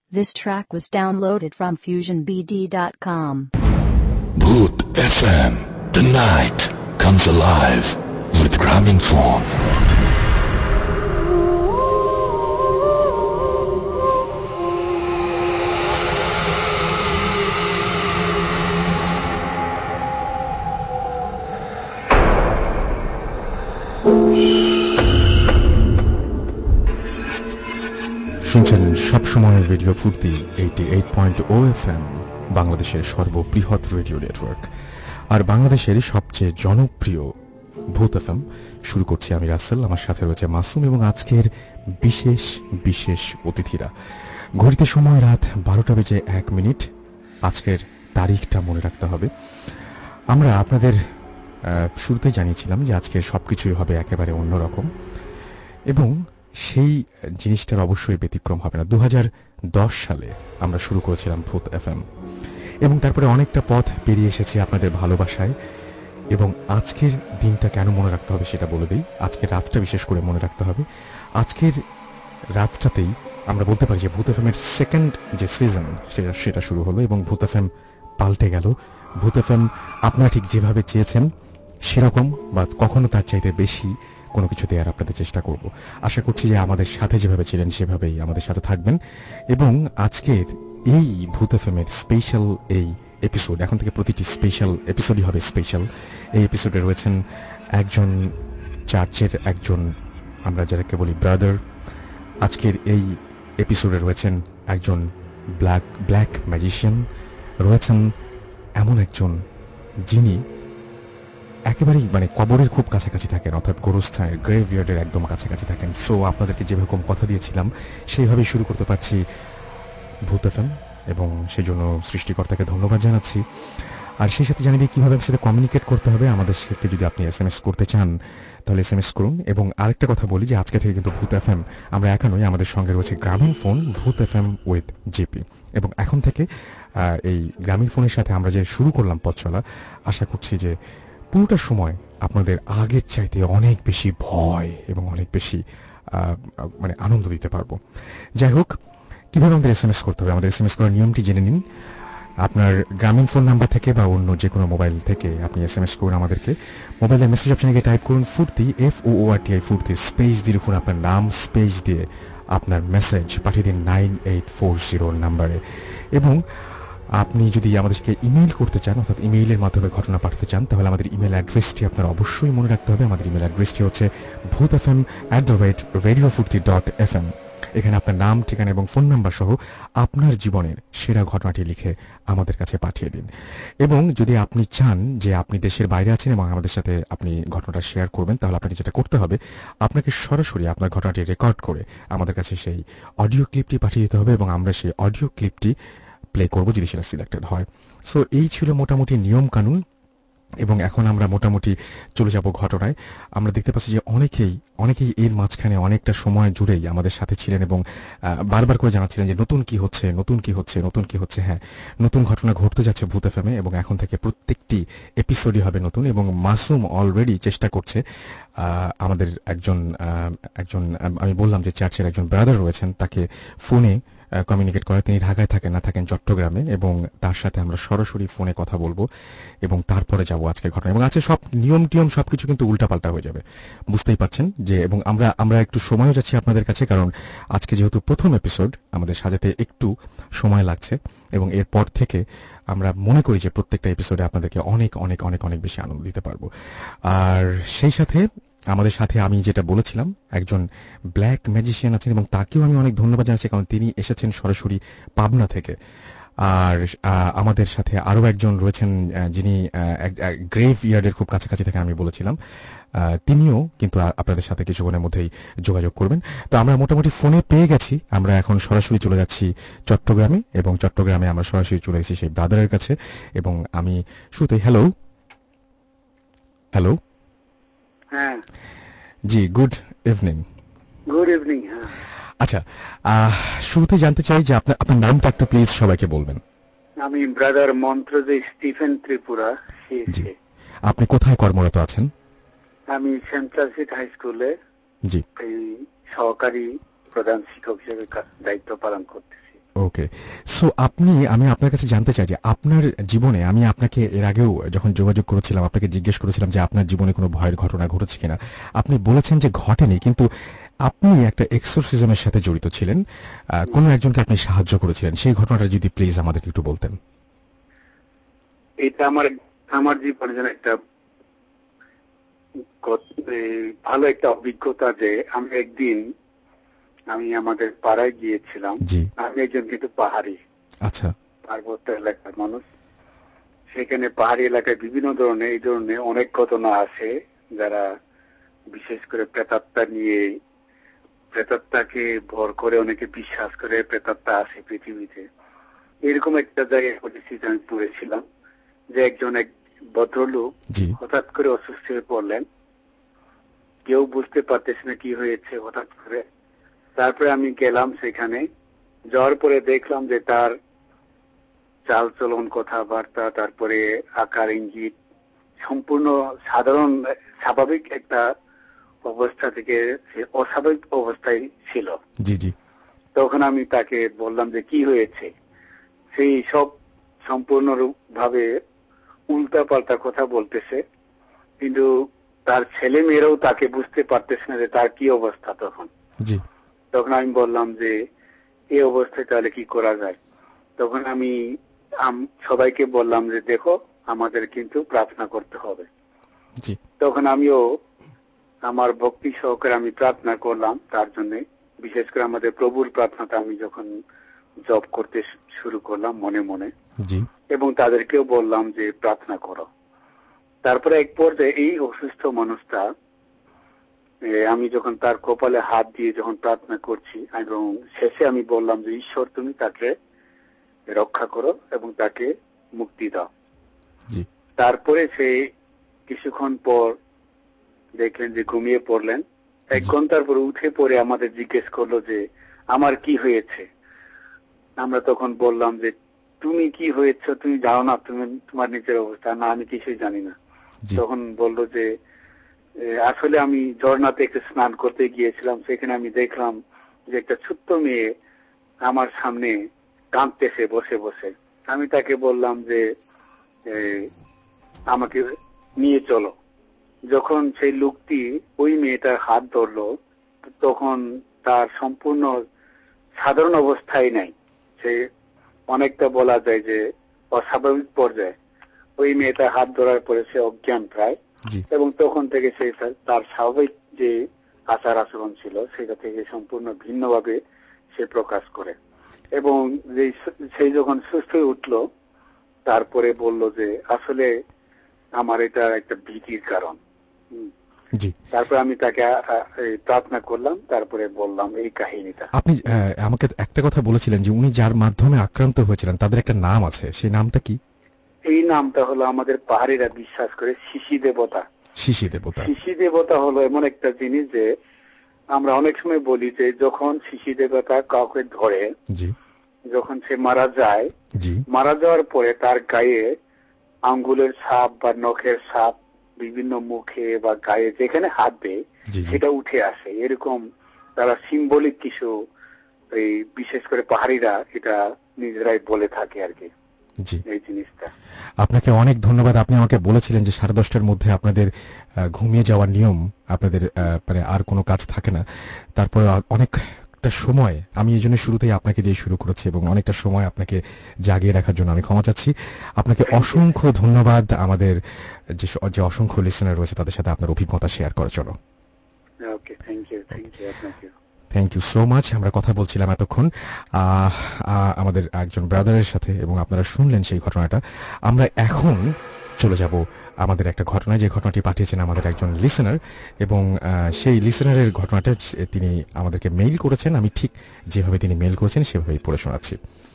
This track was downloaded from FusionBD.com. Bhoot FM. The night comes alive with Grameenphone. শুনছেন সবসময় radio ফুর্তি 88.0 FM, বাংলাদেশের সর্ববৃহৎ radio network আর বাংলাদেশের সবচেয়ে জনপ্রিয় ভূত এফএম। শুরু করছি আমি রাসেল, আমার সাথে রয়েছে মাসুম এবং আজকের বিশেষ বিশেষ অতিথিরা। ঘড়িতে সময় রাত 12টা বেজে 1 মিনিট। আজকের তারিখটা মনে রাখতে হবে। আমরা আপনাদের শুরুতেই জানিয়েছিলাম যে আজকে সবকিছুই হবে একেবারে অন্যরকম এবং সেই জিনিসটার অবশ্যই ব্যতিক্রম হবে না। 2010 সালে আমরা শুরু করেছিলাম ভূত এফএম এবং তারপরে অনেকটা পথ পেরিয়ে এসেছি আপনাদের ভালোবাসায়। এবং আজকের দিনটা কেন মনে রাখতে হবে সেটা বলে দিই। আজকের রাতটা বিশেষ করে মনে রাখতে হবে। আজকের রাতটাতেই আমরা বলতে পারি যে ভূত এফএমের সেকেন্ড যে সিজন সেটা শুরু হলো এবং ভূত এফএম পাল্টে গেল। ভূত এফএম আপনারা ঠিক যেভাবে চেয়েছেন সেরকম বা কখনো তার চাইতে বেশি কোনো কিছু দেওয়ার আপনাদের চেষ্টা করব। আশা করছি যে আমাদের সাথে যেভাবে ছিলেন সেভাবেই আমাদের সাথে থাকবেন। এবং আজকের এই ভূত এফএমের স্পেশাল এই এপিসোড, এখন থেকে প্রতিটি স্পেশাল এপিসোডই হবে স্পেশাল। এই এপিসোডে রয়েছেন একজন চার্চের একজন, আমরা যাদেরকে বলি ব্রাদার। আজকের এই এপিসোডে রয়েছেন একজন ব্ল্যাক ম্যাজিশিয়ান, রয়েছেন এমন একজন যিনি একেবারেই কবরের খুব কাছাকাছি থাকেন, অর্থাৎ গোরস্থানের গ্রেভইয়ার্ডের একদম কাছাকাছি থাকেন। সো আপনাদেরকে যেরকম কথা দিয়েছিলাম সেইভাবেই শুরু করতে পারছি ভূত এফএম এবং সেই জন্য সৃষ্টিকর্তাকে ধন্যবাদ জানাচ্ছি। আর সেই সাথে জানিয়ে দিই কিভাবে সাথে কমিউনিকেট করতে হবে। আমাদের সাথে যদি আপনি এসএমএস করতে চান তাহলে এসএমএস করুন। এবং আরেকটা কথা বলি যে আজকে থেকে কিন্তু ভূত এফএম আমরা একা নই, আমাদের সঙ্গে রয়েছে গ্রামীণ ফোন ভূত এফএম উইথ জিপি। এবং এখন থেকে এই গ্রামীণ ফোনের সাথে আমরা যে শুরু করলাম পথ চলা, আশা করছি যে পুরোটা সময় আপনাদের আগের চাইতে অনেক বেশি ভয় এবং অনেক বেশি আনন্দ দিতে পারবো। যাই হোক, কিভাবে আমাদের এসএমএস করতে হবে, আমাদের এসএমএস করার নিয়মটি জেনে নিন। আপনার গ্রামীণ ফোন নাম্বার থেকে বা অন্য যে কোনো মোবাইল থেকে আপনি এসএমএস করুন আমাদেরকে। মোবাইলের মেসেজ অপশনে গিয়ে টাইপ করুন ফুর্তি, FOORTI ফুর্তি, স্পেস দিয়ে লিখুন আপনার নাম, স্পেস দিয়ে আপনার মেসেজ পাঠিয়ে দিন 9840 নাম্বারে। এবং আপনি যদি আমাদেরকে ইমেইল করতে চান, অর্থাৎ ইমেইলের মাধ্যমে ঘটনা পাঠাতে চান, তাহলে আমাদের ইমেল অ্যাড্রেসটি আপনার অবশ্যই মনে রাখতে হবে। আমাদের ইমেল অ্যাড্রেসটি হচ্ছে bhootfm@radiofurti.fm। এখানে আপনার নাম, ঠিকানা এবং ফোন নাম্বার সহ আপনার জীবনের সেরা ঘটনাটি লিখে আমাদের কাছে পাঠিয়ে দিন। এবং যদি আপনি চান যে আপনি দেশের বাইরে আছেন এবং আমাদের সাথে আপনি ঘটনাটা শেয়ার করবেন, তাহলে আপনাকে যেটা করতে হবে, আপনাকে সরাসরি আপনার ঘটনাটি রেকর্ড করে আমাদের কাছে সেই অডিও ক্লিপটি পাঠিয়ে দিতে হবে এবং আমরা সেই অডিও ক্লিপটি প্লে করবো যদি সেটা সিলেক্টেড হয়। সো এই ছিল মোটামুটি নিয়ম কানুন। এবং এখন আমরা মোটামুটি চলে যাব ঘটনায়। আমরা দেখতে পাচ্ছি যে অনেকেই এর মাঝখানে অনেকটা সময় জুড়েই আমাদের সাথে ছিলেন এবং বারবার করে জানাচ্ছিলেন যে নতুন কি হচ্ছে। হ্যাঁ, নতুন ঘটনা ঘটতে যাচ্ছে ভূত এফএমে এবং এখন থেকে প্রত্যেকটি এপিসোডই হবে নতুন। এবং মাসুম অলরেডি চেষ্টা করছে, আমাদের একজন আমি বললাম যে চার্চের একজন ব্রাদার রয়েছেন, তাকে ফোনে কমিউনিকেট করা। তিনি ঢাকায় থাকেন না, থাকেন চট্টগ্রামে, এবং তার সাথে আমরা সরাসরি ফোনে কথা বলবো এবং তারপরে যাব আজকের ঘটনা। এবং আজকে সব নিয়ম টিয়ম সবকিছু কিন্তু উল্টাপাল্টা হয়ে যাবে, বুঝতেই পারছেন যে। এবং আমরা একটু সময়ও যাচ্ছি আপনাদের কাছে, কারণ আজকে যেহেতু প্রথম এপিসোড আমাদের সাজাতে একটু সময় লাগছে এবং এরপর থেকে আমরা মনে করি যে প্রত্যেকটা এপিসোডে আপনাদেরকে অনেক অনেক অনেক অনেক বেশি আনন্দ দিতে পারবো। আর সেই সাথে আমাদের সাথে আমি যেটা বলেছিলাম একজন ব্ল্যাক ম্যাজিশিয়ান আছেন এবং তাকেও আমি অনেক ধন্যবাদ জানাচ্ছি, কারণ তিনি এসেছেন সরাসরি পাবনা থেকে। আর আমাদের সাথে আরো একজন রয়েছেন যিনি গ্রেভ ইয়ার্ডের খুব কাছাকাছি থেকে আমি বলেছিলাম, তিনিও কিন্তু আপনাদের সাথে কিছুক্ষণের মধ্যেই যোগাযোগ করবেন। তো আমরা মোটামুটি ফোনে পেয়ে গেছি। আমরা এখন সরাসরি চলে যাচ্ছি চট্টগ্রামে এবং চট্টগ্রামে আমরা সরাসরি চলে গেছি সেই ব্রাদারের কাছে। এবং আমি শুরুতে হ্যালো। হ্যাঁ জি, গুড ইভিনিং। হ্যাঁ। আচ্ছা, শুরুতে জানতে চাই যে আপনার নামটা একটু প্লিজ সবাইকে বলবেন। আমি ব্রাদার মন্ত্রজয় স্টিফেন ত্রিপুরা। আপনি কোথায় কর্মরত আছেন? আমি সেন্ট্রাল সিট হাই স্কুলে জি সহকারী প্রধান শিক্ষক হিসেবে দায়িত্ব পালন করতেছি। ওকে, সো আমি আপনার কাছে জানতে চাই যে আপনার জীবনে, আমি আপনাকে এর আগেও যখন যোগাযোগ করেছিলাম আপনাকে জিজ্ঞেস করেছিলাম যে আপনার জীবনে কোনো ভয়ের ঘটনা ঘটেছে কিনা। আপনি বলেছেন যে ঘটেনি, কিন্তু আপনি একটা এক্সোরসিজমের সাথে জড়িত ছিলেন, কোনো একজনকে আপনি সাহায্য করেছিলেন। সেই ঘটনাটা যদি প্লিজ আমাদেরকে একটু বলতেন। এটা আমার জীবনের জন্য একটা ভালো একটা অভিজ্ঞতা, যে আমি আমাদের পাড়ায় গিয়েছিলাম। আমি একজন কিন্তু পাহাড়ি, আচ্ছা, পার্বত্য এলাকার মানুষ। সেখানে পাহাড়ি এলাকায় বিভিন্ন ধরনের এই ধরনের অনেক ঘটনা আছে, যারা বিশেষ করে প্রেতাত্মাকে ভর করে অনেকে বিশ্বাস করে প্রেতাত্মা আছে পৃথিবীতে। এরকম একটা জায়গায় পরিস্থিতি আমি পড়েছিলাম যে এক ভদ্রলোক হঠাৎ করে অসুস্থ হয়ে পড়লেন, কেউ বুঝতে পারতেছে না কি হয়েছে হঠাৎ করে। তারপরে আমি গেলাম সেখানে, যাওয়ার পরে দেখলাম যে তার চাল চলন, কথাবার্তা, তারপরে আকার ইঙ্গিত সম্পূর্ণ সাধারণ স্বাভাবিক একটা অবস্থা থেকে সে অস্বাভাবিক অবস্থায় ছিল। তখন আমি তাকে বললাম যে কি হয়েছে। সেই সব সম্পূর্ণভাবে উল্টা পাল্টা কথা বলতেছে, কিন্তু তার ছেলে মেয়েরাও তাকে বুঝতে পারতেছে না যে তার কি অবস্থা। তখন আমি বললাম যে এই অবস্থায় তাহলে কি করা যায়। তখন আমি সবাইকে বললাম যে দেখো, আমাদের কিন্তু প্রার্থনা করতে হবে। তখন আমিও আমার ভক্তি সহকারে আমি প্রার্থনা করলাম তার জন্য। বিশেষ করে আমাদের প্রভুর প্রার্থনাটা আমি যখন জপ করতে শুরু করলাম মনে মনে, এবং তাদেরকেও বললাম যে প্রার্থনা করো। তারপরে এক পর্যায়ে এই অসুস্থ মানুষটা, আমি যখন তার কপালে হাত দিয়ে যখন প্রার্থনা করছি, এবং শেষে আমি বললাম যে ঈশ্বর তুমি তাকে রক্ষা করো এবং তাকে মুক্তি দাও। তারপরে সে কিছুক্ষণ পর দেখলেন যে ঘুমিয়ে পড়লেন। 1 ঘন্টার পর উঠে পড়ে আমাদের জিজ্ঞেস করলো যে আমার কি হয়েছে। আমরা তখন বললাম যে তুমি কি হয়েছে তুমি জানো না, তোমার নিজের অবস্থা। না, আমি কিছুই জানি না। তখন বললো যে আসলে আমি ঝর্ণাতে একটু স্নান করতে গিয়েছিলাম, সেখানে আমি দেখলাম যে একটা ছোট্ট মেয়ে আমার সামনে কাঁদতেছে বসে বসে। আমি তাকে বললাম যে আমাকে নিয়ে চলো। যখন সেই লোকটি ওই মেয়েটার হাত ধরলো, তখন তার সম্পূর্ণ সাধারণ অবস্থায় নাই, সে অনেকটা বলা যায় যে অস্বাভাবিক পর্যায়ে। ওই মেয়েটার হাত ধরার পরে সে অজ্ঞান প্রায়, এবং তখন থেকে সে তার স্বাভাবিক যে আচার আচরণ ছিল সেটা থেকে সম্পূর্ণ ভিন্নভাবে সে প্রকাশ করে। এবং সেই যখন সুস্থ হয়ে উঠলো, তারপরে বলল যে আসলে আমার এটা একটা ভীতির কারণ। তারপরে আমি তাকে প্রার্থনা করলাম, তারপরে বললাম এই কাহিনীটা। আপনি আমাকে একটা কথা বলেছিলেন যে উনি যার মাধ্যমে আক্রান্ত হয়েছিলেন তাদের একটা নাম আছে, সেই নামটা কি? এই নামটা হলো আমাদের পাহাড়িরা বিশ্বাস করে শিশি দেবতা। শিশি দেবতা হলো এমন একটা জিনিস যে আমরা অনেক সময় বলি যে যখন শিশি দেবতা কাউকে ধরে, যখন সে মারা যায়, মারা যাওয়ার পরে তার গায়ে আঙ্গুলের ছাপ বা নখের ছাপ বিভিন্ন মুখে বা গায়ে যেখানে হাত দেয় সেটা উঠে আসে। এরকম তারা সিম্বলিক কিছু, এই বিশেষ করে পাহাড়িরা এটা নিজেরাই বলে থাকে আর কি এই জিনিসটা। আপনাকে অনেক ধন্যবাদ। আপনি আমাকে বলেছিলেন যে 10:30টার মধ্যে আপনাদের ঘুমিয়ে যাওয়ার নিয়ম, আপনাদের মানে আর কোনো কাজ থাকে না। তারপরে অনেকটা সময় আমি এই জন্য শুরুতেই আপনাকে দিয়ে শুরু করেছি, এবং অনেকটা সময় আপনাকে জাগিয়ে রাখার জন্য আমি ক্ষমা চাচ্ছি। আপনাকে অসংখ্য ধন্যবাদ আমাদের যে অসংখ্য লিসেনার রয়েছে তাদের সাথে আপনার অভিজ্ঞতা শেয়ার করার জন্য। ওকে, থ্যাংক ইউ আপনাকে। Thank you so much. আমরা কথা বলছিলাম এতক্ষণ আমাদের একজন ব্রাদারের সাথে, এবং আপনারা শুনলেন সেই ঘটনাটা। আমরা এখন চলে যাব আমাদের একটা ঘটনা, যে ঘটনাটি পাঠিয়েছেন আমাদের একজন লিসেনার, এবং সেই লিসেনারের ঘটনাটা তিনি আমাদেরকে মেইল করেছেন। আমি ঠিক যেভাবে তিনি মেইল করেছেন সেভাবেই পড়ে শোনাচ্ছি।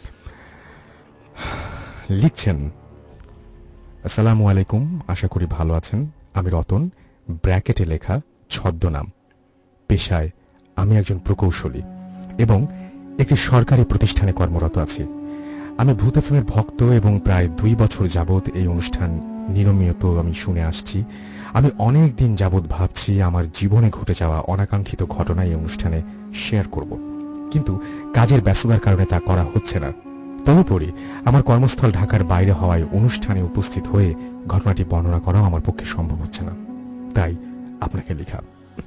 লিখছেন, আসসালামু আলাইকুম, আশা করি ভালো আছেন। আমি রতন, ব্র্যাকেটে লেখা ছদ্মনাম। পেশায় আমি একজন প্রকৌশলী এবং একটি সরকারি প্রতিষ্ঠানে কর্মরত আছি। আমি ভূত এফএমের ভক্ত এবং প্রায় 2 বছর যাবৎ এই অনুষ্ঠান নিয়মিত আমি শুনে আসছি। আমি অনেক দিন যাবৎ ভাবছি আমার জীবনে ঘটে যাওয়া অনাকাঙ্ক্ষিত ঘটনা এই অনুষ্ঠানে শেয়ার করব, কিন্তু কাজের ব্যস্ততার কারণে তা করা হচ্ছে না। তদুপরি আমার কর্মস্থল ঢাকার বাইরে হওয়ায় অনুষ্ঠানে উপস্থিত হয়ে ঘটনাটি বর্ণনা করাও আমার পক্ষে সম্ভব হচ্ছে না, তাই আপনাকে লেখা।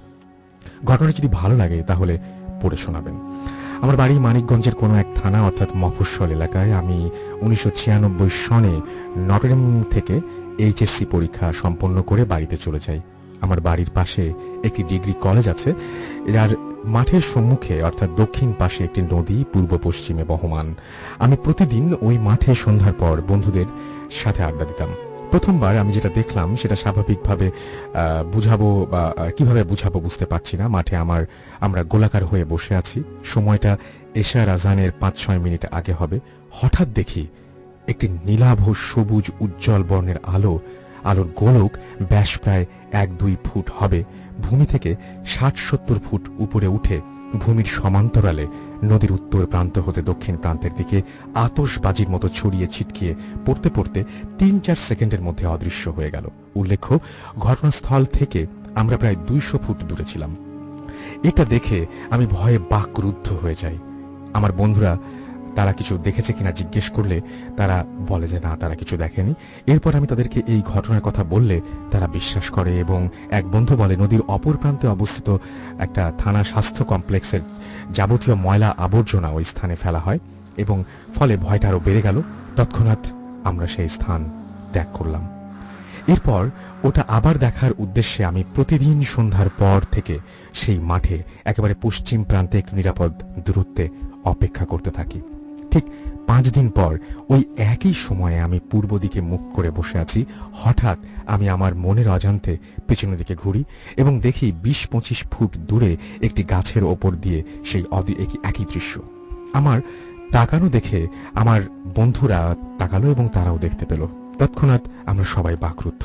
ঘটনাটি যদি ভালো লাগে তাহলে পড়ে শোনাবেন। আমার বাড়ি মানিকগঞ্জের কোনো এক থানা অর্থাৎ মফস্বল এলাকায়। আমি 1996 সনে নটরডেম থেকে এইচএসসি পরীক্ষা সম্পন্ন করে বাড়িতে চলে যাই। আমার বাড়ির পাশে একটি ডিগ্রি কলেজ আছে, যার মাঠের সম্মুখে অর্থাৎ দক্ষিণ পাশে একটি নদী পূর্ব পশ্চিমে বহমান। আমি প্রতিদিন ওই মাঠে সন্ধ্যার পর বন্ধুদের সাথে আড্ডা দিতাম। প্রথমবার আমি যেটা দেখলাম সেটা স্বাভাবিকভাবে বুঝাবো বা কিভাবে বুঝাবো বুঝতে পারছি না। মাঠে আমরা গোলাকার হয়ে বসে আছি। সময়টা এশার আজানের 5-6 মিনিট আগে হবে। হঠাৎ দেখি একটি নীলাভ সবুজ উজ্জ্বল বর্ণের আলোর গোলক ব্যাস প্রায় 1-2 ফুট হবে ভূমি থেকে 60-70 ফুট উপরে উঠে ভূমির সমান্তরালে নদীর উত্তর প্রান্ত হতে দক্ষিণ প্রান্তের দিকে আতশবাজির মতো ছড়িয়ে ছিটকিয়ে পড়তে পড়তে 3-4 সেকেন্ডের মধ্যে অদৃশ্য হয়ে গেল। উল্লেখ্য, ঘটনাস্থল থেকে আমরা প্রায় 200 ফুট দূরে ছিলাম। এটা দেখে আমি ভয়ে বাকরুদ্ধ হয়ে যাই। আমার বন্ধুরা তারা কিছু দেখেছে কিনা জিজ্ঞেস করলে তারা বলে যে না, তারা কিছু দেখেনি। এরপর আমি তাদেরকে এই ঘটনার কথা বললে তারা বিশ্বাস করে এবং এক বন্ধু বলে নদীর অপর প্রান্তে অবস্থিত একটা থানা স্বাস্থ্য কমপ্লেক্সের যাবতীয় ময়লা আবর্জনা ওই স্থানে ফেলা হয় এবং ফলে ভয়টা আরো বেড়ে গেল। তৎক্ষণাৎ আমরা সেই স্থান ত্যাগ করলাম। এরপর ওটা আবার দেখার উদ্দেশ্যে আমি প্রতিদিন সন্ধ্যার পর থেকে সেই মাঠে একেবারে পশ্চিম প্রান্তে একটু নিরাপদ দূরত্বে অপেক্ষা করতে থাকি। ঠিক 5 দিন পর ওই একই সময়ে আমি পূর্ব দিকে মুখ করে বসে আছি। হঠাৎ আমি আমার মনের অজান্তে পেছনের দিকে ঘুরি এবং দেখি 20-25 ফুট দূরে একটি গাছের ওপর দিয়ে সেই একই দৃশ্য। আমার তাকানো দেখে আমার বন্ধুরা তাকালো এবং তারাও দেখতে পেল। তৎক্ষণাৎ আমরা সবাই বাকরুদ্ধ।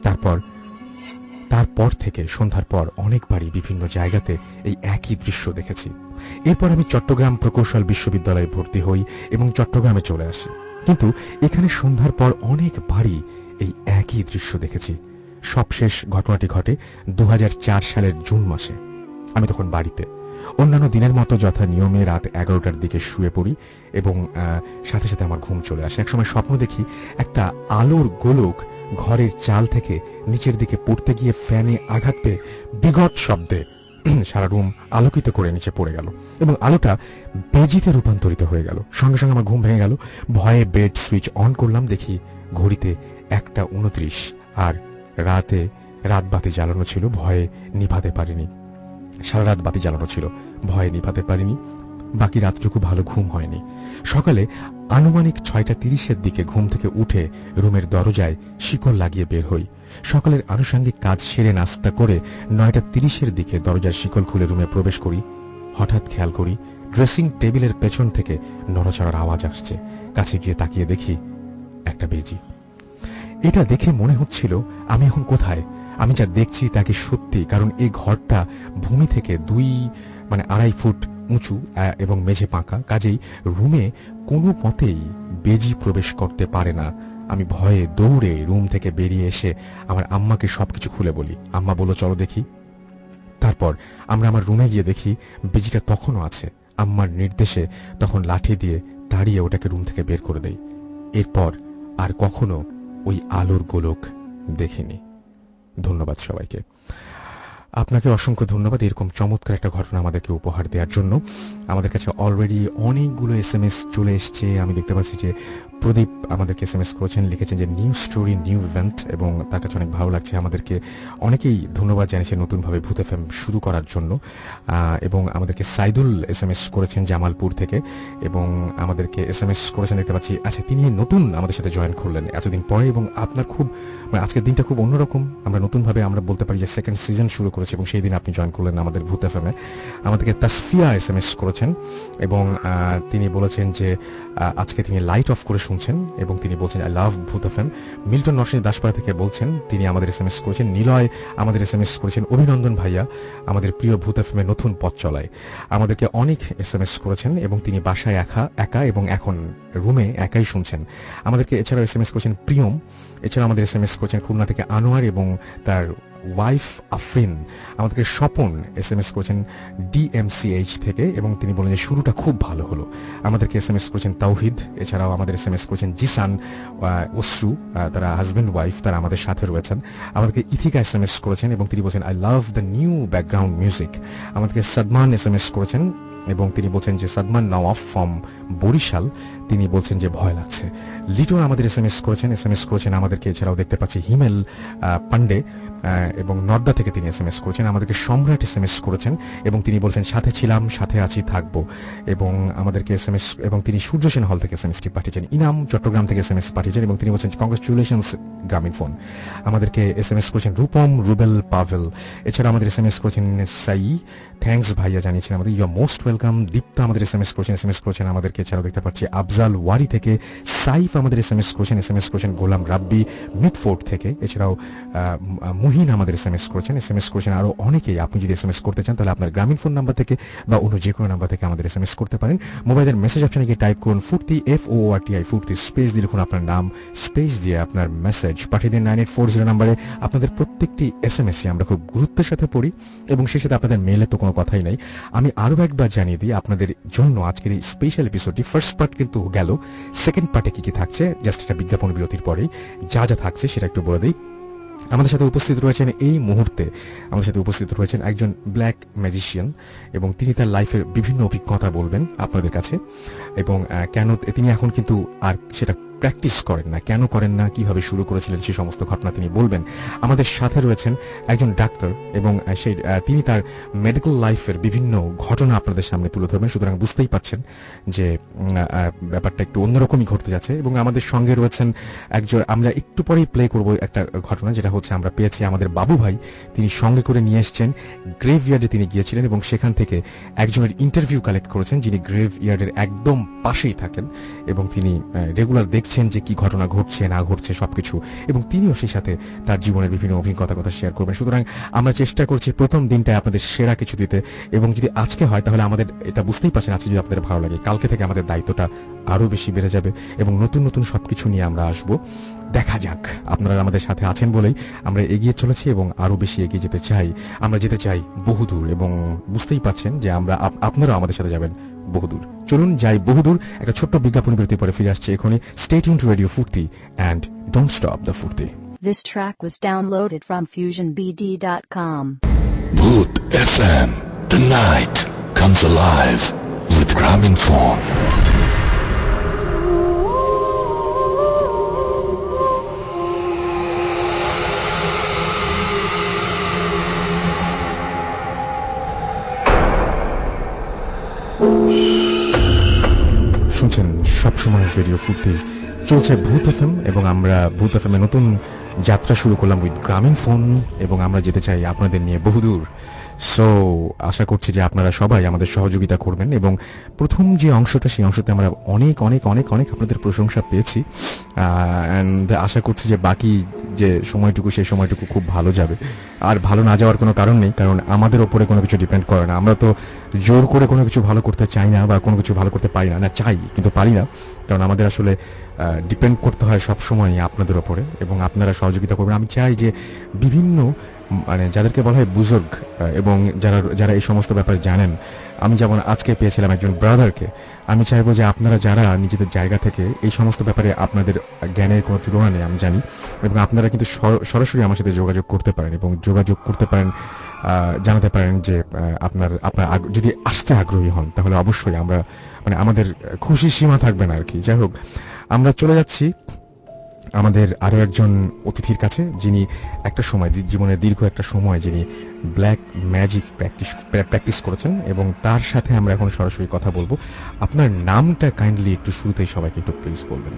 তারপর থেকে সন্ধ্যার পর অনেকবারই বিভিন্ন জায়গাতে এই একই দৃশ্য দেখেছি। এরপর আমি চট্টগ্রাম প্রকৌশল বিশ্ববিদ্যালয়ে ভর্তি হই এবং চট্টগ্রামে চলে আসি। কিন্তু এখানে সন্ধ্যার পর অনেকবারই এই একই দৃশ্য দেখেছি। সবশেষ ঘটনাটি ঘটে 2004 সালের জুন মাসে। আমি তখন বাড়িতে অন্যান্য দিনের মতো যথা নিয়মে রাত 11টার দিকে শুয়ে পড়ি এবং সাথে সাথে আমার ঘুম চলে আসে। একসময় স্বপ্ন দেখি একটা আলোর গোলক ঘরের চাল থেকে নিচের দিকে পড়তে গিয়ে ফ্যানে আঘাত পেয়ে বিকট শব্দে সারা রুম আলোকিত করে নিচে পড়ে গেল এবং আলোটা বেজিতে রূপান্তরিত হয়ে গেল। সঙ্গে সঙ্গে আমার ঘুম ভেঙে গেল। ভয়ে বেড সুইচ অন করলাম, দেখি ঘড়িতে 1:29 আর রাত বাতি জ্বালানো ছিল, ভয়ে নিভাতে পারিনি। সারা রাত বাতি জ্বালানো ছিল, ভয়ে নিভাতে পারিনি। বাকি রাতটুকু ভালো ঘুম হয়নি। সকালে আনুমানিক 6:30 দিকে ঘুম থেকে উঠে রুমের দরজায় শিকল লাগিয়ে বের হই। সকালের আনুষঙ্গিক কাজ সেরে নাস্তা করে 9:30 দিকে দরজার শিকল খুলে রুমে প্রবেশ করি। হঠাৎ খেয়াল করি ড্রেসিং টেবিলের পেছন থেকে নড়াচড়ার আওয়াজ আসছে। কাছে গিয়ে তাকিয়ে দেখি একটা বেজি। এটা দেখে মনে হচ্ছিল আমি এখন কোথায়। আমি যা দেখছি তা কি সত্যি? কারণ এই ঘরটা ভূমি থেকে 2.5 ফুট উঁচু এবং মেঝে পাকা, কাজেই রুমে কোনো মতেই বেজি প্রবেশ করতে পারে না। আমি ভয়ে দৌড়ে রুম থেকে বেরিয়ে এসে আমার আম্মাকে সবকিছু খুলে বলি। আম্মা বলল চলো দেখি। তারপর আমরা আমার রুমে গিয়ে দেখি বেজিটা তখনও আছে। আম্মার নির্দেশে তখন লাঠি দিয়ে তাড়িয়ে ওটাকে রুম থেকে বের করে দেই। এরপর আর কখনো ওই আলোর গোলক দেখিনি। ধন্যবাদ সবাইকে। আপনাকে অসংখ্য ধন্যবাদ এরকম চমৎকার একটা ঘটনা আমাদেরকে উপহার দেওয়ার জন্য। আমাদের কাছে অলরেডি অনেকগুলো SMS চলে এসছে। আমি দেখতে পাচ্ছি যে প্রদীপ আমাদেরকে SMS করেছেন, লিখেছেন যে নিউ স্টোরি নিউ ইভেন্ট এবং তার কাছে অনেক ভালো লাগছে। আমাদেরকে অনেকেই ধন্যবাদ জানিয়েছে নতুনভাবে ভূত FM শুরু করার জন্য। এবং আমাদেরকে সাইদুল SMS করেছেন জামালপুর থেকে এবং আমাদেরকে SMS করেছেন দেখতে পাচ্ছি। আচ্ছা, তিনি নতুন আমাদের সাথে জয়েন করলেন এতদিন পরে এবং আপনার খুব আজকের দিনটা খুব অন্যরকম। আমরা নতুনভাবে আমরা বলতে পারি যে সেকেন্ড সিজন শুরু করেছে এবং সেই দিন আপনি জয়েন করলেন আমাদের ভূত FM-এ। আমাদেরকে তাসফিয়া SMS করেছেন এবং তিনি বলেছেন যে আজকে তিনি লাইট অফ করে শুনছেন এবং তিনি বলছেন I love Bhoot FM। Milton Narsingdi Daspara থেকে বলছেন, তিনি আমাদের SMS করেছেন। নিলয় আমাদের SMS করেছেন, অভিনন্দন ভাইয়া আমাদের প্রিয় ভূত FM এর নতুন পথ চলায়। আমাদেরকে অনেক SMS করেছেন এবং তিনি বাসায় একা এবং এখন রুমে একাই শুনছেন। আমাদেরকে এছাড়াও SMS করেছেন প্রিয়ম। এছাড়া আমাদের SMS করেছেন খুলনা থেকে আনোয়ার এবং তার ওয়াইফ আফরিন, আমাদেরকে স্বপন SMS করেছেন DMCH থেকে এবং তিনি বলেন যে শুরুটা খুব ভালো হলো। আমাদেরকে SMS করেছেন তাওহিদ, এছাড়াও আমাদের SMS করেছেন জিসান, অশ্রু, তারা হাজবেন্ড ওয়াইফ, তারা আমাদের সাথে রয়েছেন। আমাদেরকে ইথিকা SMS করেছেন এবং তিনি বলছেন I love the new background music. আমাদেরকে সাদমান SMS করেছেন এবং তিনি বলছেন যে সাদমান নওয়াফ ফ্রম বরিশাল, তিনি বলছেন যে ভয় লাগছে। লিটন আমাদের SMS করেছেন আমাদেরকে। এছাড়াও দেখতে পাচ্ছি হিমেল পান্ডে এবং নর্দা থেকে তিনি SMS করেছেন। আমাদেরকে সম্রাট SMS করেছেন এবং তিনি বলছেন সাথে ছিলাম, সাথে আছি, থাকবো। এবং আমাদেরকে SMS এবং তিনি সূর্য সেন হল থেকে SMSটি পাঠিয়েছেন। ইনাম চট্টগ্রাম থেকে SMS পাঠিয়েছেন এবং তিনি বলছেন কংগ্রেচুলেশনস গ্রামীণ ফোন। আমাদেরকে SMS করেছেন রূপম, রুবেল, পাভেল। এছাড়া আমাদের SMS করেছেন সাই, থ্যাঙ্কস ভাইয়া জানিয়েছেন আমাদের, you are most welcome. Dipta আমাদের SMS করেছেন আমাদেরকে। এছাড়াও দেখতে পাচ্ছি আফজাল ওয়ারি থেকে, সাইফ আমাদের SMS করেছেন গোলাম রাব্বি মিডফোর্ট থেকে। এছাড়াও মুহিন আমাদের SMS করেছেন আরো অনেকেই। আপনি যদি SMS করতে চান তাহলে আপনার গ্রামীণ ফোন নাম্বার থেকে বা অন্য যে কোনো নাম্বার থেকে আমাদের SMS করতে পারেন। মোবাইলের মেসেজ অপশনে গিয়ে টাইপ করুন ফুর্তি, FORTI ফুর্তি, স্পেস দিয়ে লিখুন আপনার নাম, স্পেস দিয়ে আপনার মেসেজ পাঠিয়ে দিন 9840 নাম্বারে। আপনাদের প্রত্যেকটি SMS আমরা খুব গুরুত্বের সাথে পড়ি এবং সেই সাথে আপনাদের মেইলে তো কোনো কথাই নাই। আমি আরো একবার জানিয়ে দিই আপনাদের জন্য আজকের এই স্পেশাল এপিসোডটি ফার্স্ট পার্ট কিন্তু গেল, সেকেন্ড পার্টে কি কি থাকছে জাস্ট একটা বিজ্ঞাপন বিরতির পরেই যা যা থাকছে সেটা একটু বলে দিই। আমাদের সাথে উপস্থিত রয়েছেন এই মুহূর্তে একজন ব্ল্যাক ম্যাজিশিয়ান এবং তিনি তার লাইফের বিভিন্ন অভিজ্ঞতা বলবেন আপনাদের কাছে এবং কেন তিনি এখন কিন্তু আর সেটা প্র্যাকটিস করেন না, কেন করেন না, কিভাবে শুরু করেছিলেন সেই সমস্ত ঘটনা তিনি বলবেন। আমাদের সাথে রয়েছেন একজন ডাক্তার এবং তিনি তার মেডিকেল লাইফের বিভিন্ন ঘটনা আপনাদের সামনে তুলে ধরবেন। সুতরাং বুঝতেই পারছেন যে ব্যাপারটা একটু অন্যরকমই ঘটতে যাচ্ছে। এবং আমাদের সঙ্গে রয়েছেন একজন, আমরা একটু পরেই প্লে করব একটা ঘটনা যেটা হচ্ছে আমরা পেয়েছি আমাদের বাবু ভাই, তিনি সঙ্গে করে নিয়ে এসছেন গ্রেভইয়ার্ডে তিনি গিয়েছিলেন এবং সেখান থেকে একজনের ইন্টারভিউ কালেক্ট করেছেন যিনি গ্রেভইয়ার্ডের একদম পাশেই থাকেন এবং তিনি রেগুলার দেখছেন যে কি ঘটনা ঘটছে না ঘটছে সবকিছু, এবং তিনিও সেই সাথে তার জীবনের বিভিন্ন অভিজ্ঞতা কথা শেয়ার করবেন। সুতরাং আমরা চেষ্টা করছি প্রথম দিনটায় আপনাদের সেরা কিছু দিতে এবং যদি আজকে হয় তাহলে আমাদের এটা বুঝতেই পারছেন আজকে যদি আপনাদের ভালো লাগে কালকে থেকে আমাদের দায়িত্বটা আরো বেশি বেড়ে যাবে এবং নতুন নতুন সবকিছু নিয়ে আমরা আসবো। দেখা যাক, আপনারা আমাদের সাথে আছেন বলেই আমরা এগিয়ে চলেছি এবং আরো বেশি এগিয়ে যেতে চাই। আমরা যেতে চাই বহুদূর এবং বুঝতেই পারছেন যে আমরা আপনারাও আমাদের সাথে যাবেন বহুদূর। চলুন যাই বহুদূর। একটা ছোট্ট বিজ্ঞাপন বিরতির পরে ফিরে আসছে এখনই। Stay tuned to Radio Furti and don't stop the Furti. This track was downloaded from FusionBD.com. Bhoot FM. The night comes alive with Grameenphone. শুনছেন সবসময় রেডিও ফুর্তি, চলছে ভূত এফএম এবং আমরা ভূত এফএম এ নতুন যাত্রা শুরু করলাম উইথ গ্রামীণ ফোন এবং আমরা যেতে চাই আপনাদের নিয়ে বহুদূর। সো আশা করছি যে আপনারা সবাই আমাদের সহযোগিতা করবেন এবং প্রথম যে অংশটা সেই অংশতে আমরা অনেক অনেক অনেক অনেক আপনাদের প্রশংসা পেয়েছি এন্ড আশা করছি যে বাকি যে সময়টুকু সেই সময়টুকু খুব ভালো যাবে। আর ভালো না যাওয়ার কোনো কারণ নেই, কারণ আমাদের ওপরে কোনো কিছু ডিপেন্ড করে না। আমরা তো জোর করে কোনো কিছু ভালো করতে চাই না বা কোনো কিছু ভালো করতে পারি না, চাই কিন্তু পারি না, কারণ আমাদের আসলে ডিপেন্ড করতে হয় সবসময় আপনাদের ওপরে এবং আপনারা সহযোগিতা করবেন। আমি চাই যে বিভিন্ন যাদেরকে বলা হয় বুজুর্গ এবং যারা এই সমস্ত ব্যাপারে জানেন, আমি যেমন আজকে পেয়েছিলাম একজন ব্রাদারকে, আমি চাইবো যে আপনারা যারা নিজেদের জায়গা থেকে এই সমস্ত ব্যাপারে আপনাদের জ্ঞানের কোনো তুলনা নেই আমি জানি, এবং আপনারা কিন্তু সরাসরি আমার সাথে যোগাযোগ করতে পারেন এবং যোগাযোগ করতে পারেন, জানাতে পারেন যে আপনার যদি আসতে আগ্রহী হন তাহলে অবশ্যই আমরা আমাদের খুশি সীমা থাকবে না আর কি। যাই হোক, আমরা চলে যাচ্ছি আমাদের আরো একজন অতিথির কাছে যিনি একটা সময় জীবনের দীর্ঘ একটা সময় যিনি ব্ল্যাক ম্যাজিক প্র্যাকটিস করেছেন এবং তার সাথে আমরা এখন সরাসরি কথা বলবো। আপনার নামটা কাইন্ডলি একটু শুরুতেই সবাইকে একটু প্লিজ বলবেন।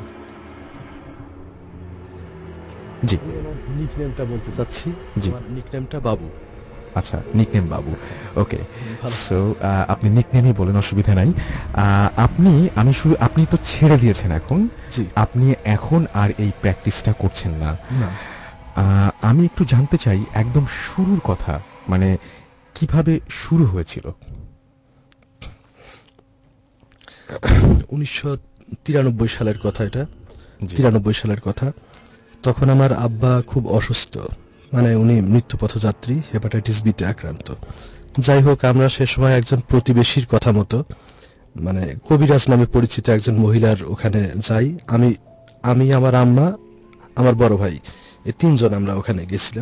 জি, নিকনেমটা বলতে চাচ্ছি। জি, নিকনেমটা বাবু। আচ্ছা, নিকনেম বাবু। ওকে, সো আপনি নিকনেমই বলেন, অসুবিধা নাই। আপনি তো ছেড়ে দিয়েছেন এখন, আপনি এখন আর এই প্র্যাকটিসটা করছেন না। আমি একটু জানতে চাই একদম শুরুর কথা, মানে কিভাবে শুরু হয়েছিল? 1993 সালের কথা, এটা 93 সালের কথা। তখন আমার আব্বা খুব অসুস্থ, মানে উনি মৃত্যুপথযাত্রী, হেপাটাইটিস বিতে আক্রান্ত। যাই হোক, আমরা সে সময় একজন প্রতিবেশীর কথা মতো মানে কবিরাজ নামে পরিচিত একজন মহিলার ওখানে যাই। আমি আমার আম্মা, আমার বড় ভাই, এই তিনজন আমরা ওখানে গেছিলাম।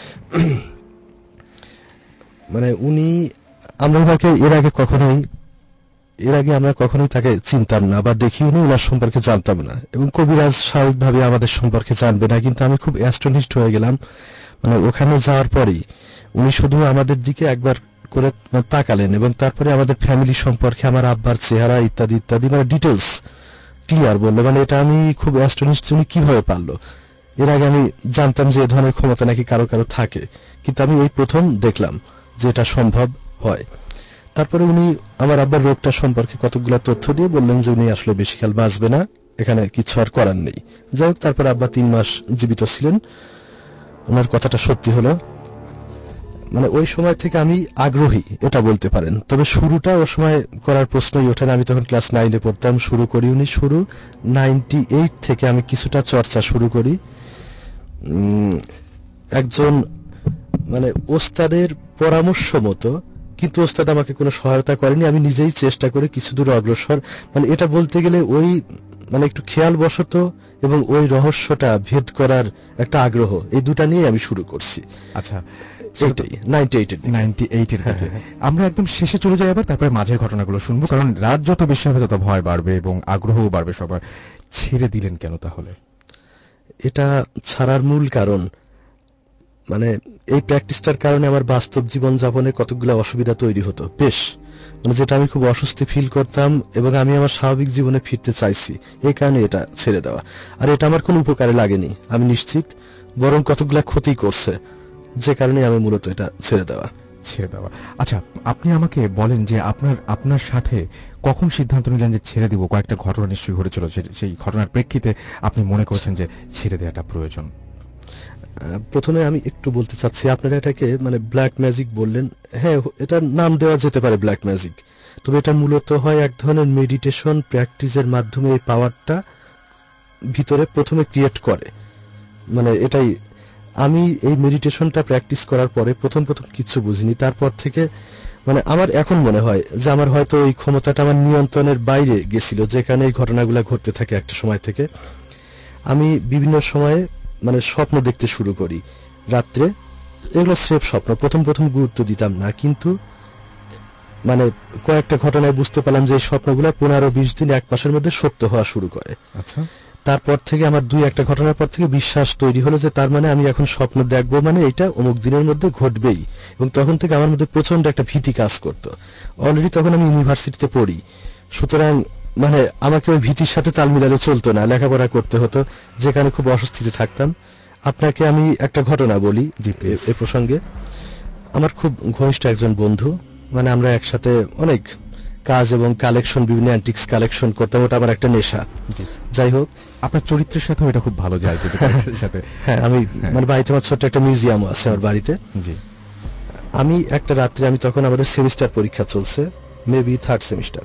মানে আমরা ওনাকে এর আগে আমরা কখনোই তাকে চিনতাম না বা দেখিও নি, ওনার সম্পর্কে জানতাম না, এবং কবিরাজ স্বাভাবিকভাবে আমাদের সম্পর্কে জানবে না। কিন্তু আমি খুব অ্যাস্টনিশড হয়ে গেলাম মানে ওখানে যাওয়ার পরেই উনি শুধু আমাদের দিকে একবার করে তাকালেন এবং তারপরে আমাদের ফ্যামিলি সম্পর্কে, আমার আব্বার চেহারা ইত্যাদি ইত্যাদি মানে ডিটেলস ক্লিয়ার বললো। মানে এটা আমি খুব অ্যাস্টনিশড, উনি কিভাবে পারলো। এর আগে আমি জানতাম যে এ ধরনের ক্ষমতা নাকি কারো কারো থাকে, কিন্তু আমি এই প্রথম দেখলাম যে এটা সম্ভব হয়। তারপরে উনি আমার আব্বার রোগটা সম্পর্কে কতগুলো তথ্য দিয়ে বললেন যে উনি আসলে বেশিকাল বাঁচবে না, এখানে কিছু আর করার নেই। যাই হোক, তারপর আব্বা 3 মাস জীবিত ছিলেন, ওনার কথাটা সত্যি হলো। মানে ওই সময় থেকে আমি আগ্রহী, এটা বলতে পারেন। তবে শুরুটা ওই সময় করার প্রশ্নই ওঠে না। আমি তখন ক্লাস 9-এ পড়তাম, শুরু করি উনি 98 থেকে আমি কিছুটা চর্চা শুরু করি। একজন মানে ওস্তাদের পরামর্শ মতো, কিন্তু ওস্তাদ আমাকে কোনো সহায়তা করেনি, আমি নিজেই চেষ্টা করে কিছু দূর অগ্রসর। মানে এটা বলতে গেলে ওই মানে একটু খেয়াল বশত এবং ওই রহস্যটা ভেদ করার একটা আগ্রহ, এই দুটা নিয়ে আমি শুরু করছি। আচ্ছা, সেটাই 98-এর আমরা একদম শেষে চলে যাই আবার, তারপরে মাঝের ঘটনাগুলো শুনবো, কারণ রাত যত বেশি হবে তত ভয় বাড়বে এবং আগ্রহও বাড়বে সবার। ছেড়ে দিলেন কেন তাহলে? এটা ছাড়ার মূল কারণ মানে এই প্র্যাকটিসটার কারণে আমার বাস্তব জীবন যাপনে কতগুলো অসুবিধা তৈরি হতো, বেশ মানে যেটা আমি খুব অস্বস্তি ফিল করতাম, এবং আমি আমার স্বাভাবিক জীবনে ফিরতে চাইছি, এই কারণে এটা ছেড়ে দেওয়া। আর এটা আমার কোনো উপকারে লাগেনি, আমি নিশ্চিত, বরং কতগুলা ক্ষতি করছে, যে কারণে আমি মূলত এটা ছেড়ে দেওয়া। আচ্ছা, আপনি আমাকে বলেন যে আপনার সাথে কখন সিদ্ধান্ত নিলেন যে ছেড়ে দিব? কয়েকটা ঘটনা নিশ্চয়ই ঘটেছিল, সেই ঘটনার প্রেক্ষিতে আপনি মনে করেছেন যে ছেড়ে দেওয়াটা প্রয়োজন। প্রথমে আমি একটু বলতে চাচ্ছি, আপনারা এটাকে মানে ব্ল্যাক ম্যাজিক বললেন। হ্যাঁ, এটার নাম দেওয়া যেতে পারে ব্ল্যাক ম্যাজিক, তবে এটা মূলত হয় এক ধরনের মেডিটেশন প্র্যাকটিসের মাধ্যমে এই পাওয়ারটা ভিতরে প্রথমে ক্রিয়েট করে। মানে এটাই, আমি এই মেডিটেশনটা প্র্যাকটিস করার পরে প্রথম কিছু বুঝিনি, তারপর থেকে মানে আমার এখন মনে হয় যে আমার হয়তো এই ক্ষমতাটা আমার নিয়ন্ত্রণের বাইরে গেছিল, যেখানে এই ঘটনাগুলো ঘটতে থাকে একটা সময় থেকে। আমি বিভিন্ন সময়ে মানে স্বপ্ন দেখতে শুরু করি রাত্রে, এগুলো স্রেফ স্বপ্ন। প্রথম গুরুত্ব দিতাম না, কিন্তু মানে কয়েকটা ঘটনায় বুঝতে পারলাম যে এই স্বপ্নগুলো 15-20 দিন এক মাসের মধ্যে সত্য হওয়া শুরু করে। আচ্ছা, তারপর থেকে আমার 2-1টা ঘটনার পর থেকে বিশ্বাস তৈরি হলো যে তার মানে আমি এখন স্বপ্ন দেখবো, মানে এটা অমুক দিনের মধ্যে ঘটবেই। এবং তখন থেকে আমার মধ্যে প্রচন্ড একটা ভীতি কাজ করতো। অলরেডি তখন আমি ইউনিভার্সিটিতে পড়ি, সুতরাং মানে আমাকে ওই ভীতির সাথে তাল মিলালে চলতো না, লেখাপড়া করতে হতো, যেখানে খুব অস্বস্তিতে থাকতাম। আপনাকে আমি একটা ঘটনা বলি এ প্রসঙ্গে। আমার খুব ঘনিষ্ঠ একজন বন্ধু, মানে আমরা একসাথে অনেক কাজ এবং কালেকশন, বিভিন্ন অ্যান্টিক্স কালেকশন করতাম, ওটা আমার একটা নেশা। যাই হোক, আপনার চরিত্রের সাথে এটা খুব ভালো যায় সাথে। হ্যাঁ, আমি মানে বাড়িতে আমার ছোট্ট একটা মিউজিয়াম আছে আমার বাড়িতে। আমি একটা রাত্রে, আমি তখন আমাদের সেমিস্টার পরীক্ষা চলছে, মেবি 3rd সেমিস্টার,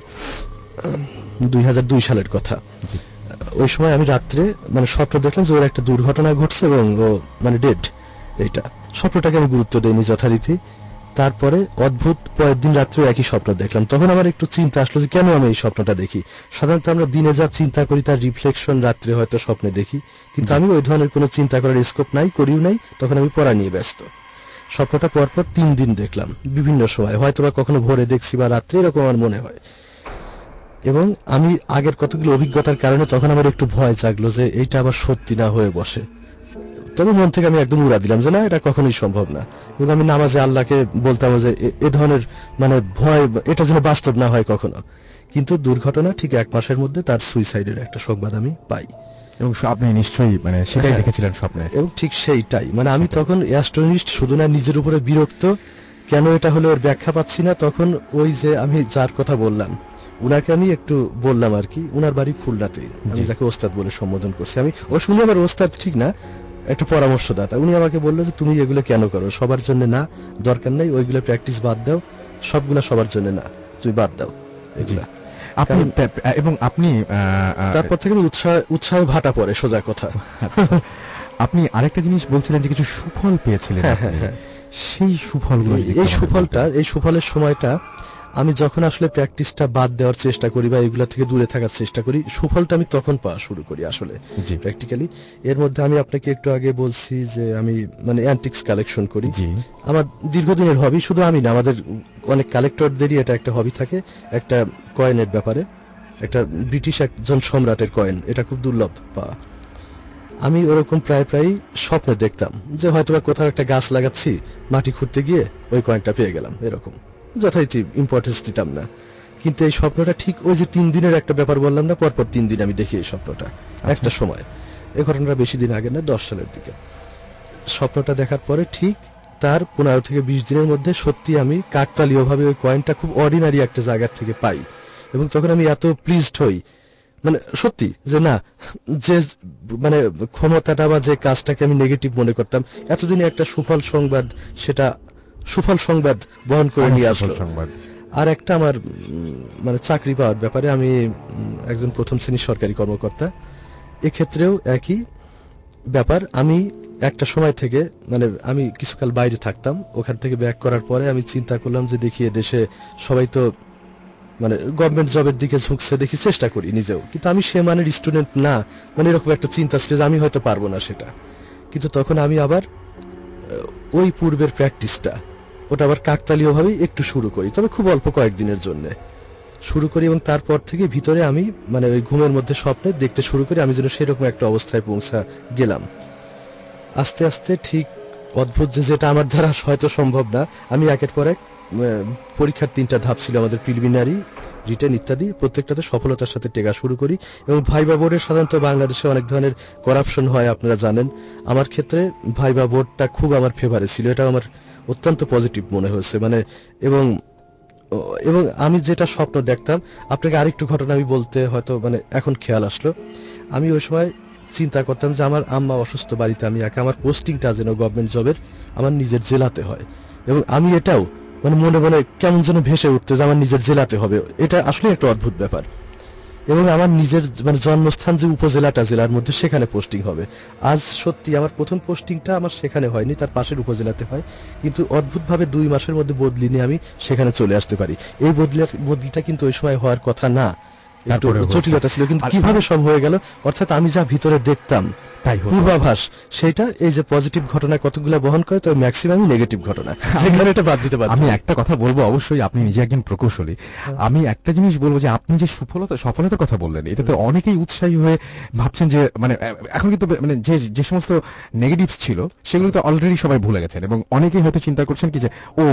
2002 সালের কথা। ওই সময় আমি রাত্রে মানে স্বপ্ন দেখলাম যে ওর একটা দুর্ঘটনা ঘটছে এবং ও মানে ডেড। এইটা স্বপ্নটাকে আমি গুরুত্ব দেইনি যথারীতি। তারপরে অদ্ভুত পরের দিন রাত্রে একই স্বপ্ন দেখলাম। তখন আমার একটু চিন্তা আসলো যে কেন আমি এই স্বপ্নটা দেখি। সাধারণত আমরা দিনে যা চিন্তা করি তার রিফ্লেকশন রাত্রে হয়তো স্বপ্নে দেখি, কিন্তু আমি ওই ধরনের কোনো চিন্তা করার স্কোপ নাই, করিও নাই, তখন আমি পড়া নিয়ে ব্যস্ত। স্বপ্নটা পরপর 3 দিন দেখলাম, বিভিন্ন সময়, হয়তো বা কখনো ভোরে দেখছি বা রাত্রে, এরকম আমার মনে হয়। এবং আমি আগের কতগুলো অভিজ্ঞতার কারণে তখন আমার একটু ভয় জাগলো যে এইটা আবার সত্যি না হয়ে বসে। তবে মন থেকে আমি একদম উড়া দিলাম যে না, এটা কখনোই সম্ভব না। এবং আমি নামাজে আল্লাহকে বলতাম যে এ ধরনের মানে ভয়, এটা যেন বাস্তব না হয় কখনো। কিন্তু দুর্ঘটনা ঠিক 1 মাসের মধ্যে তার সুইসাইডের একটা সংবাদ আমি পাই। এবং আপনি নিশ্চয়ই মানে সেটাই দেখেছিলেন স্বপ্নে? এবং ঠিক সেইটাই, মানে আমি তখন অ্যাস্ট্রনিস্ট, শুধু না নিজের উপরে বিরক্ত, কেন এটা হলো ওর ব্যাখ্যা পাচ্ছি না। তখন ওই যে আমি যার কথা বললাম উনাকে আমি একটু বললাম আর কি, উনার বাড়ি খুলনাতে, আমি যাকে ওস্তাদ বলে সম্বোধন করছি। আমি ও শুনে আমার ওস্তাদ ঠিক না, একটা পরামর্শদাতা। উনি আমাকে বললো যে তুমি এগুলো কেন করো, সবার জন্য না, দরকার নেই, ওইগুলো প্র্যাকটিস বাদ দাও, সবগুলা সবার জন্য না, তুমি বাদ দাও এগুলা। এবং আপনি তারপর থেকে উৎসাহ ভাটা পড়ে, সোজা কথা। আপনি আরেকটা জিনিস বলছিলেন যে কিছু সুফল পেয়েছিলেন। সেই সুফলগুলো, এই সুফলের সময়টা আমি যখন আসলে প্র্যাকটিসটা বাদ দেওয়ার চেষ্টা করি বা এগুলা থেকে দূরে থাকার চেষ্টা করি, সুফলটা আমি তখন পাওয়া শুরু করি আসলে প্র্যাকটিক্যালি। এর মধ্যে আমি আপনাকে একটু আগে বলছি যে আমি মানে অ্যান্টিক্স কালেকশন করি, আমার দীর্ঘদিনের হবি। শুধু আমি না, আমাদের অনেক কালেক্টরদেরই এটা একটা হবি থাকে। একটা কয়েনের ব্যাপারে, একটা ব্রিটিশ একজন সম্রাটের কয়েন, এটা খুব দুর্লভ পাওয়া। আমি ওরকম প্রায় স্বপ্নে দেখতাম যে হয়তোবা কোথাও একটা গাছ লাগাচ্ছি, মাটি খুঁড়তে গিয়ে ওই কয়েনটা পেয়ে গেলাম, এরকম যথারীতি ইম্পর্টেন্স দিতাম না। কিন্তু এই স্বপ্নটা ঠিক ওই যে 3 দিনের একটা ব্যাপার বললাম না, পরপর 3 দিন আমি দেখি এই স্বপ্নটা একটা সময়। এই ঘটনাটা বেশি দিন আগে না, 10 সালের দিকে। স্বপ্নটা দেখার পরে ঠিক তার 15 থেকে 20 দিনের মধ্যে সত্যি আমি কাকতালীয়ভাবে ওই কয়েনটা খুব অর্ডিনারি একটা জায়গা থেকে পাই। এবং তখন আমি এত প্লিজড হই, মানে সত্যি যে না, যে মানে ক্ষমতাটা বা যে কাজটাকে আমি নেগেটিভ মনে করতাম এতদিনে একটা সুফল সংবাদ, সেটা সুফল সংবাদ বহন করে নিয়ে আসলো। আর একটা আমার মানে চাকরি পাওয়ার ব্যাপারে, আমি একজন প্রথম শ্রেণীর সরকারি কর্মকর্তা, এক্ষেত্রেও একই ব্যাপার। আমি একটা সময় থেকে মানে আমি কিছুকাল বাইরে থাকতাম, ওখান থেকে ব্যাক করার পরে আমি চিন্তা করলাম যে দেখি দেশে সবাই তো মানে গভর্নমেন্ট জবের দিকে ঝুঁকছে, দেখি চেষ্টা করি নিজেও। কিন্তু আমি সে মানের স্টুডেন্ট না, মানে এরকম একটা চিন্তা ছিল যে আমি হয়তো পারবো না সেটা। কিন্তু তখন আমি আবার ওই পূর্বের প্র্যাকটিসটা ওটা আবার কাকতালীয়ভাবে একটু শুরু করি, তবে খুব অল্প কয়েকদিনের জন্য শুরু করি। এবং তারপর থেকে ভিতরে আমি মানে ওই ঘুমের মধ্যে স্বপ্নে দেখতে শুরু করি আমি যেন সেরকম একটা অবস্থায় পৌঁছা গেলাম। আস্তে আস্তে ঠিক অদ্ভুত, যেটা আমার দ্বারা হয়তো সম্ভব না, আমি একের পর এক পরীক্ষার 3টা ধাপ ছিল আমাদের, প্রিলিমিনারি, রিটেন ইত্যাদি, প্রত্যেকটাতে সফলতার সাথে টেকা শুরু করি। এবং ভাইবা বোর্ডে সাধারণত বাংলাদেশে অনেক ধরনের করাপশন হয়, আপনারা জানেন। আমার ক্ষেত্রে ভাইবা বোর্ডটা খুব আমার ফেভারে ছিল, এটা আমার অত্যন্ত পজিটিভ মনে হয়েছে। মানে এবং আমি যেটা স্বপ্ন দেখতাম, আপনাকে আরেকটু ঘটনা আমি বলতে হয়তো মানে এখন খেয়াল আসলো। আমি ওই সময় চিন্তা করতাম যে আমার আম্মা অসুস্থ বাড়িতে, আমি একা, আমার পোস্টিংটা যেন গভর্নমেন্ট জবের আমার নিজের জেলাতে হয়। এবং আমি এটাও মানে মনে মনে কেমন যেন ভেসে উঠতে যে আমার নিজের জেলাতে হবে। এটা আসলে একটা অদ্ভুত ব্যাপার। এবং আমার নিজের মানে জন্মস্থান যে উপজেলাটা, জেলার মধ্যে, সেখানে পোস্টিং হবে। আজ সত্যি আমার প্রথম পোস্টিংটা আমার সেখানে হয়নি, তার পাশের উপজেলাতে হয়। কিন্তু অদ্ভুতভাবে 2 মাসের মধ্যে বদলি নিয়ে আমি সেখানে চলে আসতে পারি। এই বদলিটা কিন্তু ওই সময় হওয়ার কথা না, একটু জটিলতা ছিল, কিন্তু কিভাবে সব হয়ে গেল। অর্থাৎ আমি যা ভিতরে দেখতাম পূর্বাভাস, সেটা এই যে পজিটিভ ঘটনা কতগুলো বহন করে, তো ম্যাক্সিমামই নেগেটিভ ঘটনা, সেখানে এটা বাদ দিতে পারি। আমি একটা কথা বলবো, অবশ্যই আপনি নিজে একজন প্রকৌশলী, আমি একটা জিনিস বলবো যে আপনি যে সফলতার কথা বললেন, এটাতে অনেকেই উৎসাহী হয়ে ভাবছেন যে মানে এখন কিন্তু মানে যে সমস্ত নেগেটিভস ছিল সেগুলো তো অলরেডি সবাই ভুলে গেছেন, এবং অনেকেই হয়তো চিন্তা করছেন কি যে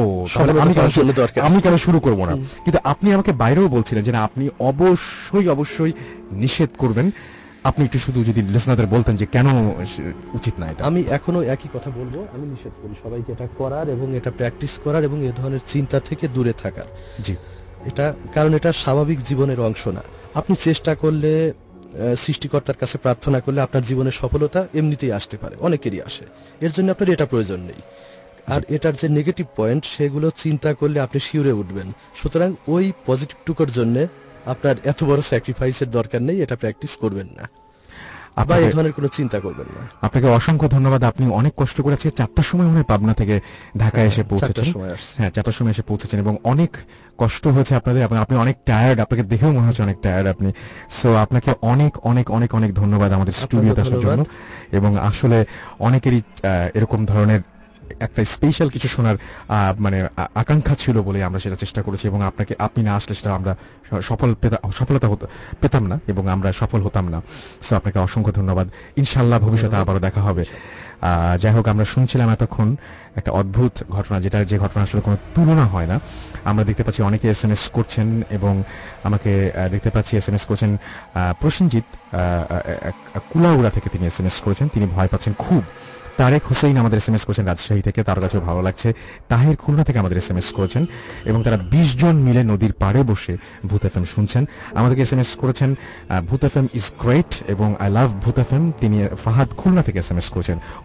আমি কেন শুরু করবো না। কিন্তু আপনি আমাকে বাইরেও বলছিলেন যে না, আপনি অবশ্যই নিষেধ করবেন। আপনি একটু শুধু যদি লিসনারদের বলতেন যে কেন উচিত না এটা। আমি এখনো একই কথা বলবো, আমি নিষেধ করি সবাইকে এটা করার এবং এটা প্র্যাকটিস করার এবং এ ধরনের চিন্তা থেকে দূরে থাকার। জি, এটা কারণ এটা স্বাভাবিক জীবনের অংশ না। আপনি চেষ্টা করলে, সৃষ্টিকর্তার কাছে প্রার্থনা করলে আপনার জীবনের সফলতা এমনিতেই আসতে পারে, অনেকেরই আসে, এর জন্য আপনার এটা প্রয়োজন নেই। আর এটার যে নেগেটিভ পয়েন্ট, সেগুলো চিন্তা করলে আপনি শিউরে উঠবেন। সুতরাং ওই পজিটিভ টুকুর জন্য আপনার এত বড় স্যাক্রিফাইসের দরকার নেই, এটা প্র্যাকটিস করবেন না, আবার এই ধরনের কোনো চিন্তা করবেন না। আপনাকে অসংখ্য ধন্যবাদ। আপনি অনেক কষ্ট করে আজকে 4টার সময় মনে হয় পাবনা থেকে ঢাকায় এসে পৌঁছেছেন। হ্যাঁ, 4টার সময় এসে পৌঁছেছেন এবং অনেক কষ্ট হয়েছে আপনাদের, আপনি অনেক টায়ার্ড, আপনাকে দেখেও মনে হচ্ছে অনেক টায়ার্ড আপনি। সো আপনাকে অনেক অনেক অনেক অনেক ধন্যবাদ আমাদের স্টুডিওতে আসার জন্য। এবং আসলে অনেকেরই এরকম ধরনের একটা স্পেশাল কিছু শোনার মানে আকাঙ্ক্ষা ছিল বলে আমরা সেটা চেষ্টা করেছি, এবং আপনি না আসলে সেটা আমরা সফলতা পেতাম না এবং আমরা সফল হতাম না। সো আপনাকে অসংখ্য ধন্যবাদ। ইনশাআল্লাহ ভবিষ্যতে আবারও দেখা হবে। যাই হোক, আমরা শুনছিলাম এতক্ষণ একটা অদ্ভুত ঘটনা, যে ঘটনা আসলে কোনো তুলনা হয় না। আমরা দেখতে পাচ্ছি অনেকে SMS করছেন, এবং আমাকে দেখতে পাচ্ছি SMS করছেন প্রসেনজিৎ কুলাউড়া থেকে, তিনি SMS করেছেন, তিনি ভয় পাচ্ছেন খুব। তারেক হুসেইন আমাদের SMS করেছেন রাজশাহী থেকে, তার কাছে ভালো লাগছে। তাহের খুলনা থেকে আমাদের SMS করেছেন, এবং তারা 20 জন মিলে নদীর পাড়ে বসে ভূত FM শুনছেন। আমাদেরকে SMS করেছেন ভূত FM ইজ গ্রেট এবং আই লাভ ভূত FM, তিনি ফাহাদ খুলনা থেকে SMS করেছেন।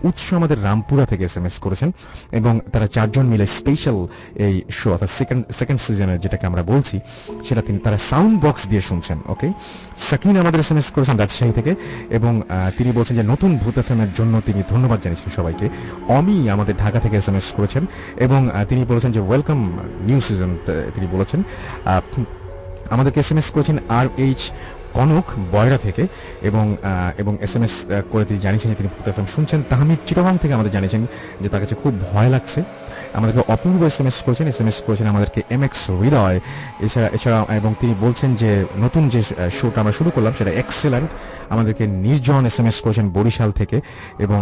উৎস আমাদের রামপুরা থেকে SMS করেছেন এবং তারা 4 জন মিলে স্পেশাল এই শো অর্থাৎ সেকেন্ড সিজনের যেটাকে আমরা বলছি সেটা তারা সাউন্ড বক্স দিয়ে শুনছেন। ওকে, সাকিন আমাদের SMS করেছেন রাজশাহী থেকে এবং তিনি বলছেন যে নতুন ভূত এফএম-এর জন্য তিনি ধন্যবাদ জানিয়েছেন সবাইকে। অমি আমাদের ঢাকা থেকে SMS করেছেন এবং তিনি বলেছেন যে ওয়েলকাম নিউ সিজন তিনি বলেছেন। আমাদেরকে SMS করেছেন RH কনক বয়রা থেকে এবং SMS করে তিনি জানিয়েছেন যে তিনি ভূত এফএম শুনছেন। তাহমিদ চিটাগাং থেকে আমাদের জানিয়েছেন যে তার কাছে খুব ভয় লাগছে। আমাদেরকে অপূর্ব SMS করেছেন আমাদেরকে MX হৃদয় এছাড়া এবং তিনি বলছেন যে নতুন যে শোটা আমরা শুরু করলাম সেটা এক্সেলেন্ট। আমাদেরকে নির্জন SMS করেছেন বরিশাল থেকে এবং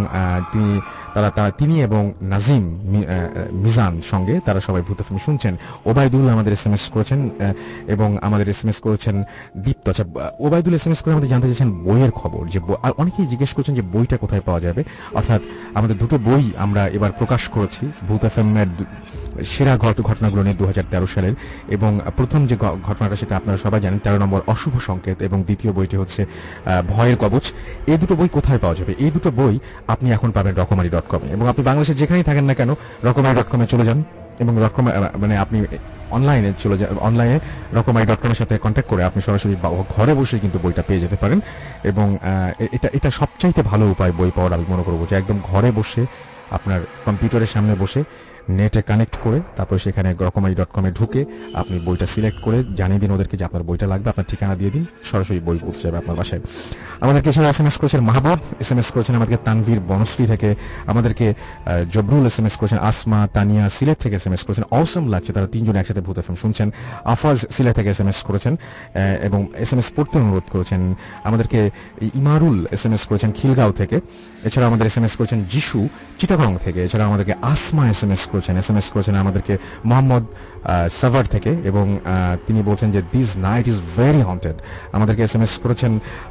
তিনি এবং নাজিম মিজান সঙ্গে তারা সবাই ভূত এফএম শুনছেন। ওবায়দুল আমাদের SMS করেছেন এবং আমাদের SMS করেছেন দীপ্ত। আচ্ছা, ওবায়দুল SMS করে আমাদের জানতে চাইছেন বইয়ের খবর, যে আর অনেকেই জিজ্ঞেস করছেন যে বইটা কোথায় পাওয়া যাবে। অর্থাৎ আমাদের দুটো বই আমরা এবার প্রকাশ করেছি ভূত এফএম এর সেরা ঘটনাগুলো নিয়ে 2013 সালের, এবং প্রথম যে ঘটনাটা সেটা আপনারা সবাই জানেন 13 নম্বর অশুভ সংকেত, এবং দ্বিতীয় বইটি হচ্ছে ভয়ের কবচ। এই দুটো বই কোথায় পাওয়া যাবে? এই দুটো বই আপনি এখন পাবেন রকমারি.com এ, এবং আপনি বাংলাদেশে যেখানেই থাকেন না কেন রকমারি.com এ চলে যান এবং মানে আপনি অনলাইনে চলে যান, অনলাইনে রকমারি.com এর সাথে কন্ট্যাক্ট করে আপনি সরাসরি ঘরে বসে কিন্তু বইটা পেয়ে যেতে পারেন। এবং এটা সবচাইতে ভালো উপায় বই পাওয়ার আমি মনে করবো, যে একদম ঘরে বসে আপনার কম্পিউটারের সামনে বসে নেটে কানেক্ট করে তারপর সেখানে রকমারি.com এ ঢুকে আপনি বইটা সিলেক্ট করে জানিয়ে দিন ওদেরকে যে আপনার বইটা লাগবে, আপনার ঠিকানা দিয়ে দিন, সরাসরি বই পৌঁছে যাবে আপনার বাসায়। আমাদেরকে এছাড়া SMS করেছেন মাহবুব, SMS করেছেন আমাদেরকে তানভীর বনশ্রী থেকে, আমাদেরকে জবরুল SMS করেছেন, আসমা তানিয়া সিলেট থেকে SMS করেছেন, অসম লাগছে তারা তিনজন একসাথে ভূত এফএম শুনছেন। আফাজ সিলেট থেকে SMS করেছেন এবং SMS পড়তে অনুরোধ করেছেন। আমাদেরকে ইমারুল SMS করেছেন খিলগাঁও থেকে। এছাড়া আমাদের SMS করেছেন যিশু চিটাগং থেকে। এছাড়া আমাদেরকে আসমা SMS করেছেন আমাদেরকে মোহাম্মদ সাভার থেকে, এবং তিনি বলছেন যে this night is very haunted. আমাদেরকে SMS করেছেন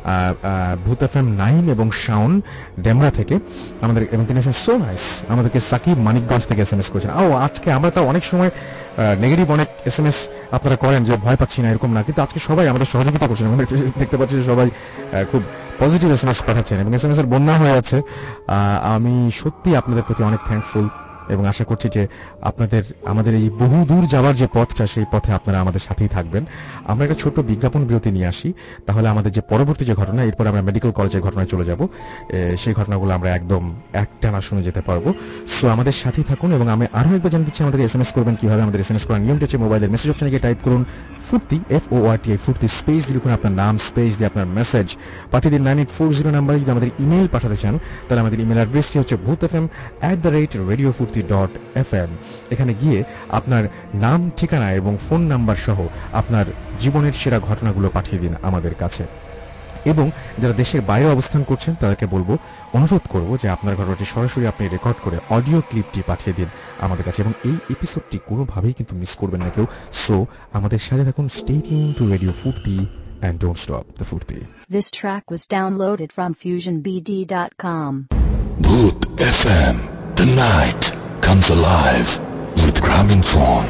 ভূত এফএম 9 এবং শাওন ডেমরা থেকে আমাদের, এবং তিনি সো নাইস। আমাদেরকে সাকিব মানিকগঞ্জ থেকে SMS করেছেন। আজকে আমরা তো অনেক সময় নেগেটিভ অনেক SMS আপনারা করেন যে ভয় পাচ্ছি না, এরকম না, কিন্তু আজকে সবাই আমাদের সহযোগিতা করছেন। আমরা দেখতে পাচ্ছি যে সবাই খুব পজিটিভ SMS পাঠাচ্ছেন এবং SMS এর বন্যা হয়ে আছে। আমি সত্যি আপনাদের প্রতি অনেক থ্যাঙ্কফুল এবং আশা করছি যে আমাদের এই বহু দূর যাওয়ার যে পথটা সেই পথে আপনারা আমাদের সাথেই থাকবেন। আমরা একটা ছোট বিজ্ঞাপন বিরতি নিয়ে আসি, তাহলে আমাদের যে পরবর্তী যে ঘটনা, এরপর আমরা মেডিকেল কলেজের ঘটনায় চলে যাব, সেই ঘটনাগুলো আমরা একদম একটানা শুনে যেতে পারবো। সো আমাদের সাথেই থাকুন। এবং আমি আরো একবার জানিয়ে দিচ্ছি আমাদের SMS করবেন কিভাবে। আমাদের SMS করার নিয়মটা হচ্ছে মোবাইলের মেসেজ অপশনে গিয়ে টাইপ করুন ফুর্তি FORTI ফুর্তি, স্পেস দিয়ে লিখুন আপনার নাম, স্পেস দিয়ে আপনার মেসেজ পাঠিয়ে দিন 9840 নাম্বারে। যদি আমাদের ইমেল পাঠাতে চান তাহলে আমাদের ইমেল অ্যাড্রেসটি হচ্ছে bhutfm@radiofurti.fm। এখানে গিয়ে আপনার নাম, ঠিকানা এবং ফোন নাম্বার সহ আপনার জীবনের সেরা ঘটনাগুলো পাঠিয়ে দিন আমাদের কাছে। এবং যারা দেশের বাইরে অবস্থান করছেন তাদেরকে বলবো, অনুরোধ করব যে আপনার ঘটনাটি সরাসরি আপনি রেকর্ড করে অডিও ক্লিপটি পাঠিয়ে দিন আমাদের কাছে, এবং এই এপিসোডটি কোনোভাবেই কিন্তু মিস করবেন না কেউ। সো আমাদের সাথে থাকুন, stay tune to radio Foorti and don't stop the Furti. This track was downloaded from FusionBD.com. Bhoot FM, the night comes alive with Graminphone.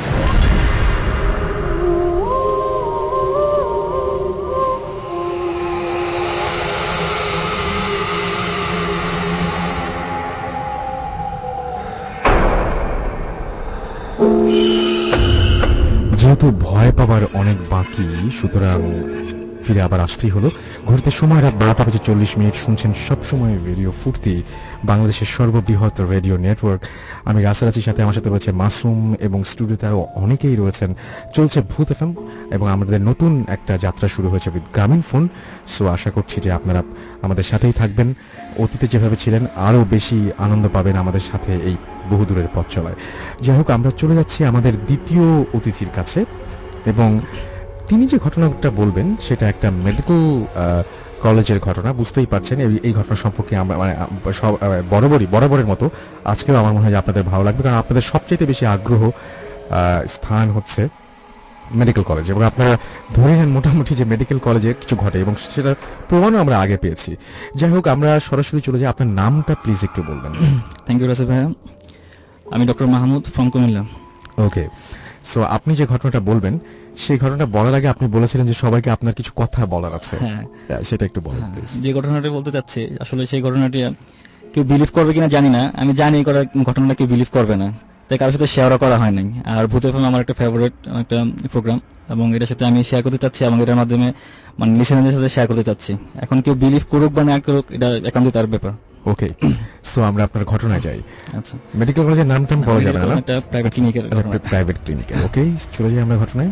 যেহেতু ভয় পাবার অনেক বাকি, সুতরাং ফিরে আবার আসতেই হলো। ঘুরতে সময় রাত 12:40। শুনছেন সবসময় রেডিও ফুর্তি, বাংলাদেশের সর্ববৃহৎ রেডিও নেটওয়ার্ক। আমি রাসারাচির সাথে, আমার সাথে রয়েছে মাসুম, এবং স্টুডিওতে আরো অনেকেই রয়েছেন। চলছে ভূত এফএম এবং আমাদের নতুন একটা যাত্রা শুরু হয়েছে উইথ গ্রামীণফোন। সো আশা করছি যে আপনারা আমাদের সাথেই থাকবেন, অতীতে যেভাবে ছিলেন আরো বেশি আনন্দ পাবেন আমাদের সাথে এই বহুদূরের পথ চলায়। যাই হোক, আমরা চলে যাচ্ছি আমাদের দ্বিতীয় অতিথির কাছে, এবং তিনি যে ঘটনাটা বলবেন সেটা একটা মেডিকেল কলেজের ঘটনা। বুঝতেই পারছেন এই ঘটনা সম্পর্কে আমরা বরাবরের মতো আজকেও আমার মনে হয় যে আপনাদের ভালো লাগবে, কারণ আপনাদের সবচেয়ে বেশি আগ্রহ স্থান হচ্ছে মেডিকেল কলেজ, এবং আপনারা ধরে নেন মোটামুটি যে মেডিকেল কলেজে কিছু ঘটে, এবং সেটা প্রমাণও আমরা আগে পেয়েছি। যাই হোক, আমরা সরাসরি চলে যাই। আপনার নামটা প্লিজ একটু বলবেন। থ্যাংক ইউ রাসেল ভাইয়া। আমি doctor Mahmud from Comilla. Okay, so আপনি যে ঘটনাটা বলবেন সেই ঘটনাটা বলার আগে আপনি বলেছিলেন যে সবাইকে আপনার কিছু কথা বলার আছে, সেটা একটু বলেন প্লিজ। যে ঘটনাটি বলতে চাচ্ছি আসলে সেই ঘটনাটি কেউ বিলিভ করবে কিনা জানি না, আমি জানি এই ঘটনাটা কেউ বিলিভ করবে না, তাই কারোর সাথে শেয়ারও করা হয় নাই। আর ভূত এফএম আমার একটা ফেভারিট একটা প্রোগ্রাম, এবং এটার সাথে আমি শেয়ার করতে চাচ্ছি এবং এটার মাধ্যমে মানে লিসেনারদের সাথে শেয়ার করতে চাচ্ছি। এখন কেউ বিলিভ করুক বা না করুক এটা একান্তই তার ব্যাপার। ওকে, সো আমরা আপনার ঘটনায় যাই। আচ্ছা, মেডিকেল কলেজের নামটা বলা যাবে না, এটা প্রাইভেট ক্লিনিকের ঘটনা। প্রাইভেট ক্লিনিকের। ওকে, চলে যাই আমরা ঘটনায়।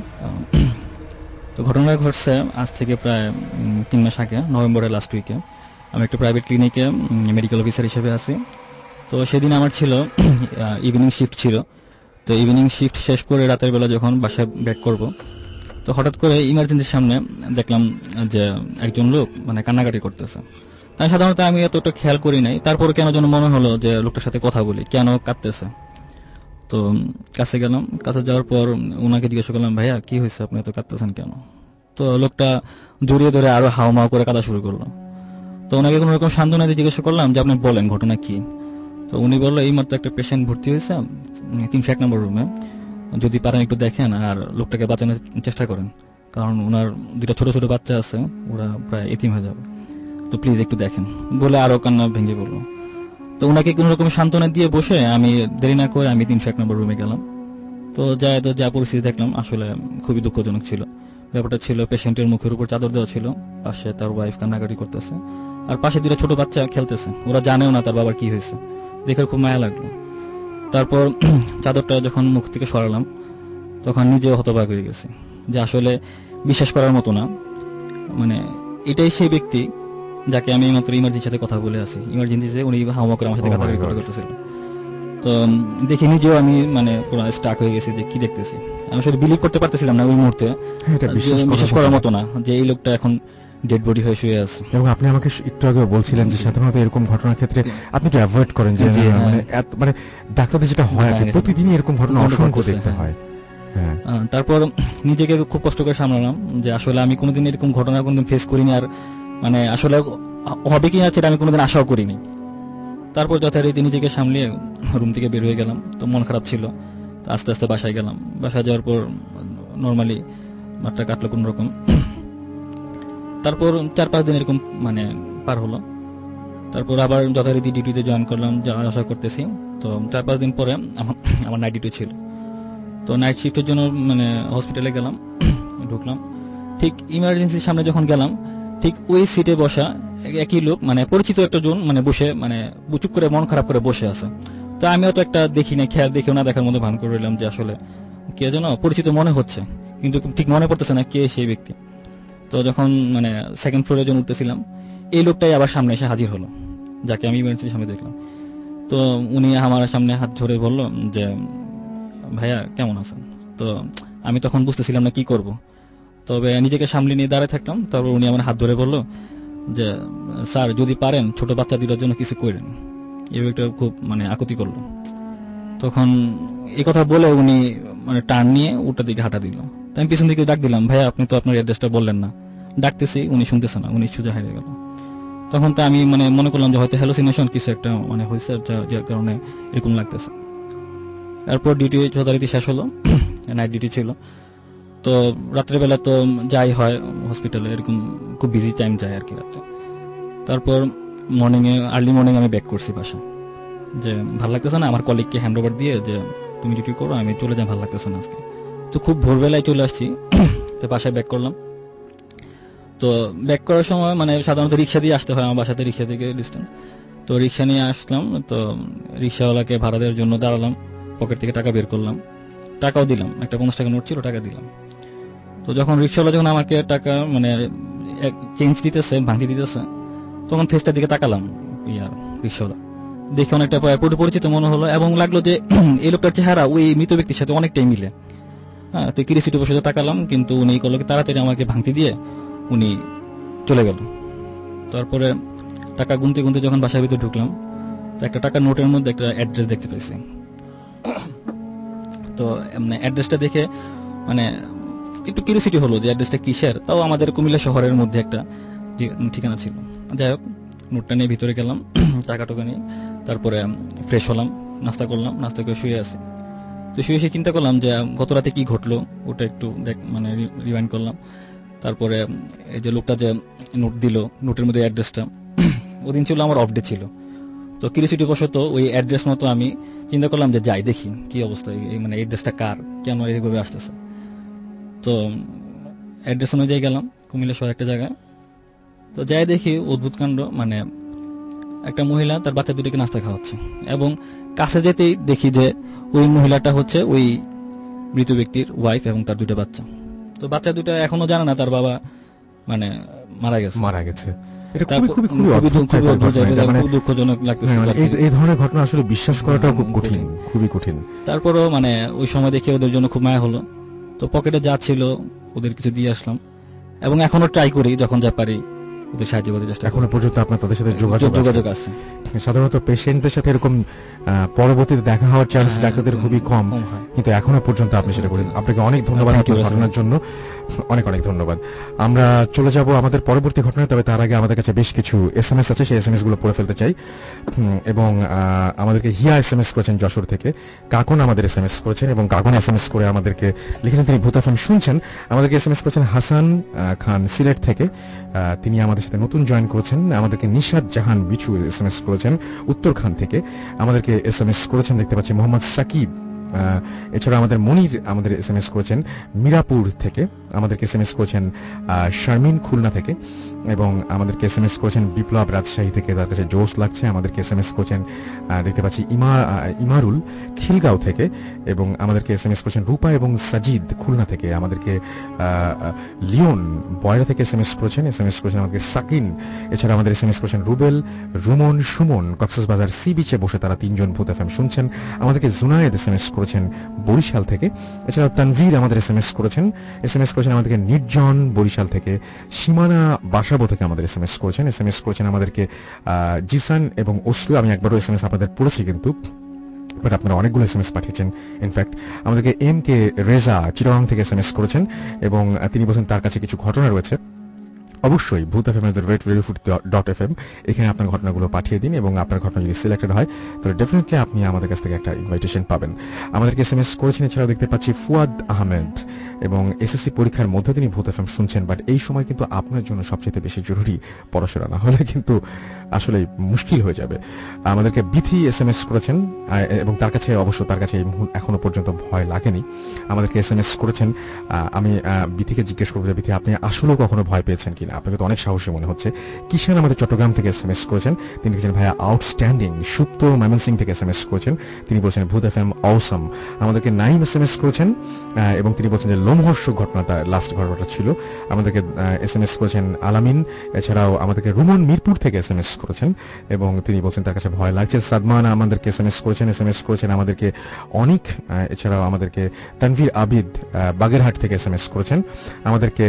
তো ঘটনা ঘটছে আজ থেকে প্রায় 3 মাস আগে, নভেম্বরের লাস্ট উইকে। আমি একটা প্রাইভেট ক্লিনিকে মেডিকেল অফিসার হিসেবে আছি। তো সেদিন আমার ছিল ইভিনিং শিফট ছিল। তো ইভিনিং শিফট শেষ করে রাতের বেলা যখন বাসায় ব্যাক করব, তো হঠাৎ করে ইমার্জেন্সির সামনে দেখলাম যে একজন লোক মানে কান্নাকাটি করতেছে। তাই সাধারণত আমি এতটা খেয়াল করি নাই, তারপরে কেন যেন মনে হলো যে লোকটার সাথে কথা বলি, কেন কাঁদতেছে। তো কাছে গেলাম, কাছে যাওয়ার পর ওনাকে জিজ্ঞেস করলাম, ভাইয়া কি হয়েছে, আপনি এত কাঁদতেছেন কেন? তো লোকটা জড়িয়ে ধরে আরো হাওমাও করে কাঁদা শুরু করলো। তো ওনাকে কোনো রকম সান্ত্বনা দিয়ে জিজ্ঞেস করলাম যে আপনি বলেন ঘটনা কি। তো উনি বললো, এই মাত্র একটা পেশেন্ট ভর্তি হয়েছে 301 নম্বর রুমে, যদি পারেন একটু দেখেন আর লোকটাকে বাঁচানোর চেষ্টা করেন, কারণ ওনার 2টা ছোট ছোট বাচ্চা আছে, ওরা প্রায় এতিম হয়ে যাবে, তো প্লিজ একটু দেখেন বলে আরো কান্না ভেঙে পড়লো। তো ওনাকে কোন রকম সান্ত্বনা দিয়ে বসে আমি দেরি না করে আমি 301 নম্বর রুমে গেলাম। তো যা পরিস্থিতি দেখলাম আসলে খুবই দুঃখজনক ছিল। ব্যাপারটা ছিল পেশেন্টের মুখের উপর চাদর দেওয়া ছিল, পাশে তার ওয়াইফ কান্নাকাটি করতেছে, আর পাশে 2টা ছোট বাচ্চা খেলতেছে, ওরা জানেও না তার বাবার কি হয়েছে। দেখে খুব মায়া লাগলো। তারপর চাদরটা যখন মুখ থেকে সরালাম তখন নিজেও হতবাক হয়ে গেছি যে আসলে বিশ্বাস করার মতো না, মানে এটাই সেই ব্যক্তি যাকে আমি মাত্র ইমার্জেন্সির সাথে কথা বলে আছি। ইমার্জেন্সিতে উনি হাওয়া করে আমার সাথে কাটাকাটি করতেছিল। তো দেখে নিজেও আমি মানে পুরো স্টাক হয়ে গেছি যে কি দেখতেছি। আমি আসলে বিলিভ করতে পারতেছিলাম না ওই মুহূর্তে, বিশ্বাস করার মতো না যে এই লোকটা এখন ডেড বডি হয়ে শুয়ে আছে। এবং আপনি আমাকে একটু আগে বলছিলেন যে সাধারণত এরকম ঘটনার ক্ষেত্রে আপনি একটু অ্যাভয়েড করেন, যে মানে ডাক্তারদের যেটা হয় প্রতিদিনই এরকম ঘটনা অসংখ্য দেখতে হয়। তারপর নিজেকে খুব কষ্ট করে সামলালাম যে আসলে আমি কোনোদিন এরকম ঘটনা কোনোদিন ফেস করিনি, আর মানে আসলে হবে কিনা সেটা আমি কোনোদিন আশাও করিনি। তারপর যথারীতি নিজেকে সামলিয়ে রুম থেকে বের হয়ে গেলাম। তো মন খারাপ ছিল, আস্তে আস্তে বাসায় গেলাম। বাসায় যাওয়ার পর নর্মালি মাঠটা কাটলো কোন রকম। তারপর 4-5 দিন এরকম মানে পার হলো। তারপর আবার যথারীতি ডিউটিতে জয়েন করলাম, যা আশা করতেছি। তো 4-5 দিন পরে আমার নাইট ডিউটি ছিল। তো নাইট শিফটের জন্য মানে হসপিটালে গেলাম, ঢুকলাম। ঠিক ইমার্জেন্সির সামনে যখন গেলাম, ঠিক ওই সিটে বসা একই লোক, মানে পরিচিত একটা জন, মানে বসে মানে চুপ করে মন খারাপ করে বসে আছে। তো আমিও তো একটা দেখি না, খেয়াল দেখেও না দেখার মধ্যে ভান করে রইলাম যে আসলে কে যেন পরিচিত মনে হচ্ছে, কিন্তু ঠিক মনে পড়তেছে না কে সেই ব্যক্তি। তো যখন মানে সেকেন্ড ফ্লোরে যখন উঠতেছিলাম, এই লোকটাই আবার সামনে এসে হাজির হলো, যাকে আমি ইমার্জেন্সির সামনে দেখলাম। তো উনি আমার সামনে হাত ধরে বলল যে ভাইয়া কেমন আছেন। তো আমি তখন বুঝতেছিলাম না কি করব, তবে নিজেকে সামলে নিয়ে দাঁড়ায় থাকলাম। তারপর উনি আমার হাত ধরে বলল যে স্যার যদি পারেন ছোট বাচ্চা দুটোর জন্য কিছু করেন। এই ব্যক্তিটা খুব মানে আকুতি করলো। তখন এই কথা বলে উনি মানে টার্ন নিয়ে ওটার দিকে হাঁটা দিল। আমি পিছন দিকে ডাক দিলাম, ভাইয়া আপনি তো আপনার অ্যাড্রেসটা বললেন না। ডাকতেছি, উনি শুনতেছে না, উনি সোজা হারিয়ে গেল। তখন তো আমি মানে মনে করলাম যে হয়তো হ্যালুসিনেশন কিছু একটা মানে হয়েছে, যার কারণে এরকম লাগতেছে। এরপর ডিউটি যথারীতি শেষ হলো, নাইট ডিউটি ছিল। তো রাত্রেবেলা তো যাই হয় হসপিটালে, এরকম খুব বিজি টাইম যায় আর কি রাত্রে। তারপর আর্লি মর্নিং আমি ব্যাক করছি বাসায়, যে ভালো লাগতেছে না, আমার কলিগকে হ্যান্ড ওভার দিয়ে যে তুমি ডিউটি করো, আমি চলে যাই, ভালো লাগতেছে না আজকে। তো খুব ভোরবেলায় চলে আসছি, তো বাসায় ব্যাক করলাম। তো ব্যাক করার সময় মানে সাধারণত রিক্সা দিয়ে আসতে হয়, আমার বাসাতে রিক্সা থেকে ডিস্টেন্স। তো রিক্সা নিয়ে আসলাম। তো রিক্সাওয়ালাকে ভাড়া দেওয়ার জন্য দাঁড়ালাম, পকেট থেকে টাকা বের করলাম, টাকাও দিলাম, একটা 50 টাকা নোট ছিল, টাকা দিলাম। তো যখন রিক্সাওয়ালা যখন আমাকে টাকা মানে চেঞ্জ দিতেছে, ভাঙতি দিতেছে, তখন ফেসটার দিকে তাকালাম, রিক্সাওয়ালা দেখে অনেকটা পরিচিত মনে হলো, এবং লাগলো যে এই লোকটার চেহারা ওই মৃত ব্যক্তির সাথে অনেকটাই মিলে। হ্যাঁ, তো কিরিসিটি বসে তাকালাম, কিন্তু উনি করলো তাড়াতাড়ি আমাকে ভাঙতি দিয়ে উনি চলে গেল। তারপরে টাকা গুনতে গুনতে যখন বাসার ভিতরে ঢুকলাম, তো একটা টাকার নোটের মধ্যে একটা অ্যাড্রেস দেখতে পেয়েছি। তো অ্যাড্রেসটা দেখে মানে একটু কিউরিওসিটি হলো যে অ্যাড্রেসটা কিসের, তাও আমাদের কুমিল্লা শহরের মধ্যে একটা ঠিকানা ছিল। যাই হোক, নোটটা নিয়ে ভিতরে গেলাম, টাকা টোকা নিয়ে। তারপরে ফ্রেশ হলাম, নাস্তা করলাম, নাস্তা করে শুয়ে আছি। তো শুয়ে এসে চিন্তা করলাম যে গত রাতে কি ঘটলো ওটা একটু মানে রিমাইন্ড করলাম। তারপরে এই যে লোকটা যে নোট দিল, নোটের মধ্যে অ্যাড্রেসটা, ওদিন ছিল আমার অফ ডে ছিল। তো কিউরিওসিটি বশত ওই অ্যাড্রেস মতো আমি চিন্তা করলাম যে যাই দেখি কি অবস্থা, মানে অ্যাড্রেসটা কার, কেন এইভাবে আসতেছে। তো অ্যাড্রেস অনুযায়ী গেলাম কুমিল্লা শহর একটা জায়গায়। তো যাই দেখি অদ্ভুত কাণ্ড, মানে একটা মহিলা তার বাচ্চা দুটোকে নাস্তা খাওয়াচ্ছে, এবং কাছে যেতেই দেখি যে ওই মহিলাটা হচ্ছে ওই মৃত ব্যক্তির ওয়াইফ এবং তার দুটো বাচ্চা। তো বাচ্চা দুটো এখনো জানে না তার বাবা মানে মারা গেছে। এই ধরনের ঘটনা আসলে বিশ্বাস করাটা খুব কঠিন, খুবই কঠিন। তারপরও মানে ওই সময় দেখে ওদের জন্য খুব মায়া হলো, তো পকেটে যা ছিল ওদের কিছু দিয়ে আসলাম, এবং এখনো ট্রাই করি যখন যা পারি ওদের সাহায্য করতে চেষ্টা। এখনো পর্যন্ত আপনার তাদের সাথে যোগাযোগ আছে? সাধারণত পেশেন্টদের সাথে এরকম পরবর্তীতে দেখা হওয়ার চান্স ডাক্তারদের খুবই কম, কিন্তু এখনো পর্যন্ত আপনি সেটা করেন। আপনাকে অনেক ধন্যবাদ আপনার ঘটনার জন্য, অনেক অনেক ধন্যবাদ। আমরা চলে যাব আমাদের পরবর্তী ঘটনায়, তবে তার আগে আমাদের কাছে বেশ কিছু SMS আছে, সেই SMS গুলো পড়ে ফেলতে চাই। এবং আমাদেরকে হিয়া SMS করেছেন যশোর থেকে, কাকন আমাদের SMS করেছেন, এবং কাকন SMS করে আমাদেরকে লিখেছেন তিনি ভূত এফএম শুনছেন। আমাদেরকে SMS করেছেন হাসান খান সিলেট থেকে, তিনি আমাদের সাথে নতুন জয়েন করেছেন। আমাদেরকে নিশাদ জাহান বিছু SMS করেছেন উত্তরখান থেকে, আমাদেরকে SMS করেছেন দেখতে পাচ্ছি মোহাম্মদ সাকিব। এছাড়া আমাদের মনির আমাদের SMS করেছেন মিরাপুর থেকে, আমাদেরকে SMS করেছেন শারমিন খুলনা থেকে, এবং আমাদেরকে SMS করেছেন বিপ্লব রাজশাহী থেকে, তার কাছে জোশ লাগছে। আমাদেরকে SMS করেছেন দেখতে পাচ্ছি ইমারুল খিলগাঁও থেকে, এবং আমাদেরকে SMS করেছেন রূপা এবং সাজিদ খুলনা থেকে। আমাদেরকে লিওন বয়রা থেকে SMS করেছেন আমাদেরকে সাকিন। এছাড়া আমাদের SMS করেছেন রুবেল, রুমন, সুমন কক্সবাজার সি বিচে বসে তারা তিনজন ভূত এফএম শুনছেন। আমাদেরকে জুনায়েদ SMS করেছেন বরিশাল থেকে। এছাড়া তানভীর আমাদের SMS করেছেন আমাদেরকে নির্জন বরিশাল থেকে। সীমানা বাসাবো থেকে আমাদের SMS করেছেন আমাদেরকে জিসান এবং অশ্রু। আমি একবারও SMS আপনাদের পড়েছি কিন্তু, বাট আপনারা অনেকগুলো SMS পাঠিয়েছেন। ইনফ্যাক্ট আমাদেরকে MK রেজা চিটাগাং থেকে SMS করেছেন, এবং তিনি বলছেন তার কাছে কিছু ঘটনা রয়েছে। অবশ্যই ভূত এফএম .fm এখানে আপনার ঘটনাগুলো পাঠিয়ে দিন, এবং আপনার ঘটনা যদি সিলেক্টেড হয় তাহলে ডেফিনেটলি আপনি আমাদের কাছ থেকে একটা ইনভাইটেশন পাবেন। আমাদেরকে SMS করেছেন। এছাড়াও দেখতে পাচ্ছি ফুয়াদ আহমেদ, এবং SSC পরীক্ষার মধ্যে তিনি ভূত এফএম শুনছেন, বাট এই সময় কিন্তু আপনার জন্য সবচেয়ে বেশি জরুরি পড়াশোনা, না হলে কিন্তু আসলে মুশকিল হয়ে যাবে। আমাদেরকে বিথি SMS করেছেন, এবং তার কাছে এখনো পর্যন্ত ভয় লাগেনি। আমাদেরকে SMS করেছেন। আমি বিথিকে জিজ্ঞেস করবো যে বিথি, আপনি আসলেও কখনো ভয় পেয়েছেন কিনা? আপনাকে তো অনেক সাহসী মনে হচ্ছে। কিষান আমাদের চট্টগ্রাম থেকে SMS করেছেন, তিনি লিখেছেন ভাইয়া আউটস্ট্যান্ডিং। সুপ্ত ময়মনসিং থেকে SMS করেছেন, তিনি বলছেন ভূত এফএম অসম। আমাদেরকে নাইম SMS করেছেন, এবং তিনি বলছেন যে লোমহর্ষক ঘটনাটা লাস্ট ঘটনাটা ছিল। আমাদেরকে SMS করেছেন আলামিন। এছাড়াও আমাদেরকে রুমন মিরপুর থেকে SMS করেছেন, এবং তিনি বলছেন তার কাছে ভয় লাগছে। সাদমান আমাদেরকে SMS করেছেন আমাদেরকে অনিক। এছাড়াও আমাদেরকে তানভীর আবিদ বাগেরহাট থেকে SMS করেছেন। আমাদেরকে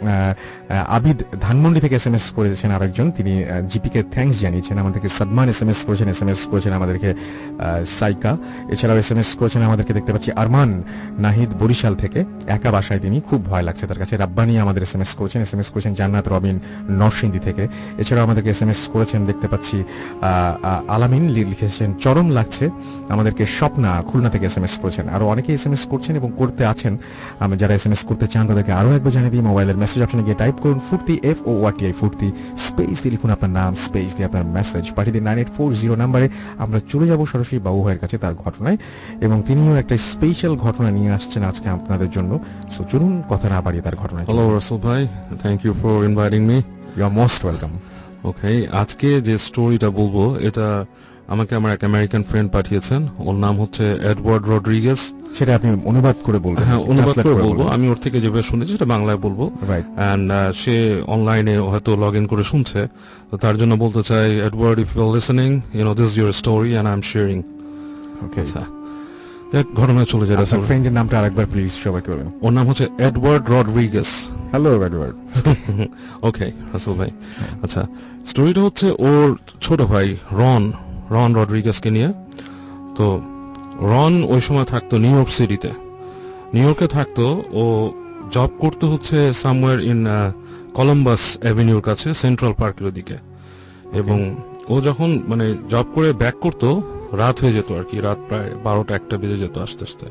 আবিদ ধানমন্ডি থেকে SMS করেছেন আরেকজন, তিনি জিপিকে থ্যাঙ্কস জানিয়েছেন। আমাদেরকে সাদমান SMS করেছেন আমাদেরকে সাইকা। এছাড়াও SMS করেছেন আমাদেরকে দেখতে পাচ্ছি আরমান নাহিদ বরিশাল থেকে, একা বাসায় তিনি, খুব ভয় লাগছে তার কাছে। রাব্বানি আমাদের SMS করেছেন জান্নাত রবিন নরসিংদী থেকে। এছাড়াও আমাদেরকে SMS করেছেন দেখতে পাচ্ছি আলামিন, লিখেছেন চরম লাগছে। আমাদেরকে স্বপ্না খুলনা থেকে SMS করেছেন। আরো অনেকে SMS করছেন এবং করতে আছেন। আমি যারা SMS করতে চান তাদেরকে আরো একবার জানিয়ে দিই, মোবাইলের মেসেজ অপশনে গিয়ে টাইপ করুন ফুর্তি FORTI ফুর্তি, স্পেস দিয়ে লিখুন আপনার নাম, স্পেস দিয়ে আপনার মেসেজ পাঠিয়ে দিন 9840 নম্বরে। আমরা চলে যাব সরাসরি বাবু ভাইয়ের কাছে তার ঘটনায়, এবং তিনিও একটা স্পেশাল ঘটনা নিয়ে আসছেন আজকে আপনাদের জন্য। সো চলুন কথা না বাড়িয়ে তার ঘটনায়। হ্যালো রাসেল ভাই, thank you for inviting me. You are most welcome. Okay, আজকে যে স্টোরিটা বলবো এটা আমাকে আমার এক আমেরিকান ফ্রেন্ড পাঠিয়েছেন। ওর নাম হচ্ছে এডওয়ার্ড রড্রিগেজ। সেটা আপনি অনুবাদ করে বলবেন? হ্যাঁ, অনুবাদ করে বলবো। আমি ওর থেকে যেভাবে শুনেছি সেটা বাংলায় বলবো। এন্ড সে অনলাইনে হয়তো লগ ইন করে শুনছে, তো তার জন্য বলতে চাই, Edward, if you are listening, you know this is your story and I am sharing. Okay, ঘটনা চলে যায়। আপনার ফ্রেন্ডের নামটা আরেকবার প্লিজ সবাইকে বলবেন। ওর নাম হচ্ছে Edward Rodriguez. Hello Edward. Okay Rasel ভাই, আচ্ছা, স্টোরিটা হচ্ছে ওর ছোট ভাই রন রড্রিগেজকে নিয়ে। তো রন ওই সময় থাকতো নিউ ইয়র্ক সিটিতে, নিউ ইয়র্কে থাকতো। ও জব করতে হচ্ছে সামওয়্যার ইন কলম্বাস অ্যাভিনিউর কাছে, সেন্ট্রাল পার্কের দিকে। এবং ও যখন মানে জব করে ব্যাক করতো, রাত হয়ে যেত আর কি, রাত প্রায় 12টা-1টা বেজে যেত আস্তে আস্তে।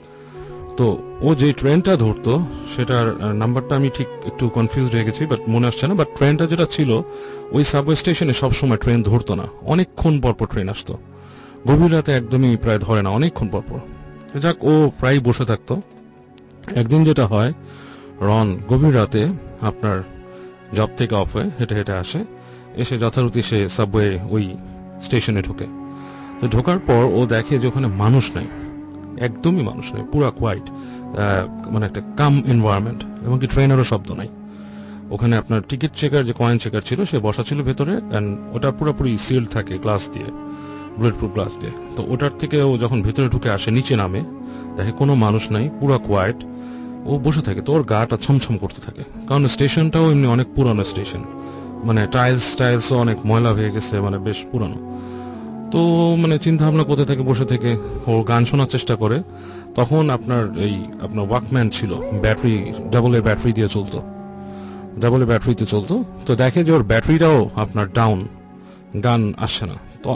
তো ও যে ট্রেনটা ধরতো সেটার নাম্বারটা আমি ঠিক একটু কনফিউজ হয়ে গেছি, বাট মনে আসছে না। বাট ট্রেনটা যেটা ছিল ওই সাবওয়ে স্টেশনে সবসময় ট্রেন ধরতো না, অনেকক্ষণ পরপর ট্রেন আসতো। গভীর রাতে একদমই প্রায় ধরে না, অনেকক্ষণ পরপর। যাক, ও প্রায় বসে থাকতো। একদিন যেটা হয়, রন গভীর রাতে আপনার জব থেকে অফ হয়ে হেঁটে হেঁটে আসে, এসে যথারীতি সে সাবওয়ে ওই স্টেশনে ঢোকে। ঢোকার পর ও দেখে যে ওখানে মানুষ নাই, একদমই মানুষ নেই, পুরা কোয়াইট, মানে একটা কাম এনভায়রনমেন্ট, এবং কি ট্রেনেরও শব্দ নাই। ওখানে আপনার টিকিট চেকার, যে কয়েন চেকার ছিল, সে বসা ছিল ভেতরে, এন্ড ওটা পুরোপুরি সিল্ড থাকে গ্লাস দিয়ে, বুলেট প্রুফ গ্লাস দিয়ে। তো ওটার থেকে ও যখন ভেতরে ঢুকে আসে, নিচে নামে, দেখে কোনো মানুষ নাই, পুরা কোয়াইট। ও বসে থাকে, তো ওর গাটা ছমছম করতে থাকে, কারণ স্টেশনটাও এমনি অনেক পুরানো স্টেশন, মানে টাইলস অনেক ময়লা হয়ে গেছে, মানে বেশ পুরানো। তো মানে চিন্তা ভাবনা করতে থাকে, বসে থেকে ও গান শোনার চেষ্টা করে। তখন আপনার ওয়াকম্যান ছিল, ব্যাটারি, ডাবল এর ব্যাটারি দিয়ে চলতো, ডাবল এর ব্যাটারিতে চলতো। তো দেখে যে ওর ব্যাটারিটাও আপনার ডাউন, গান আসছে না। তো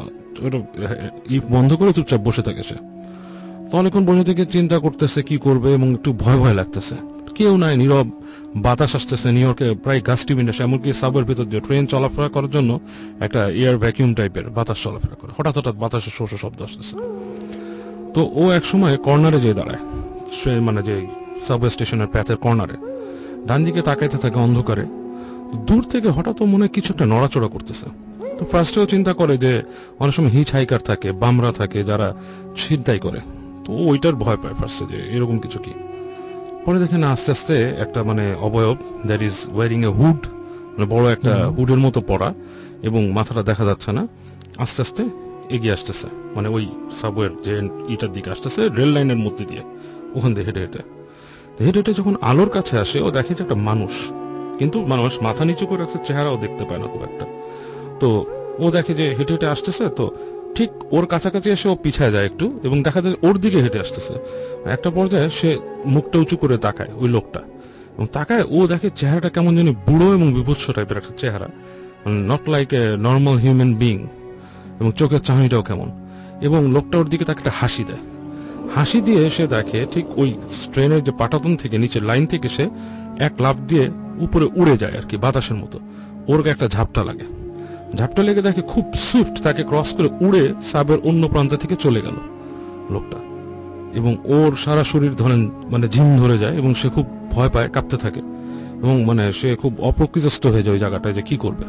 বন্ধ করে চুপচাপ বসে থাকে সে। তো অনেকক্ষণ বসে থেকে চিন্তা করতেছে কি করবে, এবং একটু ভয় ভয় লাগতেছে। কেউ নাই, নীরব, বাতাস আসতেছে নিউ ইয়র্কে প্রায় গাস্টি উইন্ড আসে, এমনকি সাবওয়ের ভিতর দিয়ে ট্রেন চলাফেরা করার জন্য একটা এয়ার ভ্যাকিউম টাইপের বাতাস চলাফেরা করে। হঠাৎ হঠাৎ বাতাসের শোষ শব্দ আসতেছে। তো ও এক সময় কর্নারে যেয়ে দাঁড়ায়, মানে যে সাবওয়ে স্টেশনের প্যাথের কর্নারে, ডান দিকে তাকাইতে থাকে অন্ধকারে। দূর থেকে হঠাৎ ও মনে কিছু একটা নড়াচড়া করতেছে। তো ফার্স্টেও চিন্তা করে যে অনেক সময় হিচ হাইকার থাকে, বামরা থাকে, যারা ছিনতাই করে, তো ওইটার ভয় পায় ফার্স্টে যে এরকম কিছু কি। পরে দেখে না, আস্তে আস্তে একটা মানে অবয়ব, that is wearing a hood, মানে বড় একটা হুডের মতো পড়া, এবং মাথাটা দেখা যাচ্ছে না, আস্তে আস্তে এগিয়ে আসতেছে, মানে ওই সাবওয়ের যে ইটার দিকে আসতেছে, রেল লাইনের মধ্যে দিয়ে, ওখান দিয়ে হেঁটে হেঁটে হেঁটে হেঁটে যখন আলোর কাছে আসে, ও দেখে যে একটা মানুষ, কিন্তু মানুষ মাথা নিচু করে রাখছে, চেহারাও দেখতে পায় না খুব একটা। তো ও দেখে যে হেঁটে হেঁটে আসতেছে, তো ঠিক ওর কাছাকাছি এসে ও পিছায় যায় একটু, এবং দেখা যায় ওর দিকে হেঁটে আসতেছে। একটা পর্যায়ে সে মুখটা উঁচু করে তাকায় ওই লোকটা, এবং তাকায় ও দেখে চেহারাটা কেমন জানি বুড়ো এবং বিভৎস টাইপের একটা চেহারা, not like a normal human being, এবং চোখের চাহনিটাও কেমন। এবং লোকটা ওর দিকে তাকে একটা হাসি দেয়। হাসি দিয়ে সে দেখে ঠিক ওই ট্রেনের যে পাটাতন থেকে, নিচের লাইন থেকে সে এক লাফ দিয়ে উপরে উড়ে যায় আর কি, বাতাসের মতো। ওর একটা ঝাপটা লাগে, ঝাপটা লেগে দেখে খুব সুইফট তাকে ক্রস করে উড়ে সাবের অন্য প্রান্ত থেকে চলে গেল লোকটা। এবং ওর সারা শরীর ধরেন মানে ঝিম ধরে যায়, এবং সে খুব ভয় পায়, কাঁপতে থাকে, এবং মানে সে খুব অপ্রকৃতস্থ হয়ে যায় ওই জায়গাটায় যে কি করবে।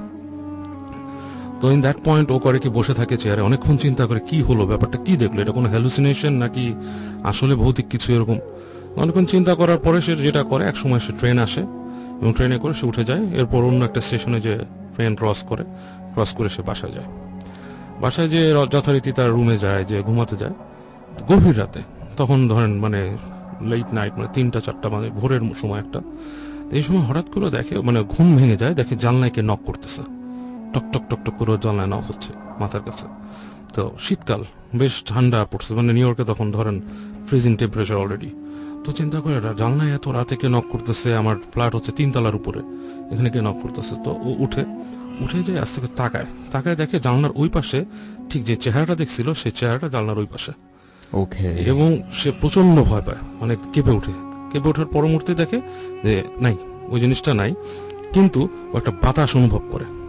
তো ইন দ্যাট পয়েন্ট ও করে কি বসে থাকে চেয়ারে, অনেকক্ষণ চিন্তা করে কি হলো, ব্যাপারটা কি দেখলো, এটা কোনো হ্যালুসিনেশন নাকি আসলে ভৌতিক কিছু এরকম। অনেকক্ষণ চিন্তা করার পরে সে যেটা করে, এক সময় সে ট্রেন আসে, এবং ট্রেনে করে সে উঠে যায়। এরপর অন্য একটা স্টেশনে যে ট্রেন ক্রস করে সে বাসায় যায়। বাসায় যে যথারীতি তার রুমে যায়, যে ঘুমাতে যায় গভীর রাতে, তখন ধরেন মানে লেট নাইট, মানে 3টা-4টা, মানে ভোরের সময় একটা। এই সময় হঠাৎ করে দেখে, মানে ঘুম ভেঙে যায়, দেখে জানলায় কে নক করতেছে, টক টক টক টক করে জানলায় নক হচ্ছে মাথার কাছে। তো শীতকাল, বেশ ঠান্ডা পড়ছে, মানে নিউ ইয়র্কে তখন ধরেন ফ্রিজিং টেম্পারেচার অলরেডি। তো চিন্তা করে জানলায় এত রাতে কে নক করতেছে, আমার ফ্ল্যাট হচ্ছে 3 তলার উপরে, এখানে কে নক করতেছে। তো ও উঠে যায়, আস্তে করে তাকায় দেখে জানলার ওই পাশে ঠিক যে চেহারাটা দেখছিল, সে চেহারাটা জানলার ওই পাশে। ওকে। এবং সে প্রচন্ড ভয় পায়, মানে কেঁপে ওঠার পর মুহূর্তে দেখে যে নাই, ওই জিনিসটা নাই, কিন্তু ও একটা বাতাস অনুভব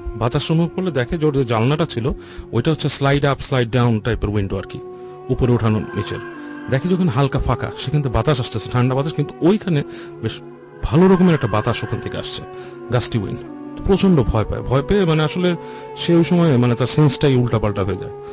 করলে দেখে যে ওর যে জানলাটা ছিল ওইটা হচ্ছে স্লাইড আপ স্লাইড ডাউন টাইপের উইন্ডো আর কি, উপরে ওঠানো নিচের। দেখে যখন হালকা ফাঁকা, সেখান থেকে বাতাস আসতেছে, ঠান্ডা বাতাস, কিন্তু ওইখানে বেশ ভালো রকমের একটা বাতাস ওখান থেকে আসছে, গাস্টি উইন্ড। প্রচন্ড ভয় পেয়ে মানে আসলে সে ওই সময় মানে তার সেন্সটাই উল্টাপাল্টা হয়ে যায়।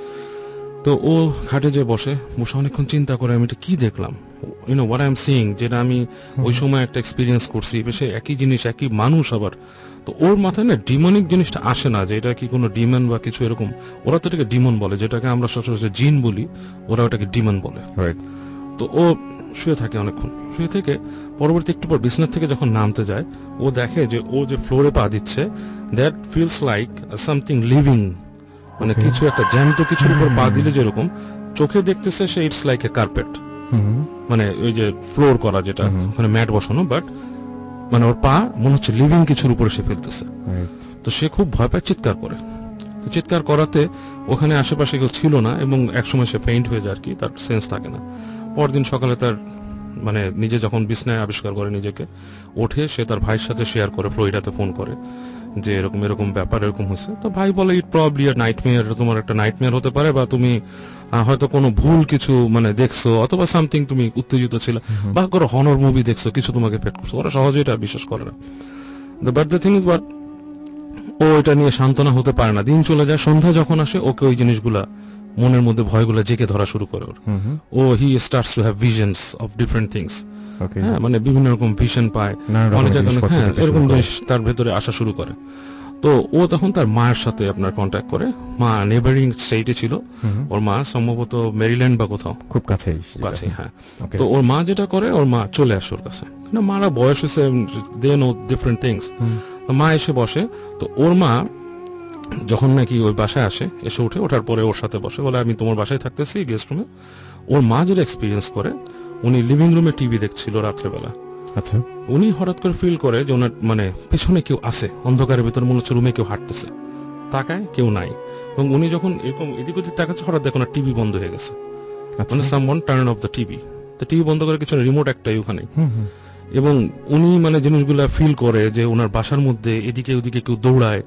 তো ও খাটে যে বসে অনেকক্ষণ চিন্তা করে, আমি এটা কি দেখলাম, হোয়াট আই এম সিইং, যেটা আমি ওই সময় একটা এক্সপিরিয়েন্স করছি, বেশ একই জিনিস, একই মানুষ আবার। তো ওর মাথায় না ডিমনিক জিনিসটা আসে না, যে এটা কি কোনো ডিমন বা কিছু এরকম। ওরা তো এটাকে ডিমন বলে, যেটাকে আমরা সচরাচর জিন বলি, ওরা ওটাকে ডিমন বলে। তো ও শুয়ে থাকে, অনেকক্ষণ শুয়ে থেকে পরবর্তী একটু পর বিছানা থেকে যখন নামতে যায়, ও দেখে যে ও যে ফ্লোরে পা দিচ্ছে, that feels like something living, মানে কিছু একটা জ্যান্ত কিছুর উপর পা দিলে যেরকম চোখে দেখতেছে সে, ইটস লাইক এ কার্পেট, মানে ওই যে ফ্লোর করা যেটা, ওখানে ম্যাট বসানো, বাট মানে ওর পা মনে হচ্ছে লিভিং কিছুর উপরে সে ফেলতেছে। তো সে খুব ভয় পায়, চিৎকার করে। চিৎকার করাতে ওখানে আশেপাশে কেউ ছিল না, এবং একসময় সে ফেইন্ট হয়ে যায় আর কি, তার সেন্স থাকে না। পরদিন সকালে তার মানে নিজে যখন বিছনায় আবিষ্কার করে নিজেকে, ওঠে, সে তার ভাইয়ের সাথে শেয়ার করে, ফ্লোরিডাতে ফোন করে, যে এরকম এরকম ব্যাপার এরকম হয়েছে। তো ভাই বলে ইট প্রবাবলি আ নাইটমেয়ার, তোমার একটা নাইটমেয়ার হতে পারে, বা তুমি হয়তো কোনো ভুল কিছু মানে দেখছো, অথবা সামথিং তুমি উত্তেজিত ছিল, বা কোনো হনর মুভি দেখছো, কিছু তোমাকে পেট করছো। ওরা সহজে এটা বিশ্বাস করে না। But the thing is but ও এটা নিয়ে সান্ত্বনা হতে পারে না। দিন চলে যায়, সন্ধ্যা যখন আসে ওকে ওই জিনিসগুলা মনের মধ্যে ভয়গুলা জেগে ধরা শুরু করে। ও he starts to have visions of different things. হ্যাঁ, মানে বিভিন্ন রকম ভিশন পায়, অনেক জায়গায় হ্যাঁ এরকম জিনিস তার ভেতরে আসা শুরু করে। তো ও তখন তার মায়ের সাথে আপনার কন্ট্যাক্ট করে। মা নেবারিং স্টেটে ছিল, ওর মা সম্ভবত মেরিল্যান্ড বা কোথাও, খুব কাছেই। হ্যাঁ। তো ওর মা যেটা করে, ওর মা চলে আসে ওর কাছে। মারা বয়স হয়েছে, দে নো ডিফারেন্ট থিংস। মা এসে বসে। তো ওর মা যখন নাকি ওই বাসায় আসে, এসে উঠে, ওঠার পরে ওর সাথে বসে, বলে আমি তোমার বাসায় থাকতেছি গেস্ট রুমে। ওর মা যেটা এক্সপিরিয়েন্স করে, উনি লিভিং রুমে টিভি দেখছিল রাত্রেবেলা। আচ্ছা, উনি হঠাৎ করে ফিল করে যে ওনার মানে পেছনে কেউ আছে, অন্ধকারের ভিতরে মনে হচ্ছে রুমে কেউ হাঁটতেছে। তাকায়, কেউ নাই। এবং উনি যখন এরকম এদিক ওদিক তাকাচ্ছে, হঠাৎ দেখুন টিভি বন্ধ হয়ে গেছে। মানে someone turn off the TV. তো টিভি বন্ধ করে কিছু রিমোট একটাই ওখানে। এবং উনি মানে জিনিসগুলা ফিল করে যে ওনার বাসার মধ্যে এদিকে ওদিকে কেউ দৌড়ায়,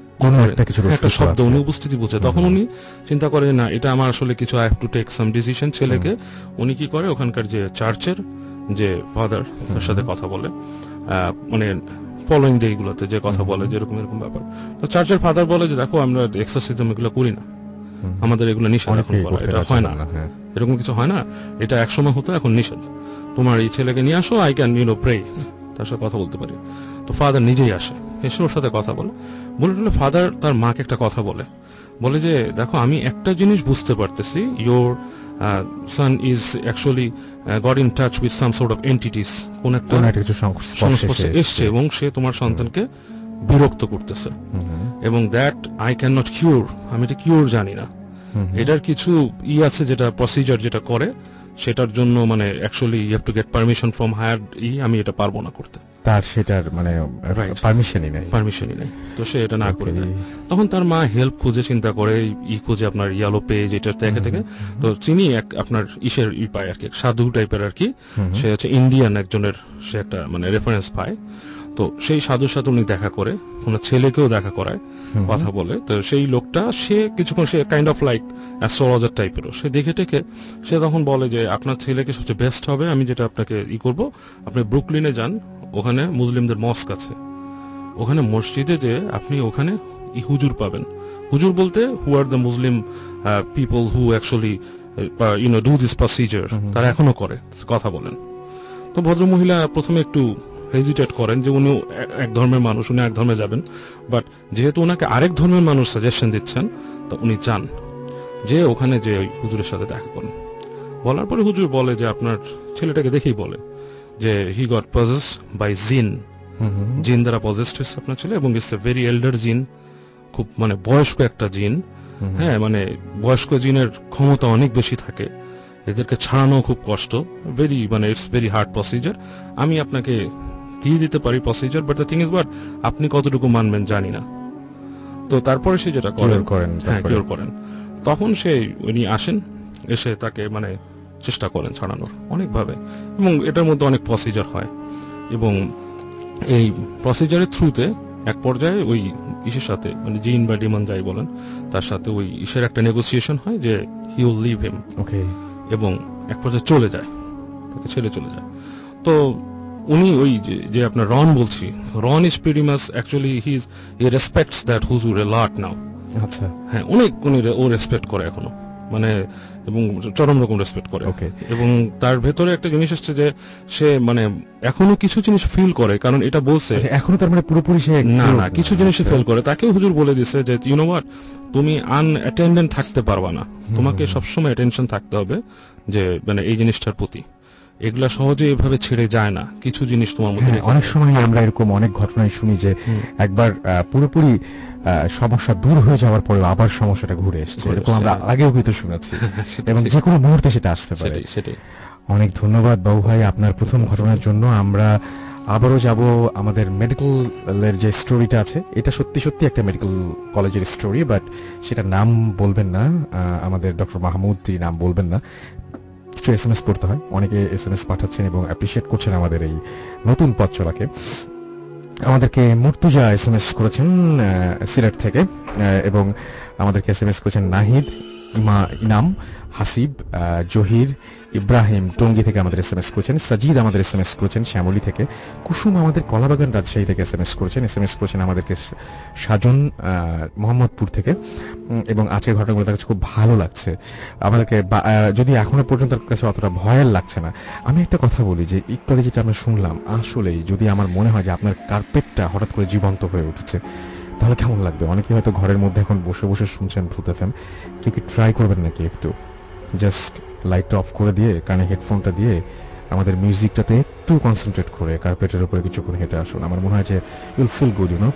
একটা শব্দ, উনি উপস্থিতি বুঝে। তখন উনি চিন্তা করে না, এটা আমার আসলে কিছু I have to take some decision. ছেলেকে উনি কি করে, ওখানকার যে চার্চের যে ফাদার, তার সাথে কথা বলে, মানে ফলোইং ডে গুলোতে যে কথা বলে যেরকম এরকম ব্যাপার। তো চার্চের ফাদার বলে যে দেখো, আমরা এক্সারসাইজম এগুলো করি না, আমাদের এগুলো নিষেধ এখন করা, এটা হয় না, এরকম কিছু হয় না, এটা একসময় হতো, এখন নিষেধ। তোমার এই ছেলেকে নিয়ে আসো, আই ক্যান প্রে, তার সাথে কথা বলতে পারি। তো ফাদার নিজেই আসে, এসে ওর সাথে কথা বলে। বলে ফাদার তার মাকে একটা কথা বলে যে দেখো, আমি একটা জিনিস বুঝতে পারতেছি, your son is actually got in touch with some sort of entities, কোন একটা সংস্পর্শে এসছে, এবং সে তোমার সন্তানকে বিরক্ত করতেছে, এবং that I can not cure, আমি এটা কিউর জানি না। এটার কিছু আছে, যেটা প্রসিজার যেটা করে, সেটার জন্য মানে actually you have to get permission from higher, আমি এটা পারবো না করতে, তার সেটার মানে পারমিশনই নেই। তো সে এটা না করে দেয়। তখন তার মা হেল্প খুঁজে, চিন্তা করে, খুঁজে আপনার ইয়েলো পেজ, এটা থেকে। তো তিনি আপনার ইসের পায় আর কি, সাধু টাইপের আর কি, সে হচ্ছে ইন্ডিয়ান একজনের, সে একটা মানে রেফারেন্স পায়। তো সেই সাধুর সাথে উনি দেখা করে, ওনার ছেলেকেও দেখা করায়, কথা বলে। তো সেই লোকটা, সে কিছুক্ষণ, সে কাইন্ড অফ লাইক অ্যাস্ট্রোলজার টাইপেরও, সে দেখে টেকে সে তখন বলে যে আপনার ছেলেকে সবচেয়ে বেস্ট হবে, আমি যেটা আপনাকে করব, আপনি ব্রুকলিনে যান, ওখানে মুসলিমদের মস্ক আছে, ওখানে মসজিদে যে আপনি ওখানে হুজুর পাবেন। হুজুর বলতে who are the Muslim people who actually do this procedure, তারা এখনো করে, কথা বলেন। তো ভদ্রমহিলা প্রথমে একটু হেজিটেট করেন যে উনি এক ধর্মের মানুষ, উনি এক ধর্মে যাবেন, বাট যেহেতু ওনাকে আরেক ধর্মের মানুষ সাজেশন দিচ্ছেন, তো উনি চান যে ওখানে যে ওই হুজুরের সাথে দেখা করেন। বলার পরে হুজুর বলে যে আপনার ছেলেটাকে দেখেই বলে যে হি গট পজেসড বাই জিন, জিন দ্বারা পজেসড হয়েছে আপনার ছেলে, এবং ইটস এ ভেরি এল্ডার জিন, খুব মানে বয়স্ক একটা জিন। হ্যাঁ, মানে বয়স্ক জিনের ক্ষমতা অনেক বেশি থাকে, এদেরকে ছাড়ানো খুব কষ্ট, ভেরি মানে ইটস ভেরি হার্ড প্রসিজার। আমি আপনাকে দিয়ে দিতে পারি procedure, but the thing is, but আপনি কতটুকু মানবেন জানি না। তো তারপরে সে যেটা করেন, তখন সে উনি আসেন, এসে তাকে মানে চেষ্টা করেন ছাড়ানোর অনেকভাবে, এবং এটার মধ্যে অনেক প্রসিজার হয়, এবং এই প্রসিজারের থ্রুতে এক পর্যায়ে ওই ইসের সাথে, মানে জিন বা ডিমন যাই বলেন, তার সাথে ওই ইসের একটা নেগোসিয়েশন হয় যে হি উইল লিভ হিম, এবং এক পর্যায়ে চলে যায়, তাকে ছেড়ে চলে যায়। তো উনি ওই যে আপনার রন বলছি, Ron is pretty much actually he respects that হুজুর এ লট নাও। আচ্ছা, হ্যাঁ, অনেক উনি ও রেসপেক্ট করে এখনো, মানে এবং চরম রকম রেসপেক্ট করে। এবং তার ভেতরে একটা জিনিস আসছে যে সে মানে এখনো কিছু জিনিস ফিল করে, কারণ এটা বলছে এখনো তার মানে পুরোপুরি সে না কিছু জিনিস ফিল করে। তাকে হুজুর বলে দিছে যে ইউ নো হোয়াট, তুমি আনঅ্যাটেন্ডেন্ট থাকতে পারবা না, তোমাকে সবসময় অ্যাটেনশন থাকতে হবে যে মানে এই জিনিসটার প্রতি। এগুলা সহজে এভাবে ছেড়ে যায় না, কিছু জিনিস তোমার মধ্যে। অনেক সময় আমরা এরকম অনেক ঘটনায় শুনি যে একবার পুরোপুরি সমস্যা দূর হয়ে যাওয়ার পরে আবার সমস্যাটা ঘুরে এসেছে, এরকম আমরা আগেও হয়তো শুনেছি, এবং যে কোনো মুহূর্তে সেটা আসতে পারে। সেটাই। অনেক ধন্যবাদ বাবু ভাই আপনার প্রথম ঘটনার জন্য। আমরা আবারও যাব আমাদের মেডিকেলের যে স্টোরিটা আছে, এটা সত্যি সত্যি একটা মেডিকেল কলেজের স্টোরি, বাট সেটা নাম বলবেন না, আমাদের ডক্টর মাহমুদ নাম বলবেন না, কিছু SMS করতে হয়। অনেকে SMS পাঠাচ্ছেন এবং অ্যাপ্রিশিয়েট করছেন আমাদের এই নতুন পথ চলাকে। আমাদেরকে মুর্তুজা এসএমএস করেছেন সিলেট থেকে, এবং আমাদেরকে এসএমএস করেছেন নাহিদ, ইনাম, হাসিব, জহির, ইব্রাহিম টঙ্গী থেকে আমাদের এসএমএস করেছেন, সাজিদ আমাদের এসএমএস করেছেন শ্যামলী থেকে, কুসুম আমাদের কলাবাগান রাজশাহী থেকে এসএমএস করেছেন আমাদেরকে সাজন মোহাম্মদপুর থেকে। এবং আজকের ঘটনাগুলো তার কাছে খুব ভালো লাগছে আমাদেরকে, যদি এখনো পর্যন্ত তার কাছে অতটা ভয়ের লাগছে না। আমি একটা কথা বলি যে একটু আগে যেটা আমরা শুনলাম, আসলেই যদি আমার মনে হয় যে আপনার কার্পেটটা হঠাৎ করে জীবন্ত হয়ে উঠেছে, তাহলে কেমন লাগবে? অনেকে হয়তো ঘরের মধ্যে এখন বসে বসে শুনছেন ভূত এফএম, কেউ কি ট্রাই করবেন নাকি একটু জাস্ট লাইটটা অফ করে দিয়ে কানে হেডফোনটা দিয়ে আমাদের মিউজিকটাতে একটু কনসেন্ট্রেট করে কার্পেটের উপরে কিছুক্ষণ হেঁটে আসুন। আমার মনে হয় যে ইউল ফিল গুড, ইউনো।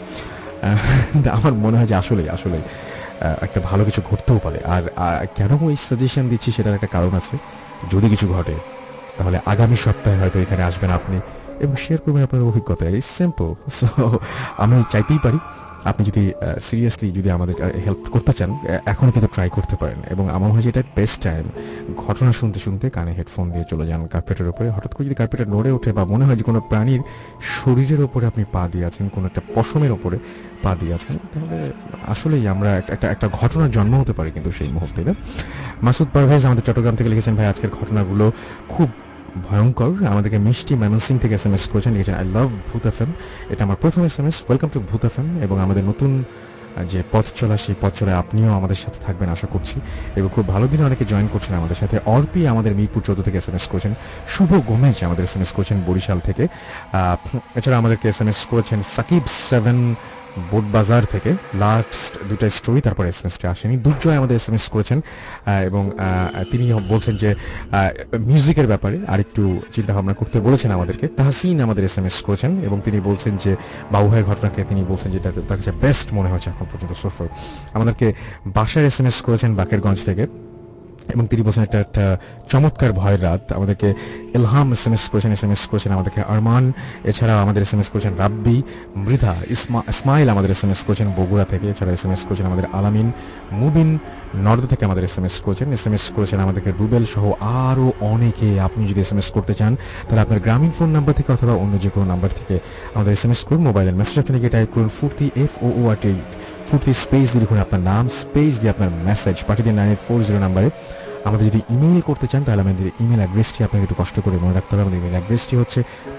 আমার মনে হয় যে আসলেই একটা ভালো কিছু ঘটতেও পারে। আর কেন এই সাজেশন দিচ্ছি সেটার একটা কারণ আছে। যদি কিছু ঘটে তাহলে আগামী সপ্তাহে হয়তো এখানে আসবেন আপনি এবং শেয়ার করবেন আপনার অভিজ্ঞতা। It's simple. সো আমি চাইতেই পারি আপনি যদি সিরিয়াসলি যদি আমাদের হেল্প করতে চান, এখনো কিন্তু ট্রাই করতে পারেন। এবং আমার মনে হয় যে এটা বেস্ট টাইম, ঘটনা শুনতে শুনতে কানে হেডফোন দিয়ে চলে যান কার্পেটের উপরে। হঠাৎ করে যদি কার্পেটে নড়ে ওঠে বা মনে হয় যে কোনো প্রাণীর শরীরের উপরে আপনি পা দিয়ে আছেন, কোনো একটা পশমের উপরে পা দিয়ে আছেন, তাহলে আসলেই আমরা একটা ঘটনার জন্ম হতে পারে কিন্তু সেই মুহূর্তে। মাসুদ পারভেজ আমাদের চট্টগ্রাম থেকে লিখেছেন, ভাই আজকের ঘটনাগুলো খুব ভয়ঙ্কর। আমাদেরকে মিষ্টি ময়মনসিং থেকে এসএমএস করেছেন, লিখেছেন আই লাভ ভূত এফএম। এটা আমার প্রথম SMS, welcome to Bhoot FM. এবং আমাদের নতুন যে পথ চলা, সেই পথ চলায় আপনিও আমাদের সাথে থাকবেন আশা করছি। এবং খুব ভালো দিনে অনেকে জয়েন করছেন আমাদের সাথে। অর্পি আমাদের মিরপুর 14 থেকে এসএমএস করেছেন। শুভ গোমেজ আমাদের এসএমএস করেছেন বরিশাল থেকে। এছাড়া আমাদেরকে এসএমএস করেছেন সাকিব 7 বোট বাজার থেকে। লাস্ট দুটা স্টোরি, তারপর এসএমএসটা আসেনি। দুর্জয় আমাদের এসএমএস করেছেন এবং তিনি বলছেন যে মিউজিকের ব্যাপারে আরেকটু চিন্তা ভাবনা করতে বলেছেন আমাদেরকে। তাহসিন আমাদের এসএমএস করেছেন এবং তিনি বলছেন যে বাবু ভাইয়ের ঘটনাকে তিনি বলছেন যেটা তার কাছে বেস্ট মনে হচ্ছে এখন পর্যন্ত সোফার। আমাদেরকে বাসার এসএমএস করেছেন বাকেরগঞ্জ থেকে এবং তিনি বলছেন একটা চমৎকার ভয়ের রাত। আমাদেরকে ইলহাম এসএমএস করেছেন আমাদেরকে আরমান। এছাড়া আমাদের এসএমএস করেছেন রাব্বি, মৃধা, ইসমাইল আমাদের এসএমএস করেছেন বগুড়া থেকে। এছাড়া এসএমএস করেছেন আমাদের আলামিন, মুবিন নর্দ থেকে আমাদের এসএমএস করেছেন আমাদেরকে রুবেল সহ আরো অনেকে। আপনি যদি এসএমএস করতে চান তাহলে আপনার গ্রামীণ ফোন নাম্বার থেকে অথবা অন্য যে কোনো নাম্বার থেকে আমাদের এসএমএস করুন। মোবাইলের মেসেজ আপনি টাইপ করুন ফুর্তি FOORT ফুর্তি স্পেস দিয়ে লিখুন আপনার নাম, স্পেস দিয়ে আপনার মেসেজ পাঠিয়ে দিন 9840 নাম্বারে। আমাদের যদি ইমেইল করতে চান তাহলে আমাদের ইমেল অ্যাড্রেসটি আপনাকে একটু কষ্ট করে মনে রাখতে হবে। আমাদের ইমেল অ্যাড্রেসটি হচ্ছে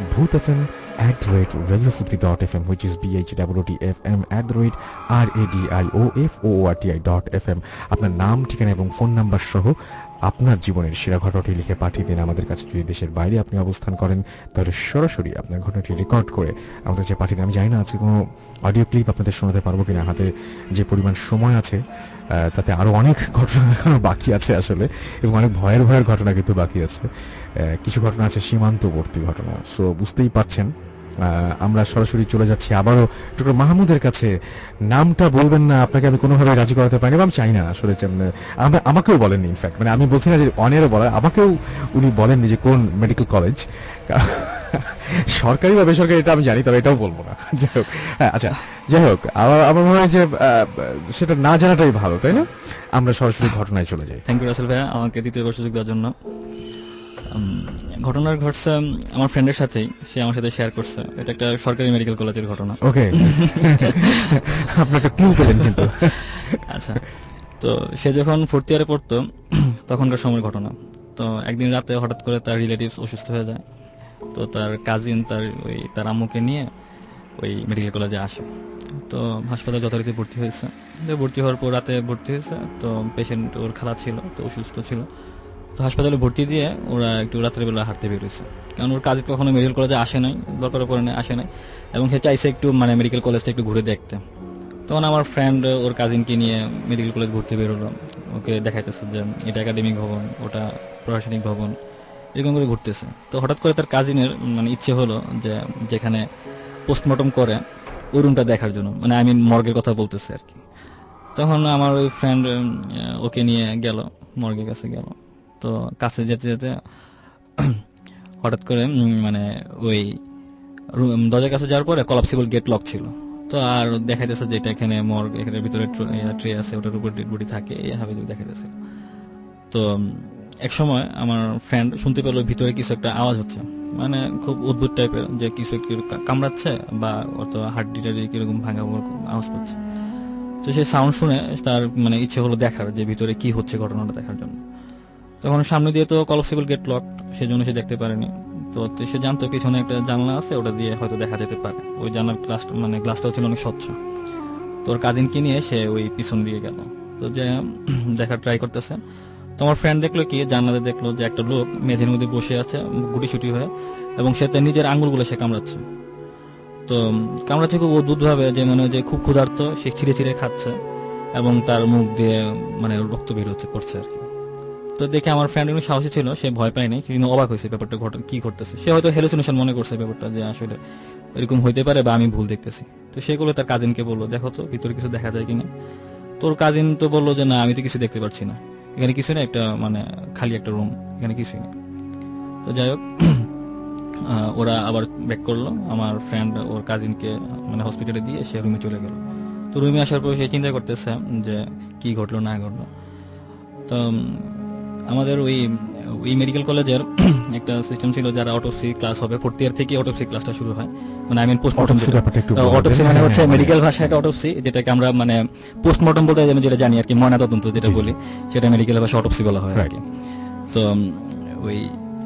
bhootfm@radiofurti.fm, which is BHOOTFM@radiofurti.fm। আপনার নাম, ঠিকানা এবং ফোন নাম্বার সহ আপনার জীবনের সেরা ঘটনাটি লিখে পাঠিয়ে দিন আমাদের কাছে। যদি দেশের বাইরে আপনি অবস্থান করেন তাহলে সরাসরি আপনার ঘটনাটি রেকর্ড করে আমাদের কাছে পাঠিয়ে দিন। আমি জানি না আছে কোনো অডিও ক্লিপ আপনাদের শোনাতে পারবো কিনা, হাতে যে পরিমাণ সময় আছে তাতে আরো অনেক ঘটনা এখনো বাকি আছে আসলে, এবং অনেক ভয়ের ঘটনা কিন্তু বাকি আছে। কিছু ঘটনা আছে সীমান্তবর্তী ঘটনা। সো বুঝতেই পারছেন আমরা সরাসরি চলে যাচ্ছি আবারও ডক্টর মাহমুদের কাছে। নামটা বলবেন না, আপনাকে আমি কোনোভাবে রাজি করাতে পারিনি, আমি চাই না আসলে। আমাকেও বলেননি, ইনফ্যাক্ট মানে আমি বলছি না যে অনেরও বলা, আমাকেও উনি বলেননি যে কোন মেডিকেল কলেজ, সরকারি বা বেসরকারি এটা আমি জানি, তবে এটাও বলবো না। যাই হোক, আচ্ছা যাই হোক, আমার মনে হয় যে সেটা না জানাটাই ভালো, তাই না? আমরা সরাসরি ঘটনায় চলে যাই। থ্যাংক ইউ রাসেল ভাইয়া আমাকে দ্বিতীয়বার সুযোগ দেওয়ার জন্য। ঘটনার ঘটছে আমার ফ্রেন্ডের সাথেই, সে আমার সাথে শেয়ার করছে। এটা একটা সরকারি মেডিকেল কলেজের ঘটনা। ওকে, আপনি একটা ক্লু পেলেন কিন্তু। আচ্ছা, তো সে যখন 4th ইয়ারে পড়তো তখনকার সময়ের ঘটনা। তো একদিন রাতে হঠাৎ করে তার রিলেটিভস অসুস্থ হয়ে যায়। তো তার কাজিন তার আম্মুকে নিয়ে ওই মেডিকেল কলেজে আসে। তো হাসপাতালে যথারীতি ভর্তি হয়েছে। ভর্তি হওয়ার পর রাতে ভর্তি হয়েছে। তো পেশেন্ট ওর খালা ছিল, তো অসুস্থ ছিল। তো হাসপাতালে ভর্তি দিয়ে ওরা একটু রাত্রেবেলা হাঁটতে বেরোয়েছে, কারণ ওর কাজ কখনো মেডিকেল কলেজে আসে নাই, দরকার পড়ে আসে নাই, এবং সে চাইছে একটু মানে মেডিকেল কলেজটা একটু ঘুরে দেখতে। তখন আমার ফ্রেন্ড ওর কাজিনকে নিয়ে মেডিকেল কলেজ ঘুরতে বেরোলো। ওকে দেখাইতেছে যে এটা একাডেমিক ভবন, ওটা প্রশাসনিক ভবন, এরকম করে ঘুরতেছে। তো হঠাৎ করে তার কাজিনের মানে ইচ্ছে হলো যে যেখানে পোস্টমর্টম করে ওই রুমটা দেখার জন্য, মানে আমি মর্গের কথা বলতেছি আর কি। তখন আমার ওই ফ্রেন্ড ওকে নিয়ে গেল, মর্গের কাছে গেল। তো কাছে যেতে যেতে হঠাৎ করে মানে ওই দরজার কাছে যাওয়ার পরে কলাপসিবল গেট লক ছিল। তো আর দেখাইতেছে যে এটা এখানে মর্গ, এখানে ভিতরে ট্রে আছে, ওটার উপর ডেড বডি থাকে, এই হাবিজাবি দেখাইতেছে। তো এক সময় আমার ফ্রেন্ড শুনতে পেল ভিতরে কিছু একটা আওয়াজ হচ্ছে, মানে খুব অদ্ভুত টাইপের, যে কিছু একটু কামড়াচ্ছে বা অত হাড্ডিটা কিরকম ভাঙা আওয়াজ করছে। তো সেই সাউন্ড শুনে তার মানে ইচ্ছে হলো দেখার যে ভিতরে কি হচ্ছে, ঘটনাটা দেখার জন্য। তখন সামনে দিয়ে তো কলাপসিবল গেট লক, সেজন্য সে দেখতে পারেনি। তো সে জানতো পিছনে একটা জানলা আছে, ওটা দিয়ে হয়তো দেখা যেতে পারে। ওই জানলার গ্লাসটাও ছিল অনেক স্বচ্ছ। তোর কাজিনকে নিয়ে সে ওই পিছন দিয়ে গেল। তো যে দেখার ট্রাই করতেছে, তোমার ফ্রেন্ড দেখলো কি, জানলাতে দেখলো যে একটা লোক মেঝের মধ্যে বসে আছে গুটিসুটি হয়ে, এবং সে তার নিজের আঙ্গুলগুলো সে কামড়াচ্ছে। তো কামড়াচ্ছে খুব অদ্ভুত ভাবে, যে মনে হয় যে খুব ক্ষুধার্ত, সে ছিঁড়ে ছিঁড়ে খাচ্ছে এবং তার মুখ দিয়ে মানে রক্ত বের হচ্ছে পড়ছে আর কি। তো দেখে আমার ফ্রেন্ড একটু সাহসী ছিল, সে ভয় পায়নি, কিন্তু অবাক হয়েছে ব্যাপারটা কি করতেছে। সে হয়তো হ্যালুসিনেশন মনে করছে ব্যাপারটা, যে আসলে এরকম হইতে পারে বা আমি ভুল দেখতেছি। তো সেগুলো তার কাজিনকে বললো, দেখো তো ভিতরে কিছু দেখা যায় কিনা। তোর কাজিন তো বললো যে না, আমি তো কিছু দেখতে পাচ্ছি না, এখানে কিছু না, একটা মানে খালি একটা রুম, এখানে কিছুই নেই। তো যাই হোক, ওরা আবার ব্যাক করলো। আমার ফ্রেন্ড ওর কাজিনকে মানে হসপিটালে দিয়ে সে রুমে চলে গেল। তো রুমে আসার পর সে চিন্তা করতেছে যে কি ঘটলো না ঘটলো। তো আমাদের ওই মেডিকেল কলেজের একটা সিস্টেম ছিল, যারা অটোপসি ক্লাস হবে, 4th ইয়ার থেকে অটোপসি ক্লাসটা শুরু হয়। মানে আই মিন পোস্টমর্টম। অটোপসি মানে হচ্ছে মেডিকেল ভাষায় এটা অটোপসি, যেটাকে আমরা মানে পোস্টমর্টম বলতে আমি যেটা জানি আর কি, ময়নাতদন্ত যেটা বলি, সেটা মেডিকেল ভাষায় অটোপসি বলা হয় আর কি। তো ওই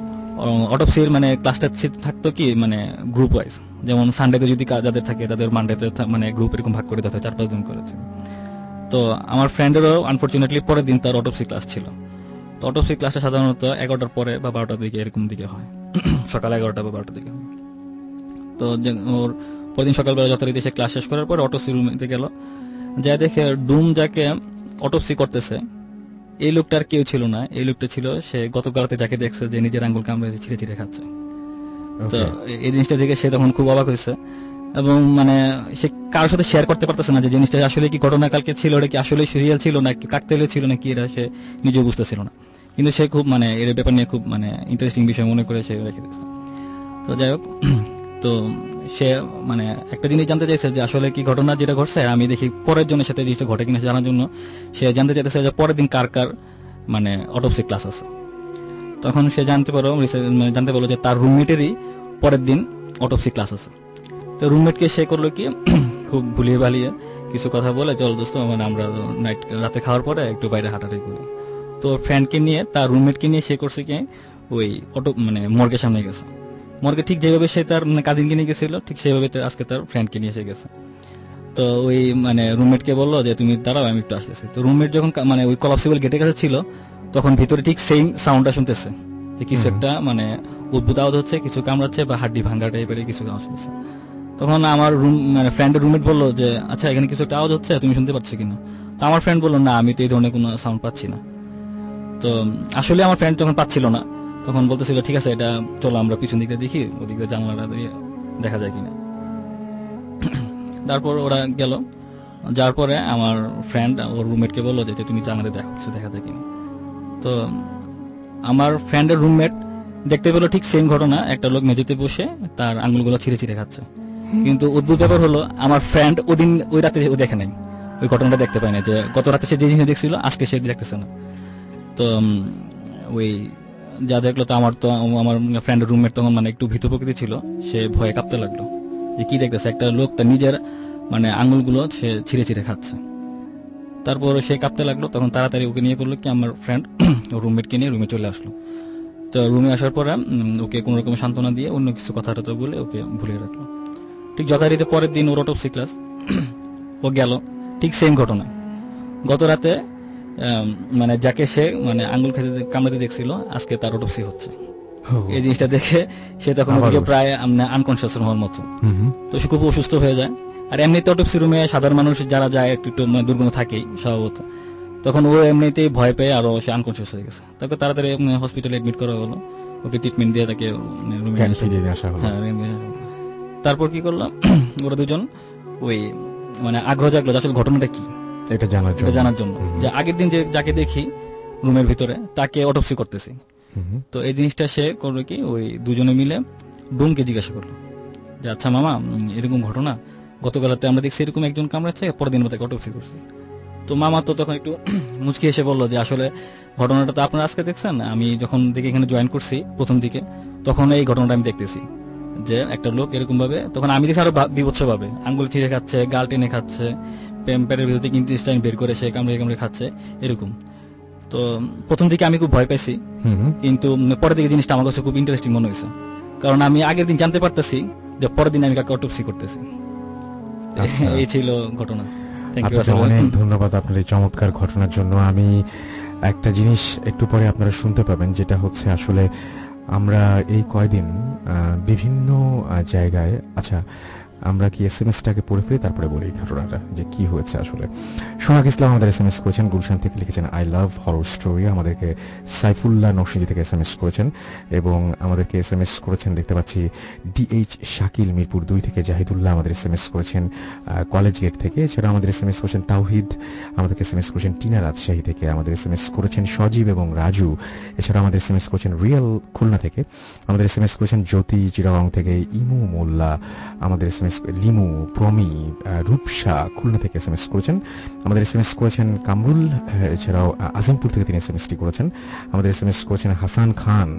অটোপসির মানে ক্লাসটা থাকতো কি মানে গ্রুপ ওয়াইজ, যেমন সানডেতে যদি যাদের থাকে তাদের মানডেতে মানে গ্রুপ এরকম ভাগ করে দিতে হয়, 4-5 জন করে। তো আমার ফ্রেন্ডেরও আনফরচুনেটলি পরের দিন তার অটোপসি ক্লাস ছিল। তো অটোপসি ক্লাসটা সাধারণত 11টার পরে বা 12টার দিকে এরকম দিকে হয়, সকাল 11টা বা 12টার দিকে হয়। তো ওর পরের দিন সকালবেলা যথারীতি সে ক্লাস শেষ করার পর অটোপসি রুমে গেল, যা দেখে ডুম যাকে অটোপসি করতেছে এই লোকটার কেউ ছিল না। এই লোকটা ছিল সে গতকালতে যাকে দেখছে যে নিজের আঙ্গুল কামড়ে ছিঁড়ে ছিঁড়ে খাচ্ছে। তো এই জিনিসটা দেখে সে তখন খুব অবাক হয়েছে, এবং মানে সে কারোর সাথে শেয়ার করতে পারতেছে না যে জিনিসটা আসলে কি ঘটনা কালকে ছিল, এটা কি আসলে সিরিয়াল ছিল না কাকতালীয় ছিল নাকি, এটা সে নিজে বুঝতেছিল না। কিন্তু সে খুব মানে এর ব্যাপার নিয়ে খুব মানে ইন্টারেস্টিং বিষয় মনে করে সে রেখে দিচ্ছে। তো যাই হোক, তো সে মানে একটা জিনিস জানতে চাইছে যে আসলে কি ঘটনা যেটা ঘটছে, আমি দেখি পরের জনের সাথে জিনিসটা ঘটে কিনা জানার জন্য সে জানতে চাইতেছে যে পরের দিন কার কার মানে অটোপসি ক্লাস আছে। তখন সে জানতে পারলো যে তার রুমমেটেরই পরের দিন অটোপসি ক্লাস আছে। তো রুমমেটকে সে করলো কি, খুব ভুলিয়ে ভালিয়ে কিছু কথা বলে, চল দোস্ত মানে আমরা রাতে খাওয়ার পরে একটু বাইরে হাঁটাহাঁটি করি। তো ফ্রেন্ডকে নিয়ে, তার রুমমেটকে নিয়ে সে করছে কি ওই মানে মর্গের সামনে গেছে। মর্গে ঠিক যেভাবে সে তার কাজিনকে নিয়ে গেছিল, ঠিক সেভাবে আজকে তার ফ্রেন্ডকে নিয়ে এসে গেছে। তো ওই মানে রুমমেটকে বললো যে তুমি দাঁড়াও, আমি একটু আসতেছি। তো রুমমেট যখন মানে ওই কলাপসিবল গেটের কাছে ছিল, তখন ভিতরে ঠিক সেম সাউন্ডটা শুনতেছে, যে কিছু একটা মানে উদ্ভুত আওয়াজ হচ্ছে, কিছু কামড়াচ্ছে বা হাড্ডি ভাঙ্গা টাইপের কিছু আওয়াজ শুনতেছে। তখন আমার মানে ফ্রেন্ডের রুমমেট বললো যে আচ্ছা এখানে কিছু একটা আওয়াজ হচ্ছে, তুমি শুনতে পাচ্ছ কিনা। তো আমার ফ্রেন্ড বললো না, আমি তো এই ধরনের কোনো সাউন্ড পাচ্ছি না। তো আসলে আমার ফ্রেন্ড যখন পাচ্ছিল না, তখন বলতেছিল ঠিক আছে এটা চলো আমরা পিছন দিকে দেখি, ওদিকে জানলাটা দিয়ে দেখা যায় কিনা। তারপর ওরা গেল, যার পরে আমার ফ্রেন্ড ওর রুমমেটকে বললো যে তুমি জানলাতে দেখা যায় কিনা। তো আমার ফ্রেন্ডের রুমমেট দেখতে পেলো ঠিক সেম ঘটনা, একটা লোক মেঝেতে বসে তার আঙুলগুলো ছিঁড়ে ছিঁড়ে খাচ্ছে। কিন্তু অদ্ভুত ব্যাপার হলো আমার ফ্রেন্ড ওই রাতে ও দেখে নাই, ওই ঘটনাটা দেখতে পায় না, যে গত রাতে সে যে জিনিস দেখছিল আজকে সে দেখতেছে না। তো ওই যা দেখলো, তো আমার ফ্রেন্ডের রুমমেট তখন মানে একটু ভীত প্রকৃতি ছিল, সে ভয়ে কাঁপতে লাগলো যে কি দেখতেছে, একটা লোক তার নিজের মানে আঙুলগুলো সে ছিঁড়ে ছিঁড়ে খাচ্ছে। তারপর সে কাঁপতে লাগলো, তখন তাড়াতাড়ি ওকে নিয়ে করলো কি আমার ফ্রেন্ড রুমমেটকে নিয়ে রুমে চলে আসলো। তো রুমে আসার পরে ওকে কোন রকম সান্ত্বনা দিয়ে অন্য কিছু কথাটা তো বলে ওকে ভুলিয়ে রাখলো। ঠিক যথারীতি পরের দিন ওর অটোপসি ক্লাস, ও গেল, ঠিক সেম ঘটনা। গত রাতে মানে যাকে সে মানে আঙ্গুল কামড়াতে দেখছিল, আজকে তার অটোপসি হচ্ছে। এই জিনিসটা দেখে সে তখন প্রায় আনকনসিয়াস হওয়ার মতো। তো সে খুব অসুস্থ হয়ে যায়। আর এমনিতে অটোপসি রুমে সাধারণ মানুষ যারা যায় একটু দুর্গন্ধ থাকেই স্বভাবত, তখন ও এমনিতেই ভয় পেয়ে আরো সে আনকনসিয়াস হয়ে গেছে। তাকে তাড়াতাড়ি হসপিটালে এডমিট করা হলো, ওকে ট্রিটমেন্ট দিয়ে তাকে রুমে আসা হলো। তারপর কি করলাম, ওরা দুজন ওই মানে আগ্রহ জাগলো আসলে ঘটনাটা কি এটা জানার জন্য, যে আগের দিন যে যাকে দেখি রুমের ভিতরে তাকে অটোপসি করতেছি। তো এই জিনিসটা সে করলো কি, ওই দুজনে মিলে ডুমকে জিজ্ঞাসা করলো যে আচ্ছা মামা এরকম ঘটনা, গতকালতে আমরা দেখছি এরকম একজন কামড়াচ্ছে, পরের দিন তাকে অটোপসি করছি। তো মামা তো তখন একটু মুচকি এসে বললো যে আসলে ঘটনাটা তো আপনারা আজকে দেখছেন, আমি যখন থেকে এখানে জয়েন করছি প্রথম দিকে তখন এই ঘটনাটা আমি দেখতেছি যে একটা লোক এরকম ভাবে, তখন আমি দেখছি আরো বিভৎস ভাবে আঙ্গুল ছিঁড়ে খাচ্ছে, গাল টেনে খাচ্ছে, প্যাম্পারের ভিতর থেকে ইন্টেস্টাইন বের করে সে কামড়ে কামড়ে খাচ্ছে এরকম। তো প্রথম দিকে আমি খুব ভয় পাইছি, কিন্তু পরের দিকে জিনিসটা আমার কাছে খুব ইন্টারেস্টিং মনে হয়েছে, কারণ আমি আগের দিন জানতে পারতেছি যে পরের দিন আমি কাকে অটোপসি করতেছি। এই ছিল ঘটনা। অনেক ধন্যবাদ আপনার এই চমৎকার ঘটনার জন্য। আমি একটা জিনিস একটু পরে আপনারা শুনতে পাবেন, যেটা হচ্ছে আসলে আমরা এই কয়দিন বিভিন্ন জায়গায়, আচ্ছা আমরা কি এসএমএসটাকে পড়ে ফেলি তারপরে বলি ঘটনাটা যে কি হয়েছে আসলে। সোহাগ ইসলাম আমাদের এসএমএস করেছেন, গুলশান থেকে লিখেছেন আই লাভ হরর স্টোরি। আমাদেরকে সাইফুল্লাহ নরসিংদী থেকে এসএমএস করেছেন এবং আমাদেরকে এসএমএস করেছেন দেখতে পাচ্ছি ডিএইচ শাকিল মিরপুর 2 থেকে, জাহিদুল্লাহ আমাদের এসএমএস করেছেন কলেজ গেট থেকে, এছাড়া আমাদের এসএমএস করেছেন তাওহিদ, আমাদেরকে এসএমএস করেছেন টিনা রাজশাহী থেকে, আমাদের এসএমএস করেছেন সজীব এবং রাজু, এছাড়া আমাদের এসএমএস করেছেন রিয়েল খুলনা থেকে, আমাদের এসএমএস করেছেন জ্যোতি চিরাং থেকে, ইমু মোল্লা, আমাদের এসএমএস লিমু, প্রমি, রূপসা খুলনা থেকে এসএমএস করেছেন, আমাদের এসএমএস করেছেন কামরুল, এছাড়াও আজিমপুর থেকে তিনি এসএমএসটি করেছেন, আমাদের এসএমএস করেছেন হাসান খান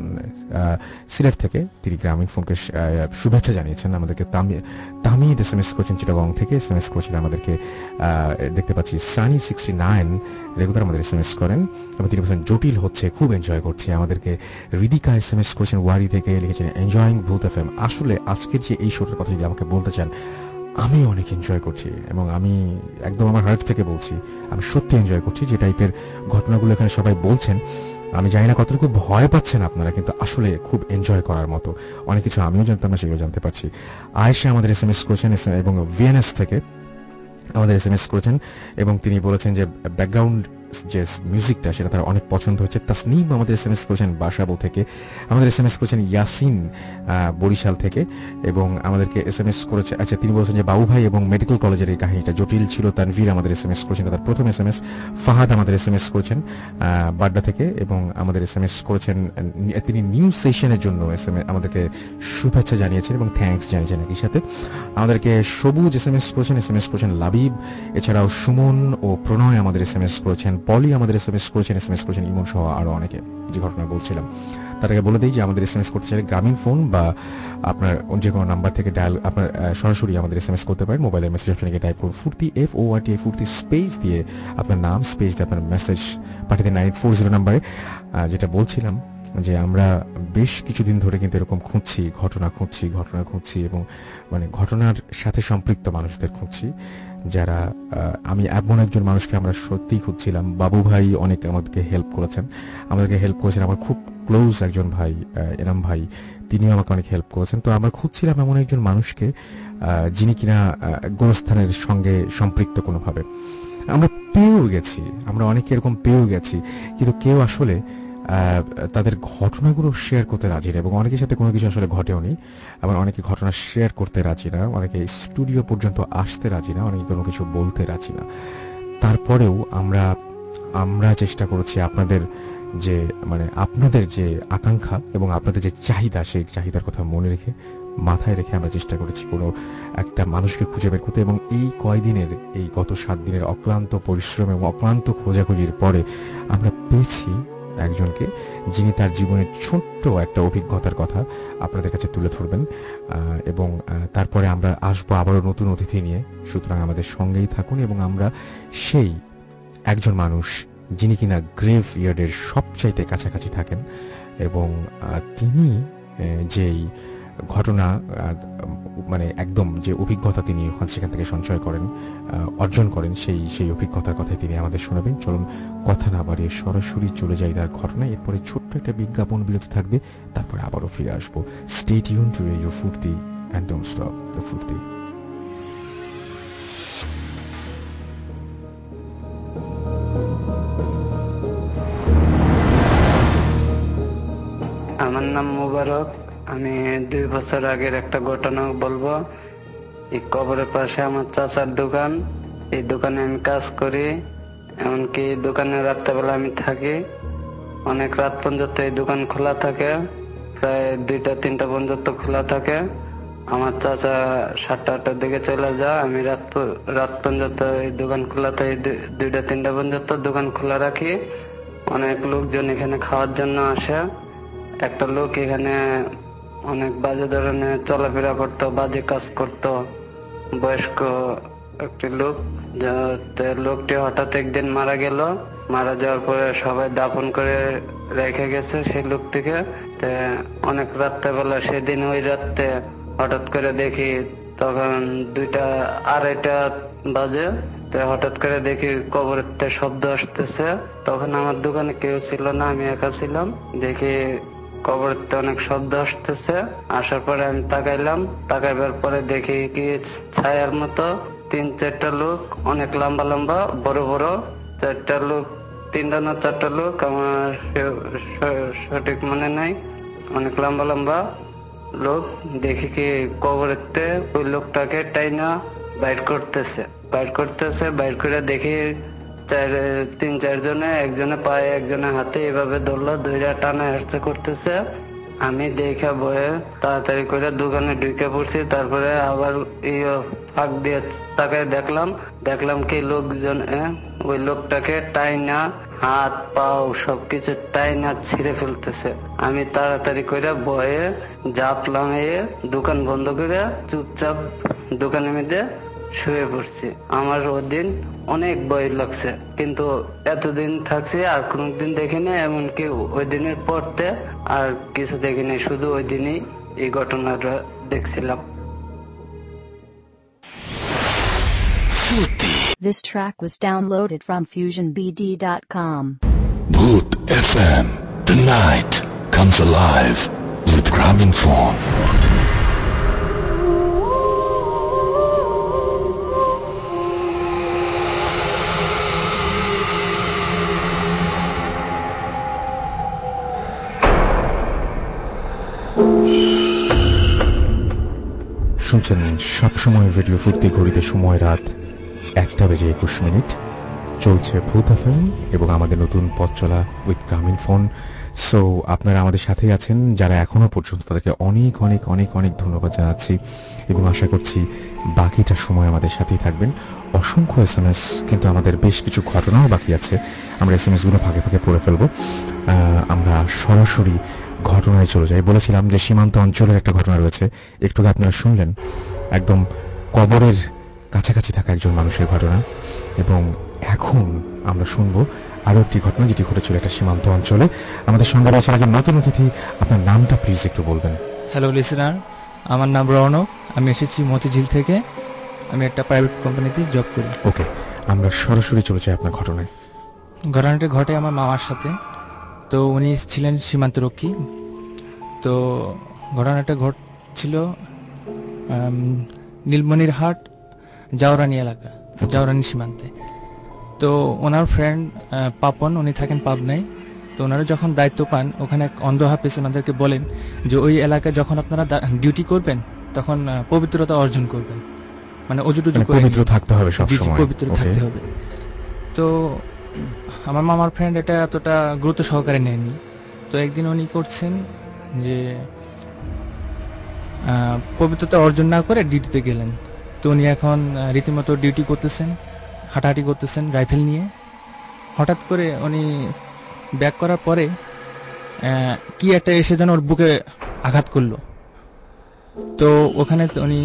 সিলেট থেকে, তিনি গ্রামীণ ফোনকে শুভেচ্ছা জানিয়েছেন, আমাদেরকে তামিদ এসএমএস করেছেন চিটাগং থেকে, এসএমএস করেছেন আমাদেরকে দেখতে পাচ্ছি সানি 69 রেগুলার আমাদের এসএমএস করেন এবং তিনি বলছেন জটিল হচ্ছে, খুব এনজয় করছে। আমাদেরকে হৃদিকা এসএমএস করেছেন ওয়ারি থেকে, লিখেছেন এনজয়িং ভূত এফএম। আসলে আজকের যে এই শোটার কথা যদি আমাকে বলতে চান, আমি অনেক এনজয় করছি এবং আমি একদম আমার হার্ট থেকে বলছি আমি সত্যি এনজয় করছি। যে টাইপের ঘটনাগুলো এখানে সবাই বলছেন, আমি জানি না কতটুকু ভয় পাচ্ছেন আপনারা, কিন্তু আসলে খুব এনজয় করার মতো অনেক কিছু আমিও জানতাম না, সেগুলো জানতে পারছি। আয়েশা আমাদের এসএমএস করেছেন এবং ভিএনএস থেকে আমাদের এসএমএস করেছেন এবং তিনি বলেছেন যে ব্যাকগ্রাউন্ড যে মিউজিকটা সেটা তার অনেক পছন্দ হচ্ছে। তাসনিম আমাদের এসএমএস করেছেন বাসাবো থেকে, আমাদের এসএমএস করেছেন ইয়াসিন বরিশাল থেকে এবং আমাদেরকে এসএমএস করেছে, আচ্ছা তিনি বলছেন যে বাবু ভাই এবং মেডিকেল কলেজের এই কাহিনীটা জটিল ছিল। তানভীর আমাদের এসএমএস করেছেন, তার প্রথম এসএমএস। ফাহাদ আমাদের এসএমএস করেছেন বাড্ডা থেকে এবং আমাদের এসএমএস করেছেন, তিনি নিউ সেশনের জন্য আমাদেরকে শুভেচ্ছা জানিয়েছেন এবং থ্যাঙ্কস জানিয়েছেন। একই সাথে আমাদেরকে সবুজ এসএমএস করেছেন লাবিব, এছাড়াও সুমন ও প্রণয় আমাদের এসএমএস করেছেন, পলি আমাদের এসএমএস করেছেন ইমন সহ আরো অনেকে। যে ঘটনা বলছিলাম তার আগে বলে দিই যে আমাদের এসএমএস করতে চাইলে গ্রামীণ ফোন বা আপনার যে কোনো নাম্বার থেকে ডায়াল আপনার সরাসরি আমাদের এসএমএস করতে পারেন। মোবাইলের মেসেজ অপশনে টাইপ করুন ফুর্তি FORTI ফুর্তি স্পেস দিয়ে আপনার নাম স্পেস দিয়ে আপনার মেসেজ পাঠিয়ে দিন 940 নাম্বারে। যেটা বলছিলাম যে আমরা বেশ কিছুদিন ধরে কিন্তু এরকম ঘটনা খুঁজছি এবং মানে ঘটনার সাথে সম্পৃক্ত মানুষদের খুঁজছি, যারা আমি এমন একজন মানুষকে আমরা সত্যিই খুঁজছিলাম। বাবু ভাই অনেক আমাদেরকে হেল্প করেছেন, আমার খুব ক্লোজ একজন ভাই এনাম ভাই, তিনিও আমাকে অনেক হেল্প করেছেন। তো আমরা খুঁজছিলাম এমন একজন মানুষকে যিনি কিনা গোরস্থানের সঙ্গে সম্পৃক্ত কোনোভাবে। আমরা অনেকে এরকম পেয়েও গেছি, কিন্তু কেউ আসলে তাদের ঘটনাগুলো শেয়ার করতে রাজি না এবং অনেকের সাথে কোনো কিছু আসলে ঘটেও নি। আবার অনেকে ঘটনা শেয়ার করতে রাজি না, অনেকে স্টুডিও পর্যন্ত আসতে রাজি না, অনেকে কোনো কিছু বলতে রাজি না। তারপরেও আমরা চেষ্টা করছি আপনাদের যে আকাঙ্ক্ষা এবং আপনাদের যে চাহিদা, সেই চাহিদার কথা মাথায় রেখে আমরা চেষ্টা করেছি কোনো একটা মানুষকে খুঁজে বের করতে। এবং এই কয়দিনের এই গত 7 দিনের অক্লান্ত পরিশ্রম এবং অক্লান্ত খোঁজাখুঁজির পরে আমরা পেয়েছি একজনকে, যিনি তার জীবনের ছোট্ট একটা অভিজ্ঞতার কথা আপনাদের কাছে তুলে ধরবেন এবং তারপরে আমরা আসবো আবারও নতুন অতিথি নিয়ে। সুতরাং আমাদের সঙ্গেই থাকুন এবং আমরা সেই একজন মানুষ যিনি কিনা গ্রেভ ইয়ার্ডের সবচাইতে কাছাকাছি থাকেন এবং তিনি যেই ঘটনা একদম যে অভিজ্ঞতা তিনি সেখান থেকে সঞ্চয় করেন, অর্জন করেন, সেই অভিজ্ঞতার কথাই তিনি আমাদের শোনাবেন। চলুন কথা না বাড়িয়ে সরাসরি চলে যাই তার ঘটনায়। এরপরে ছোট্ট একটা বিজ্ঞাপন বিরতি থাকবে, তারপরে আবারও ফিরে আসবো। Stay tune to radio Foorti and don't stop the Foorti. আমার নাম মুবারক। আমি 2 বছর আগের একটা ঘটনা বলবো। এই কবরের পাশে আমার চাচার দোকান, এই দোকানে আমি কাজ করি, এমনকি দোকানে রাত্রেবেলা আমি থাকি। অনেক রাত পর্যন্ত এই দোকান খোলা থাকে, প্রায় 2টা 3টা পর্যন্ত খোলা থাকে। আমার চাচা 7টা-8টার দিকে চলে যায়, আমি রাত পর্যন্ত এই দোকান খোলা, তো 2টা-3টা পর্যন্ত দোকান খোলা রাখি। অনেক লোকজন এখানে খাওয়ার জন্য আসে। একটা লোক এখানে অনেক বাজে ধরনের চলাফেরা করতো, বাজে কাজ করতো, বয়স্ক একটি লোক। লোকটি হঠাৎ একদিন মারা গেল। মারা যাওয়ার পরে সবাই দাফন করে রেখে গেছে সেই লোকটিকে। অনেক রাত্রেবেলা সেদিন ওই রাত্রে হঠাৎ করে দেখি, তখন 2টা-2:30 বাজে, হঠাৎ করে দেখি কবরের শব্দ আসতেছে। তখন আমার দোকানে কেউ ছিল না, আমি একা ছিলাম। দেখি কবরের অনেক শব্দ আসতেছে। আসার পরে আমি তাকাইলাম, তাকাইবার পরে দেখি কি ছায়ার মতো 3-4টা লোক, অনেক লম্বা লম্বা, বড় বড় 4টা লোক, 3টা না 4টা লোক, আমার সঠিক মনে নাই, অনেক লম্বা লম্বা লোক। দেখি কি কবরেতে ওই লোকটাকে টাইনা বাইর করতেছে। বাইর করে দেখি 3-4 জনে, একজনে পায়ে একজনে হাতে এভাবে ধরলো, ধইরা টানা হেঁচড়া করতেছে। আমি দেখা বয়ে তাড়াতাড়ি করে দোকানে ঢুকে পড়ছি। তারপরে আবার ফাঁক দিয়ে তাকায় দেখলাম কি লোকজন ওই লোকটাকে টাইনা হাত পাও সবকিছু টাইনা ছিঁড়ে ফেলতেছে। আমি তাড়াতাড়ি করে বয়ে জাপলাম, দোকান বন্ধ করে চুপচাপ দোকানের মধ্যে শুয়ে পড়ছি। আমার ওদিন অনেক ভয় লাগছে, কিন্তু এতদিন থাকছি আর কোনদিন দেখিনি। এমনকি ওই দিনের পরতে আর কিছু দেখিনি, শুধু ওই দিনই এই ঘটনাটা দেখছিলাম। This track was downloaded from FusionBD.com. Booth FM. The night comes alive with Gramophone. শুনছেন সবসময় রেডিও ফুর্তি, ঘড়িতে সময় রাত 1:21 চলছে ভূত এফএম এবং আমাদের নতুন পথ চলা উইথ গ্রামীণফোন। সো আপনারা আমাদের সাথেই আছেন যারা এখনো পর্যন্ত, তাদেরকে অনেক অনেক অনেক অনেক ধন্যবাদ জানাচ্ছি এবং আশা করছি বাকিটা সময় আমাদের সাথেই থাকবেন। অসংখ্য এসএমএস, কিন্তু আমাদের বেশ কিছু ঘটনাও বাকি আছে, আমরা এসএমএস গুলো ফাঁকে ফাঁকে পড়ে ফেলবো। আমরা সরাসরি ঘটনায় চলে যাই। বলেছিলাম যে সীমান্ত অঞ্চলের একটা ঘটনা রয়েছে, একটু আপনারা শুনলেন, একদম কবরের কাছাকাছি থাকা একজন মানুষের ঘটনা। এবং এখন আমরা শুনবো আরো একটি ঘটনা যেটি ঘটেছিল একটা সীমান্ত অঞ্চলে। আমাদের সঙ্গে রয়েছে একজন নতুন অতিথি, আপনার নামটা প্লিজ একটু বলবেন। হ্যালো লিসেনার, আমার নাম রৌনক, আমি এসেছি মতিঝিল থেকে, আমি একটা প্রাইভেট কোম্পানিতে জব করি। ওকে, আমরা সরাসরি চলে যাই আপনার ঘটনায়। ঘটনাটি ঘটে আমার মামার সাথে। তো উনি ছিলেন সীমান্তরক্ষী। তো ঘটনাটা ঘটছিল নীলমণিরহাট জাওরানি এলাকা, জাওরানি সীমান্তে। তো ওনার ফ্রেন্ড পাপন, উনি থাকেন পাবনায়। তো ওনারা যখন দায়িত্ব পান, ওখানে এক অন্ধ হাফেজ ওনাদেরকে বলেন যে ওই এলাকায় যখন আপনারা ডিউটি করবেন তখন পবিত্রতা অর্জন করবেন, মানে অজু টুজু করে পবিত্র থাকতে হবে, সবসময় পবিত্র থাকতে হবে। তো আমার মামার ফ্রেন্ড এটা এতটা গুরুত্ব সহকারে নেয়নি। তো একদিন উনি করছেন যে পবিত্রতা অর্জন না করে ডিউটিতে গেলেন। তো উনি এখন রীতিমতো ডিউটি করতেছেন, হাঁটাহাঁটি করতেছেন রাইফেল নিয়ে। হঠাৎ করে উনি ব্যাক করার পরে কি একটা এসে যেন ওর বুকে আঘাত করলো। তো ওখানে উনি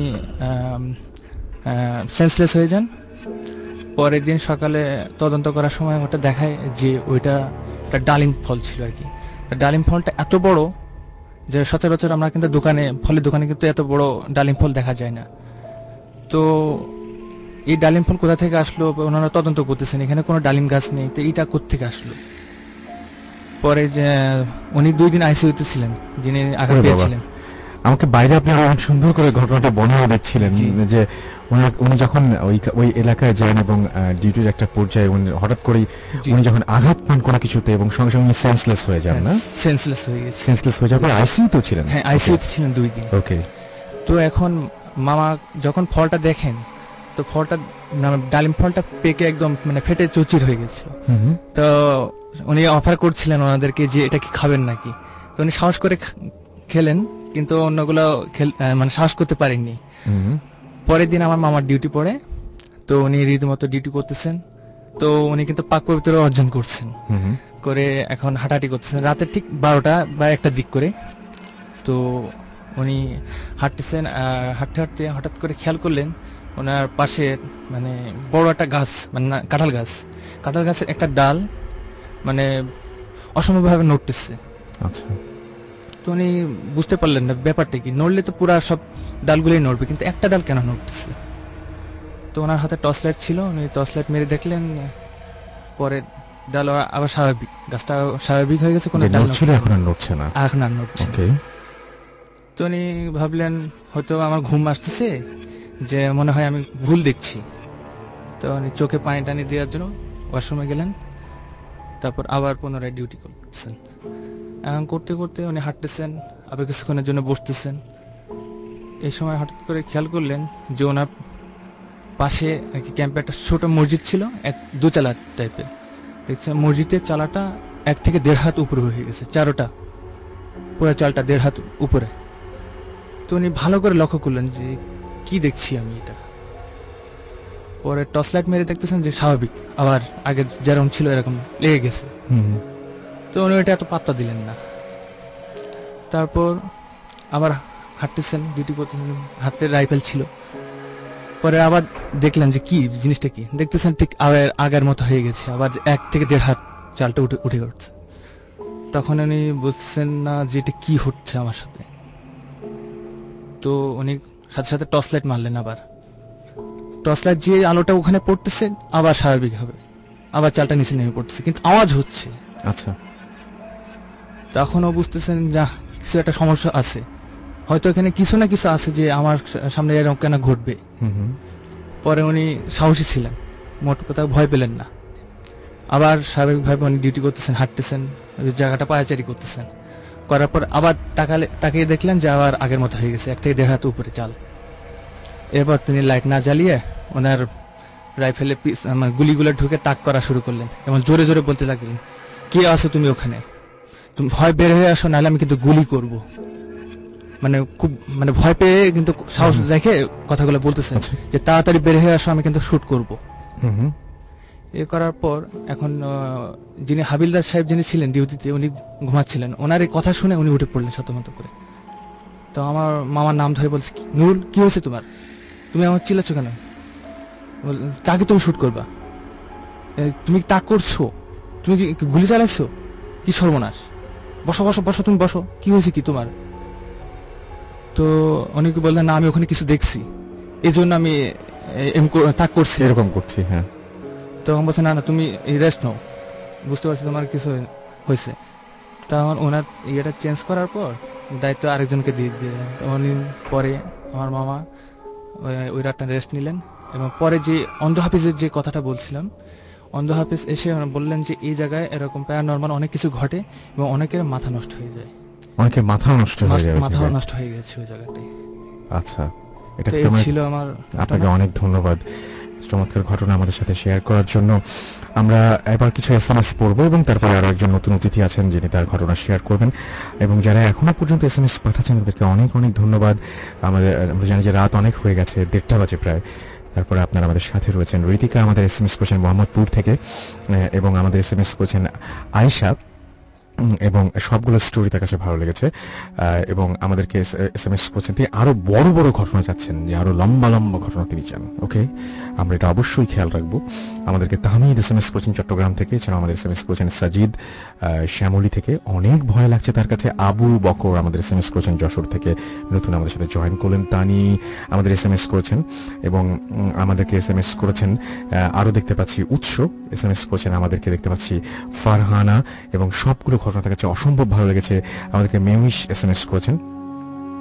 সেন্সলেস হয়ে যান। পরের দিন সকালে তদন্ত করার সময় ওটা দেখায় যে ওইটা একটা ডালিম ফল ছিল আর কি। ডালিম ফলটা এত বড় যে সচরাচর আমরা কিন্তু ফলের দোকানে কিন্তু এত বড় ডালিম ফল দেখা যায় না। তো এই ডালিম ফল কোথা থেকে আসলো ওনারা তদন্ত করতেছেন, এখানে কোনো ডালিম গাছ নেই, তো এটা কোত্থেকে আসলো। পরে যে উনি 2 দিন আইসিইউতে ছিলেন, যিনি আঘাত পেয়েছিলেন। আমাকে বাইরে আপনি অনেক সুন্দর করে ঘটনাটা বর্ণনা দিচ্ছিলেন যে উনি যখন ওই এলাকায় যান এবং ডিউটির একটা পর্যায়ে হঠাৎ করেই উনি যখন আঘাত পান কোনো কিছুতে এবং সঙ্গে সঙ্গে সেন্সলেস হয়ে যান। না, সেন্সলেস হয়ে যাওয়ার পর আইসিইউতে ছিলেন। হ্যাঁ, আইসিইউতে ছিলেন 2 দিন। ওকে। তো এখন মামা যখন ফলটা দেখেন, তো ফলটা ডালিম ফলটা পেকে একদম মানে ফেটে চৌচির হয়ে গেছিল। তো উনি অফার করছিলেন ওনাদেরকে যে এটা কি খাবেন নাকি। তো উনি সাহস করে খেলেন। কিন্তু অন্যগুলো মানে সাহস করতে পারিনি। পরের দিন আমার মামার ডিউটি পড়ে, তো উনি রীতিমতো ডিউটি করতেছেন, তো উনি কিন্তু পাক পবিত্র অর্জন করছেন, করে এখন হাঁটাহাঁটি করতেছেন রাতে ঠিক 12টা বা 1টার দিক করে। তো উনি হাঁটতেছেন, হাঁটতে হাঁটতে হঠাৎ করে খেয়াল করলেন ওনার পাশে মানে বড় একটা গাছ, মানে কাঁঠাল গাছের একটা ডাল মানে অসম্ভবভাবে নড়তেছে। আচ্ছা। তো উনি বুঝতে পারলেন না ব্যাপারটা কি, নড়লে তো পুরা সব ডালগুলোই নড়বে, কিন্তু একটা ডাল কেন নড়তেছে। তো ওনার হাতে টর্চ লাইট ছিল, উনি টর্চ লাইট মেরে দেখলেন পরে ডাল আবার স্বাভাবিক, গাছটা স্বাভাবিক হয়ে গেছে, কোনো ডাল এখন আর নড়ছে না। তো উনি ভাবলেন হয়তো আমার ঘুম আসতেছে, যে মনে হয় আমি ভুল দেখছি। তো উনি চোখে পানি টানি দেওয়ার জন্য ওয়াশরুমে গেলেন, তারপর আবার পুনরায় ডিউটি করতেছেন। এখন করতে করতে উনি হাঁটতেছেন, আবার কিছুক্ষণের জন্য বসতেছেন। এই সময় হঠাৎ করে খেয়াল করলেন যে ওনার পাশে ক্যাম্পে একটা ছোট মসজিদ ছিল, 2 চালা টাইপের। দেখছেন মসজিদের চালাটা 1 থেকে 1.5 হাত উপরে হয়ে গেছে, চারোটা পুরো চালটা 1.5 হাত উপরে। তো উনি ভালো করে লক্ষ্য করলেন যে কি দেখছি আমি এটা। পরে টর্চ লাইট মেরে দেখতেছেন যে স্বাভাবিক, আবার আগে যেরকম ছিল এরকম লেগে গেছে। তো উনি ওইটা এত পাত্তা দিলেন না। তারপর আবার হাঁটতেছেন, ডিউটি করতেছেন, হাতে রাইফেল ছিল। পরে আবার দেখলেন যে কি জিনিসটা কি, দেখতেছেন ঠিক আগের মতো হয়ে গেছে, আবার 1 থেকে 1.5 হাত চালটা উঠে উঠছে। তখন উনি বুঝছেন না যে এটা কি হচ্ছে আমার সাথে। তো উনি সাথে সাথে টর্চ লাইট মারলেন, আবার টর্চ লাইট যে আলোটা ওখানে পড়তেছে আবার স্বাভাবিক হবে, আবার চালটা নিচে নেমে পড়তেছে, কিন্তু আওয়াজ হচ্ছে। আচ্ছা। তখনও বুঝতেছেন যা কিছু একটা সমস্যা আছে, হয়তো এখানে কিছু না কিছু আছে যে আমার সামনে এরকম কেন ঘটবে। পরে উনি সাহসী ছিলেন, মোট কথা ভয় পেলেন না। আবার স্বাভাবিকভাবে উনি ডিউটি করতেছেন, হাঁটতেছেন, জায়গাটা পায়াচারি করতেছেন। করার পর আবার তাকিয়ে দেখলেন যে আবার আগের মতো হয়ে গেছে, 1 থেকে 1.5 হাত উপরে চাল। এরপর তিনি লাইট না জ্বালিয়ে ওনার রাইফেলে গুলিগুলো ঢুকে তাক করা শুরু করলেন এবং জোরে জোরে বলতে লাগলেন, কে আছো তুমি ওখানে, তুমি ভয় বের হয়ে আসো, নাহলে আমি কিন্তু গুলি করব। মানে খুব মানে ভয় পেয়ে কিন্তু সাহস দেখে কথাগুলো বলতেছেন যে তাড়াতাড়ি বের হয়ে আসো, আমি কিন্তু শুট করব। এ করার পর এখন যিনি হাবিলদার সাহেব যিনি ছিলেন ডিউটিতে, উনি ঘুমাচ্ছিলেন। ওনার এই কথা শুনে উনি উঠে পড়লেন শতমত করে। তো আমার মামার নাম ধরে বলছে, নুরুল কি হয়েছে তোমার, তুমি আমার চিল্লাচ্ছ কেন, কাকে তুমি শুট করবা, তুমি তাক করছো, তুমি গুলি চালাচ্ছ, কি সর্বনাশ, বসো বসো বসো, তুমি বসো, কি হয়েছে কি তোমার। তো অনেকে বললেন না আমি ওখানে কিছু দেখছি, এই জন্য আমি তাক করছি, এরকম করছি। হ্যাঁ। তখন বলছে না না তুমি রেস্ট নাও, বুঝতে পারছি তোমার কিছু হয়েছে। তখন ওনার ইয়েটা চেঞ্জ করার পর দায়িত্ব আরেকজনকে দিয়ে দিলেন। উনি পরে আমার মামা ওই রাতটা রেস্ট নিলেন এবং পরে যে অন্ধ হাফিজের যে কথাটা বলছিলাম, অন্ধ হাফিজ এসে বললেন যে এই জায়গায় এরকম প্যারানরমাল অনেক কিছু ঘটে এবং অনেকের মাথা নষ্ট হয়ে যায়, অনেকের মাথা নষ্ট হয়ে গেছে ওই জায়গাটায়। আচ্ছা, এটা ছিল আমার। আপনাকে অনেক ধন্যবাদ চমৎকার ঘটনা আমাদের সাথে শেয়ার করার জন্য। আমরা এবার কিছু এসএমএস পড়বো এবং তারপরে আরো একজন নতুন অতিথি আছেন যিনি তার ঘটনা শেয়ার করবেন। এবং যারা এখনো পর্যন্ত এসএমএস পাঠাচ্ছেন তাদেরকে অনেক অনেক ধন্যবাদ। আমরা জানি যে রাত অনেক হয়ে গেছে, 1:30 বাজে প্রায়। তারপরে আপনারা আমাদের সাথে রয়েছেন। ঋতিকা আমাদের এসএমএস করেছেন মোহাম্মদপুর থেকে, এবং আমাদের এসএমএস করেছেন আয়েশা, এবং সবগুলো স্টোরি তার কাছে ভালো লেগেছে। এবং আমাদেরকে এসএমএস করছেন তিনি আরো বড় বড় ঘটনা চাচ্ছেন, যে আরো লম্বা লম্বা ঘটনা তিনি চান। ওকে, আমরা এটা অবশ্যই খেয়াল রাখবো। আমাদেরকে তাহমিদ এসএমএস করছেন চট্টগ্রাম থেকে, এছাড়া আমাদের এসএমএস করছেন সাজিদ শ্যামলী থেকে, অনেক ভয় লাগছে তার কাছে। আবু বকর আমাদের এসএমএস করছেন যশোর থেকে, নতুন আমাদের সাথে জয়েন করলেন। তানি আমাদের এসএমএস করেছেন এবং আমাদেরকে এসএমএস করেছেন আরো দেখতে পাচ্ছি উৎস এসএমএস করেছেন, আমাদেরকে দেখতে পাচ্ছি ফারহানা, এবং সবগুলো ঘটনা তার কাছে অসম্ভব ভালো লেগেছে। আমাদেরকে মেউইশ এসএমএস করেছেন,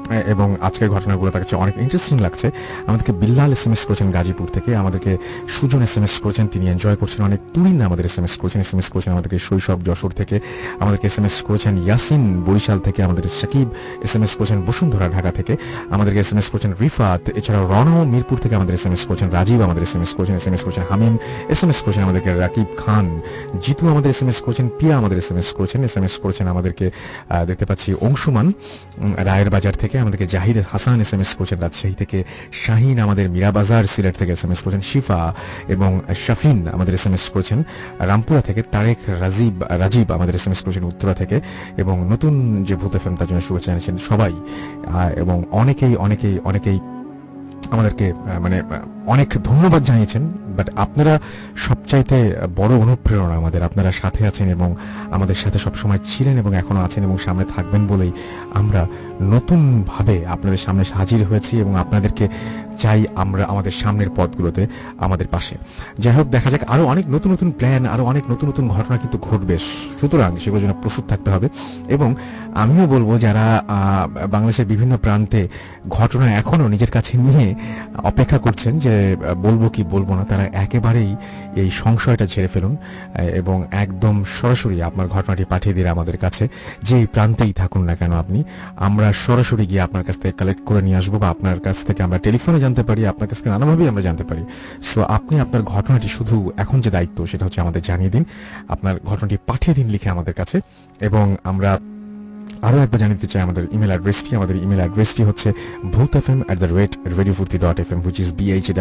এবং আজকের ঘটনাগুলো তার কাছে অনেক ইন্টারেস্টিং লাগছে। আমাদেরকে বিল্লাল SMS করেছেন গাজীপুর থেকে, আমাদেরকে সুজন SMS করেছেন, তিনি এনজয় করছেন অনেক। তুরিন আমাদের SMS করেছেন আমাদেরকে শৈশব যশোর থেকে, আমাদেরকে SMS করেছেন ইয়াসিন বরিশাল থেকে, আমাদের সাকিব SMS করেছেন বসুন্ধরা ঢাকা থেকে, আমাদেরকে SMS করেছেন রিফাত, এছাড়াও রনও মিরপুর থেকে আমাদের SMS করেছেন, রাজীব আমাদের SMS করেছেন হামিম SMS করেছেন আমাদেরকে, রাকিব খান, জিতু আমাদের SMS করেছেন, পিয়া আমাদের SMS করেছেন আমাদেরকে দেখতে পাচ্ছি অংশুমান রায়ের বাজার থেকে, আমাদেরকে জাহিদ হাসান SMS করেছেন রাজশাহী থেকে, শাহিন আমাদের মীরাবাজার সিলেট থেকে SMS করেছেন, শিফা এবং শাফিন আমাদের SMS করেছেন রামপুরা থেকে, তারেক রাজীব আমাদের SMS করেছেন উত্তরা থেকে, এবং নতুন যে ভূত এফএম তার জন্য শুভেচ্ছা জানিয়েছেন সবাই, এবং অনেকেই আমাদেরকে মানে অনেক ধন্যবাদ জানিয়েছেন। বাট আপনারা সবচাইতে বড় অনুপ্রেরণা আমাদের, আপনারা সাথে আছেন এবং আমাদের সাথে সবসময় ছিলেন এবং এখনো আছেন এবং সামনে থাকবেন বলেই আমরা নতুন ভাবে আপনাদের সামনে হাজির হয়েছি এবং আপনাদেরকে চাই আমরা আমাদের সামনের পথগুলোতে আমাদের পাশে। যাই হোক, দেখা যাক আরো অনেক নতুন নতুন প্ল্যান, আরো অনেক নতুন নতুন ঘটনা কিন্তু ঘটবে, সুতরাং সেগুলোর জন্য প্রস্তুত থাকতে হবে। এবং আমিও বলবো যারা বাংলাদেশের বিভিন্ন প্রান্তে ঘটনা এখনো নিজের কাছে নিয়ে অপেক্ষা করছেন যে বলবো কি বলবো না, তারা একেবারেই এই সংশয়টা ছেড়ে ফেলুন এবং একদম সরাসরি আপনার ঘটনাটি পাঠিয়ে দিন আমাদের কাছে, যে প্রান্তেই থাকুন না কেন আপনি, আমরা সরাসরি গিয়ে আপনার কাছ থেকে কালেক্ট করে নিয়ে আসবো, বা আপনার কাছ থেকে আমরা টেলিফোনে জানতে পারি, আপনার কাছ থেকে নানাভাবেই আমরা জানতে পারি। সো আপনি আপনার ঘটনাটি শুধু এখন যে দায়িত্ব সেটা হচ্ছে আমাদের জানিয়ে দিন, আপনার ঘটনাটি পাঠিয়ে দিন লিখে আমাদের কাছে। এবং আমরা আরো একবার জানিয়ে দিতে চাই আমাদের ইমেল অ্যাড্রেসটি হচ্ছে bhutfm@radiofurti.fm, which is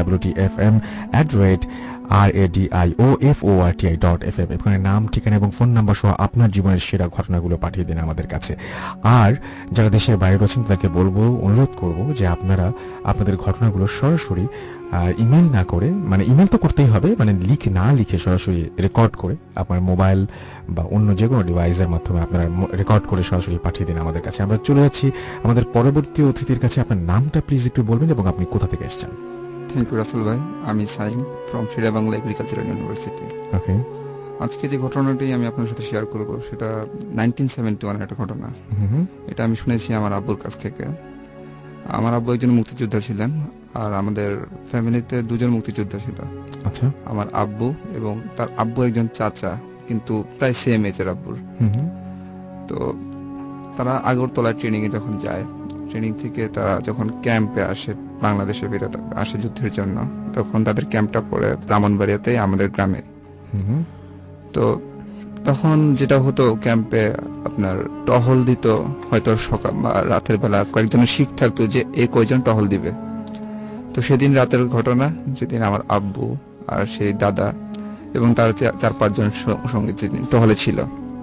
bhutfm@radiofurti.fm। এখানে নাম, ঠিকানা এবং ফোন নাম্বার সহ আপনার জীবনের সেরা ঘটনাগুলো পাঠিয়ে দিন আমাদের কাছে। আর যারা দেশের বাইরে রয়েছেন তাদেরকে অনুরোধ করব যে আপনারা আপনাদের ঘটনাগুলো সরাসরি ইমেল না করে, মানে ইমেল তো করতেই হবে, মানে না লিখে সরাসরি রেকর্ড করে আপনার মোবাইল বা অন্য যে কোনো ডিভাইসের মাধ্যমে আপনারা রেকর্ড করে সরাসরি পাঠিয়ে দিন আমাদের কাছে। আমরা চলে যাচ্ছি আমাদের পরবর্তী অতিথির কাছে। আপনার নামটা প্লিজ একটু বলবেন এবং আপনি কোথা থেকে এসেছেন। থ্যাংক ইউ রাসেল ভাই, আমি Saim from Sher-e-Bangla agricultural university. Okay, আজকে যে ঘটনাটি আমি আপনার সাথে শেয়ার করব সেটা 1971 একটা ঘটনা। এটা আমি শুনেছি আমার আব্বুর কাছ থেকে। আমার আব্বু একজন মুক্তিযোদ্ধা ছিলেন, আর আমাদের ফ্যামিলিতে দুজন মুক্তিযোদ্ধা ছিল। আচ্ছা, আমার আব্বু এবং তার আব্বু একজন চাচা, কিন্তু প্রায় সেম এজের আব্বুর। তো তারা আগরতলায় ট্রেনিং এ যখন যায়, ট্রেনিং থেকে তারা যখন ক্যাম্পে আসে, বাংলাদেশে ফেরত আসে যুদ্ধের জন্য, তখন তাদের ক্যাম্পটা পড়ে ব্রাহ্মণবাড়িয়াতে আমাদের গ্রামে। তো তখন যেটা হতো, ক্যাম্পে আপনার টহল দিত, হয়তো সকাল বা রাতের বেলা কয়েকজনের শিফট থাকতো যে এই কয়জন টহল দিবে। তো সেদিন রাতের ঘটনা, যেদিন আমার আব্বু আর সেই দাদা এবং তার 4-5 জন সঙ্গী টহলে ছিল।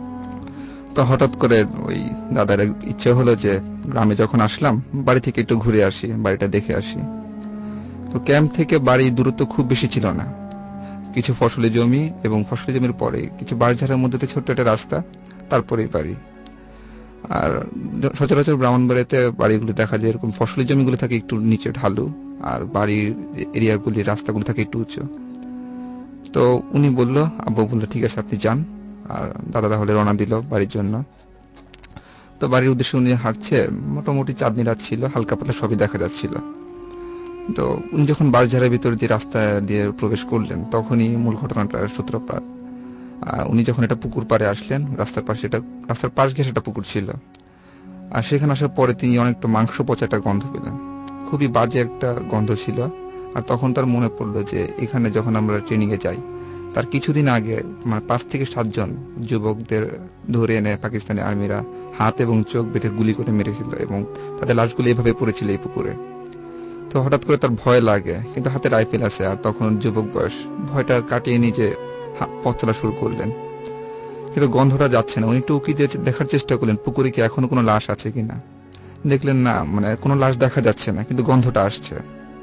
তো হঠাৎ করে ওই দাদার ইচ্ছে হলো যে গ্রামে যখন আসলাম বাড়ি থেকে একটু ঘুরে আসি, বাড়িটা দেখে আসি। তো ক্যাম্প থেকে বাড়ির দূরত্ব খুব বেশি ছিল না, কিছু ফসলি জমি এবং ফসলি জমির পরে কিছু বাড়িঝাড়ের মধ্যে ছোট্ট একটা রাস্তা, তারপরেই বাড়ি। আর সচরাচর ব্রাহ্মণবাড়িতে বাড়িগুলো দেখা যায় এরকম ফসলি জমিগুলো থাকে একটু নিচে ঢালু, আর বাড়ির এরিয়াগুলি রাস্তাগুলো থাকে একটু উঁচু। তো উনি বললো, আব্বু বললো ঠিক আছে আপনি যান, আর দাদা তাহলে রওনা দিল বাড়ির জন্য। তো বাড়ির উদ্দেশ্যে উনি হাঁটছে, মোটামুটি চাঁদনি রাত ছিল, হালকা পাতলা সবই দেখা যাচ্ছিল। তো উনি যখন বাড়িঝাড়ের ভিতর দিয়ে রাস্তা দিয়ে প্রবেশ করলেন, তখনই মূল ঘটনাটার সূত্রপাত। উনি যখন একটা পুকুর পাড়ে আসলেন, রাস্তার পাশ ঘেঁষে একটা পুকুর ছিল, আর সেখানে আসার পরে তিনি অনেকটা মাংস পচা একটা গন্ধ পেলেন, খুবই বাজে একটা গন্ধ ছিল। আর তখন তার মনে পড়লো যে এখানে যখন আমরা ট্রেনিং এ যাই, তার কিছুদিন আগে মানে 5 থেকে 7 জন যুবকদের ধরে এনে পাকিস্তানি আর্মিরা হাত এবং চোখ বেঁধে গুলি করে মেরেছিল এবং তাদের লাশগুলো এভাবে পড়েছিল এই পুকুরে। তো হঠাৎ করে তার ভয় লাগে, কিন্তু হাতে রাইফেল আছে, আর তখন যুবক বয়স, ভয়টা কাটিয়ে নিজে পথ চলা শুরু করলেন। কিন্তু গন্ধটা যাচ্ছে না। উনি একটু উকি দিয়ে দেখার চেষ্টা করলেন পুকুরে কি এখনো কোনো লাশ আছে কিনা। দেখলেন না, মানে কোনো লাশ দেখা যাচ্ছে না, কিন্তু গন্ধটা আসছে।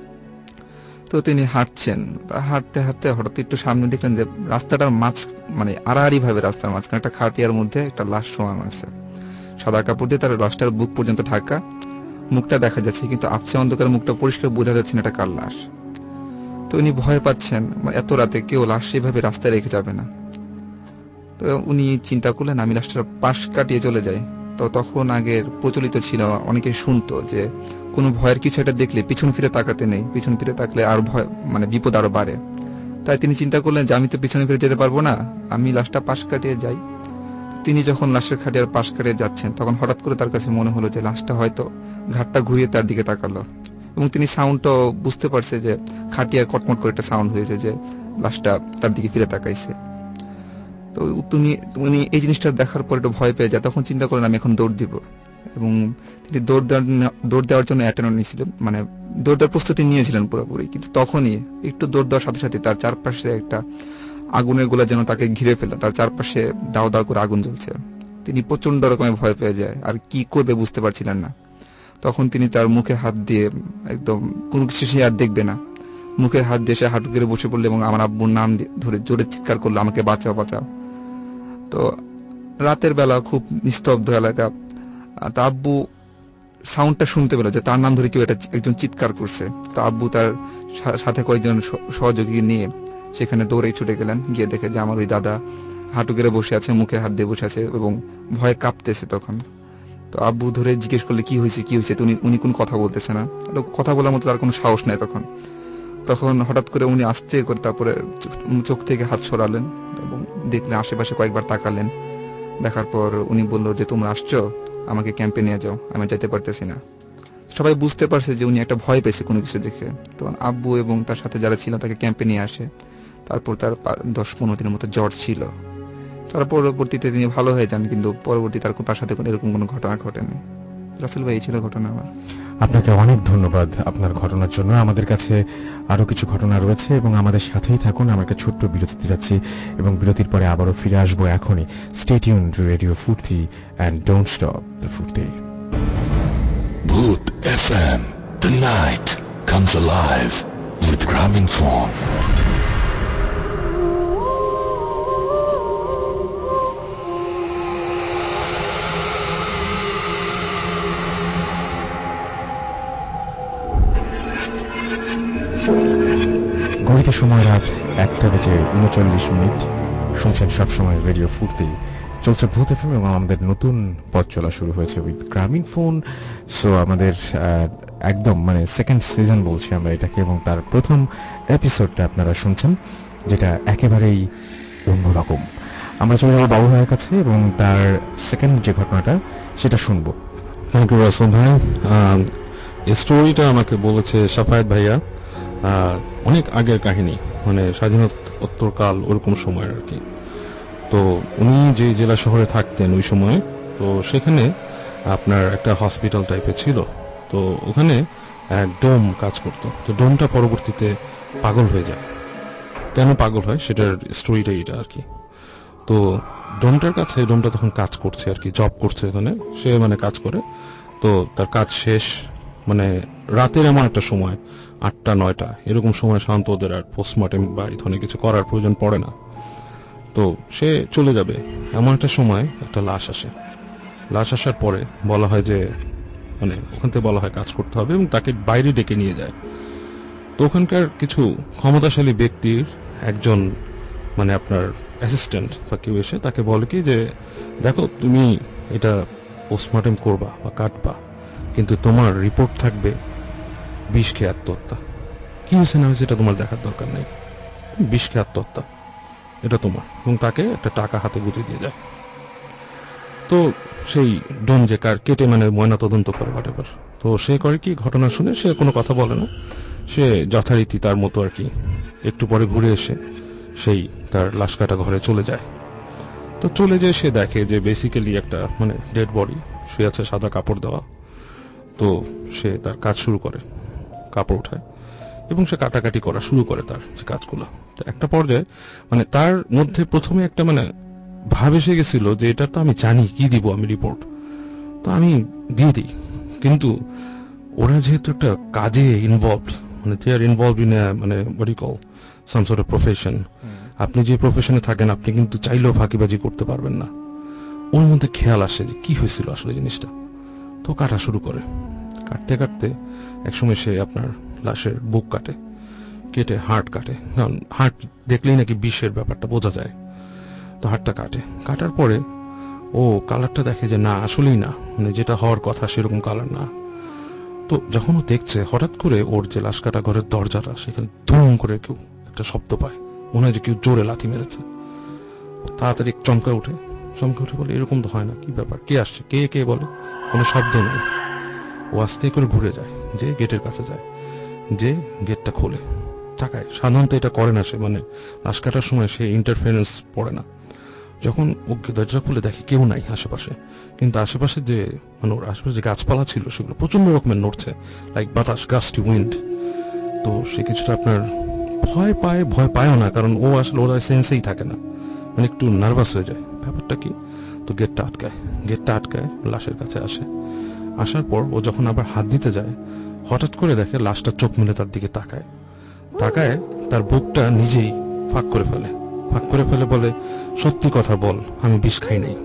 তো তিনি হাঁটছেন, হাঁটতে হাঁটতে হঠাৎ একটু সামনে দেখলেন যে রাস্তাটার মানে আড়াআড়ি ভাবে রাস্তার মাঝখানে একটা খাটিয়ার মধ্যে একটা লাশ শোয়ানো আছে, সাদা কাপড় দিয়ে তার লাশটার বুক পর্যন্ত ঢাকা, মুখটা দেখা যাচ্ছে কিন্তু আবছা অন্ধকার, মুখটা পরিষ্কার বোঝা যাচ্ছে না এটা কার লাশ। তো উনি ভয় পাচ্ছেন, এত রাতে কেউ লাশ সেভাবে রাস্তায় রেখে যাবে না। তো উনি চিন্তা করলেন আমি লাশটার পাশ কাটিয়ে চলে যাই, তো তখন আগের প্রচলিত ছিল, অনেকে শুনতো যে কোনো ভয়ের কিছু একটা দেখলে পিছন ফিরে তাকাতে নেই, পিছন ফিরে তাকলে আর ভয় মানে বিপদ আরো বাড়ে। তাই তিনি চিন্তা করলেন যে আমি তো পিছনে ফিরে যেতে পারবো না, আমি লাশটা পাশ কাটিয়ে যাই। তিনি যখন লাশের খাটিয়ার পাশ কাটিয়ে যাচ্ছেন তখন হঠাৎ করে তার কাছে মনে হলো যে লাশটা হয়তো ঘাটটা ঘুরিয়ে তার দিকে তাকালো, এবং তিনি সাউন্ডটাও বুঝতে পারছে যে খাটিয়ার কটমট করে একটা সাউন্ড হয়েছে, যে লাশটা তার দিকে ফিরে তাকাইছে। তো উনি এই জিনিসটা দেখার পর একটু ভয় পেয়ে যায়। তখন চিন্তা করেন আমি এখন দৌড় দিব, এবং তিনি দৌড় দেওয়ার জন্য অ্যাটেন্ড নিয়েছিলেন, মানে দৌড় দেওয়ার প্রস্তুতি নিয়েছিলেন পুরোপুরি। কিন্তু তখনই একটু দৌড় দেওয়ার সাথে সাথে তার চারপাশে একটা আগুনের গোলা যেন তাকে ঘিরে ফেলে, তার চারপাশে দাও দাও করে আগুন জ্বলছে। তিনি প্রচন্ড রকমের ভয় পেয়ে যায়, আর কি করবে বুঝতে পারছিলেন না। তখন তিনি তার মুখে হাত দিয়ে, একদম কোনো কিছু সে আর দেখবে না, মুখে হাত দিয়ে সে হাঁটু গেড়ে বসে পড়লো এবং আমার আব্বুর নাম ধরে জোরে চিৎকার করলো, আমাকে বাঁচাও বাঁচাও। তো রাতের বেলা খুব নিস্তব্ধ এলাকা, তা আব্বু সাউন্ডটা শুনতে পেল যে তার নাম ধরে কেউ একজন চিৎকার করছে। তো আব্বু তার সাথে কয়েকজন সহযোগী নিয়ে সেখানে দৌড়ে ছুটে গেলেন, গিয়ে দেখে যে আমার ওই দাদা হাঁটু গেড়ে বসে আছে, মুখে হাত দিয়ে বসে আছে এবং ভয়ে কাঁপতেছে তখন। তো আব্বু ধরে জিজ্ঞেস করলে কি হয়েছে কি হয়েছে, উনি কোন কথা বলতেছে না, কথা বলার মতো তার কোনো সাহস নেই। তখন হঠাৎ করে উনি আস্তে করে তারপরে চোখ থেকে হাত সরালেন এবং দেখলেন, আশেপাশে কয়েকবার তাকালেন। দেখার পর উনি বললো যে তোমরা আসছো, আমাকে ক্যাম্পে নিয়ে যাও, আমি যেতে পারতেছি না। সবাই বুঝতে পারছে যে উনি একটা ভয় পেয়েছে কোনো কিছু দেখে। তখন আব্বু এবং তার সাথে যারা ছিল তাকে ক্যাম্পে নিয়ে আসে। তারপর তার 10-15 দিনের মতো জ্বর ছিল। তার পরবর্তীতে তিনি ভালো হয়ে যান, কিন্তু পরবর্তী তার সাথে এরকম কোনো ঘটনা ঘটেনি। রাসেল ভাই, এই ছিল ঘটনা আমার। আপনাকে অনেক ধন্যবাদ আপনার ঘটনার জন্য। আমাদের কাছে আরো কিছু ঘটনা রয়েছে এবং আমাদের সাথেই থাকুন। আমরা একটা ছোট্ট বিরতিতে যাচ্ছি এবং বিরতির পরে আবারও ফিরে আসবো এখনই। Stay tuned to radio Foorti and don't stop the Foorti. Booth FM, the night comes alive with Graminphone. ঘড়িতে সময় রাত 1:39। শুনছেন সবসময় রেডিও ফুর্তি, চলছে ভূত এফএম এবং আমাদের নতুন পথ চলা শুরু হয়েছে উইথ গ্রামীণফোন। সো আমাদের একদম মানে সেকেন্ড সিজন বলছি আমরা এটাকে, এবং তার প্রথম এপিসোডটা আপনারা শুনছেন, যেটা একেবারেই অন্যরকম। আমরা চলে যাবো বাবু ভাইয়ের কাছে এবং তার সেকেন্ড যে ঘটনাটা সেটা শুনবো। থ্যাংক ইউ রাসেল ভাই। এই স্টোরিটা আমাকে বলেছে সাফায়েত ভাইয়া। অনেক আগের কাহিনী, মানে স্বাধীনোত্তরকাল ওরকম সময়ের আর কি। তো উনি যে জেলা শহরে থাকতেন ওই সময়, তো সেখানে আপনার একটা হসপিটাল টাইপের ছিল। তো ওখানে এক ডোম কাজ করতো। তো ডোমটা পরবর্তীতে পাগল হয়ে যায়। কেন পাগল হয় সেটার স্টোরিটা এটা আর কি। তো ডোমটা তখন কাজ করছে আর কি, জব করছে ওখানে, সে মানে কাজ করে। তো তার কাজ শেষ, মানে রাতের এমন একটা সময় 8টা-9টা এরকম সময় শান্ত ওদের আর পোস্টমর্টেম বা এই ধরনের কিছু করার প্রয়োজন পড়ে না। তো সে চলে যাবে, এমন একটা সময় একটা লাশ আসে। লাশ আসার পরে বলা হয় যে, মানে ওখান থেকে বলা হয় কাজ করতে হবে এবং তাকে বাইরে ডেকে নিয়ে যায়। তো ওখানকার কিছু ক্ষমতাশালী ব্যক্তির একজন মানে আপনার অ্যাসিস্ট্যান্ট বা কেউ এসে তাকে বলে কি যে, দেখো তুমি এটা পোস্টমর্টেম করবা বা কাটবা, কিন্তু তোমার রিপোর্ট থাকবে বিষ খেয়ে আত্মহত্যা। কি হয়েছে না হয়েছে এটা তোমার দেখার দরকার নেই, বিষ খেয়ে আত্মহত্যা এটা তোমার। এবং তাকে একটা টাকা হাতে গুঁজে দিয়ে যায়। তো সেই ডোম যে কেটে মানে ময়না তদন্ত করে হোয়াটএভার। তো সে করে কি, ঘটনা শুনে সে কোনো কথা বলে না, সে যথারীতি তার মতো আর কি একটু পরে ঘুরে এসে সেই তার লাশ কাটা ঘরে চলে যায়। তো চলে যেয়ে সে দেখে যে বেসিক্যালি একটা মানে ডেড বডি শুয়ে আছে, সাদা কাপড় দেওয়া। তো সে তার কাজ শুরু করে, কাপড় উঠায় এবং সে কাটাকাটি করা শুরু করে তার যে কাজগুলো। তো একটা পর্যায়ে মানে তার মধ্যে প্রথমে একটা মানে ভাব এসে গেছিল যে এটা তো আমি জানি কি দিব আমি রিপোর্ট, তো আমি দিয়ে দিই। কিন্তু ওরা যেহেতু একটা কাজে ইনভলভড, মানে দে আর ইনভলভড ইন মানে what you call some sort of profession. আপনি যে প্রফেশনে থাকেন আপনি কিন্তু চাইলেও ফাঁকিবাজি করতে পারবেন না। ওর মধ্যে খেয়াল আসে যে কি হয়েছিল আসলে জিনিসটা। তো কাটা শুরু করে, কাটতে কাটতে একসময় সে আপনার লাশের বুক কাটে, কেটে হার্ট কাটে, কারণ হার্ট দেখলেই নাকি বিষের ব্যাপারটা বোঝা যায়। তো হার্টটা কাটে, কাটার পরে ও কালারটা দেখে যে না আসলেই না, মানে যেটা হওয়ার কথা সেরকম কালার না। তো যখন ও দেখছে, হঠাৎ করে ওর যে লাশ কাটা ঘরের দরজাটা, সেখানে ধুম করে কেউ একটা শব্দ পায়, মনে হয় যে কেউ জোরে লাথি মেরেছে। তাড়াতাড়ি চমকে উঠে বলে এরকম তো হয় না, কি ব্যাপার, কে আসছে, কে কে বলে, কোনো শব্দ নেই। ও আস্তে করে ঘুরে যায়, যে গেটের কাছে যায়, যে গেটটা খোলে, তাকায়। সাধারণত এটা করে না সে, মানে লাশ কাটার সময় সে ইন্টারফারেন্স পড়ে না। যখন ও দরজা খুলে দেখে কেউ নাই আশেপাশে, কিন্তু আশেপাশে যে মানে ওর আশেপাশে যে গাছপালা ছিল সেগুলো প্রচন্ড রকমের নড়ছে, লাইক বাতাস, গাছটি উইন্ড। তো সে কিছুটা আপনার ভয় পায়ও না, কারণ ও আসলে ওরা সেন্সেই থাকে না, মানে একটু নার্ভাস হয়ে যায়। ব্যাপারটা কি, তো গেটটা আটকায়, লাশের কাছে আসে। আসার পর ও যখন আবার হাত দিতে যায়, হঠাৎ করে দেখে লাশটা চোখ মেলে তার দিকে তাকায়, তার বুকটা নিজেই ফাঁক করে ফেলে বলে, সত্যি কথা বল, আমি বিষ খাই নাই।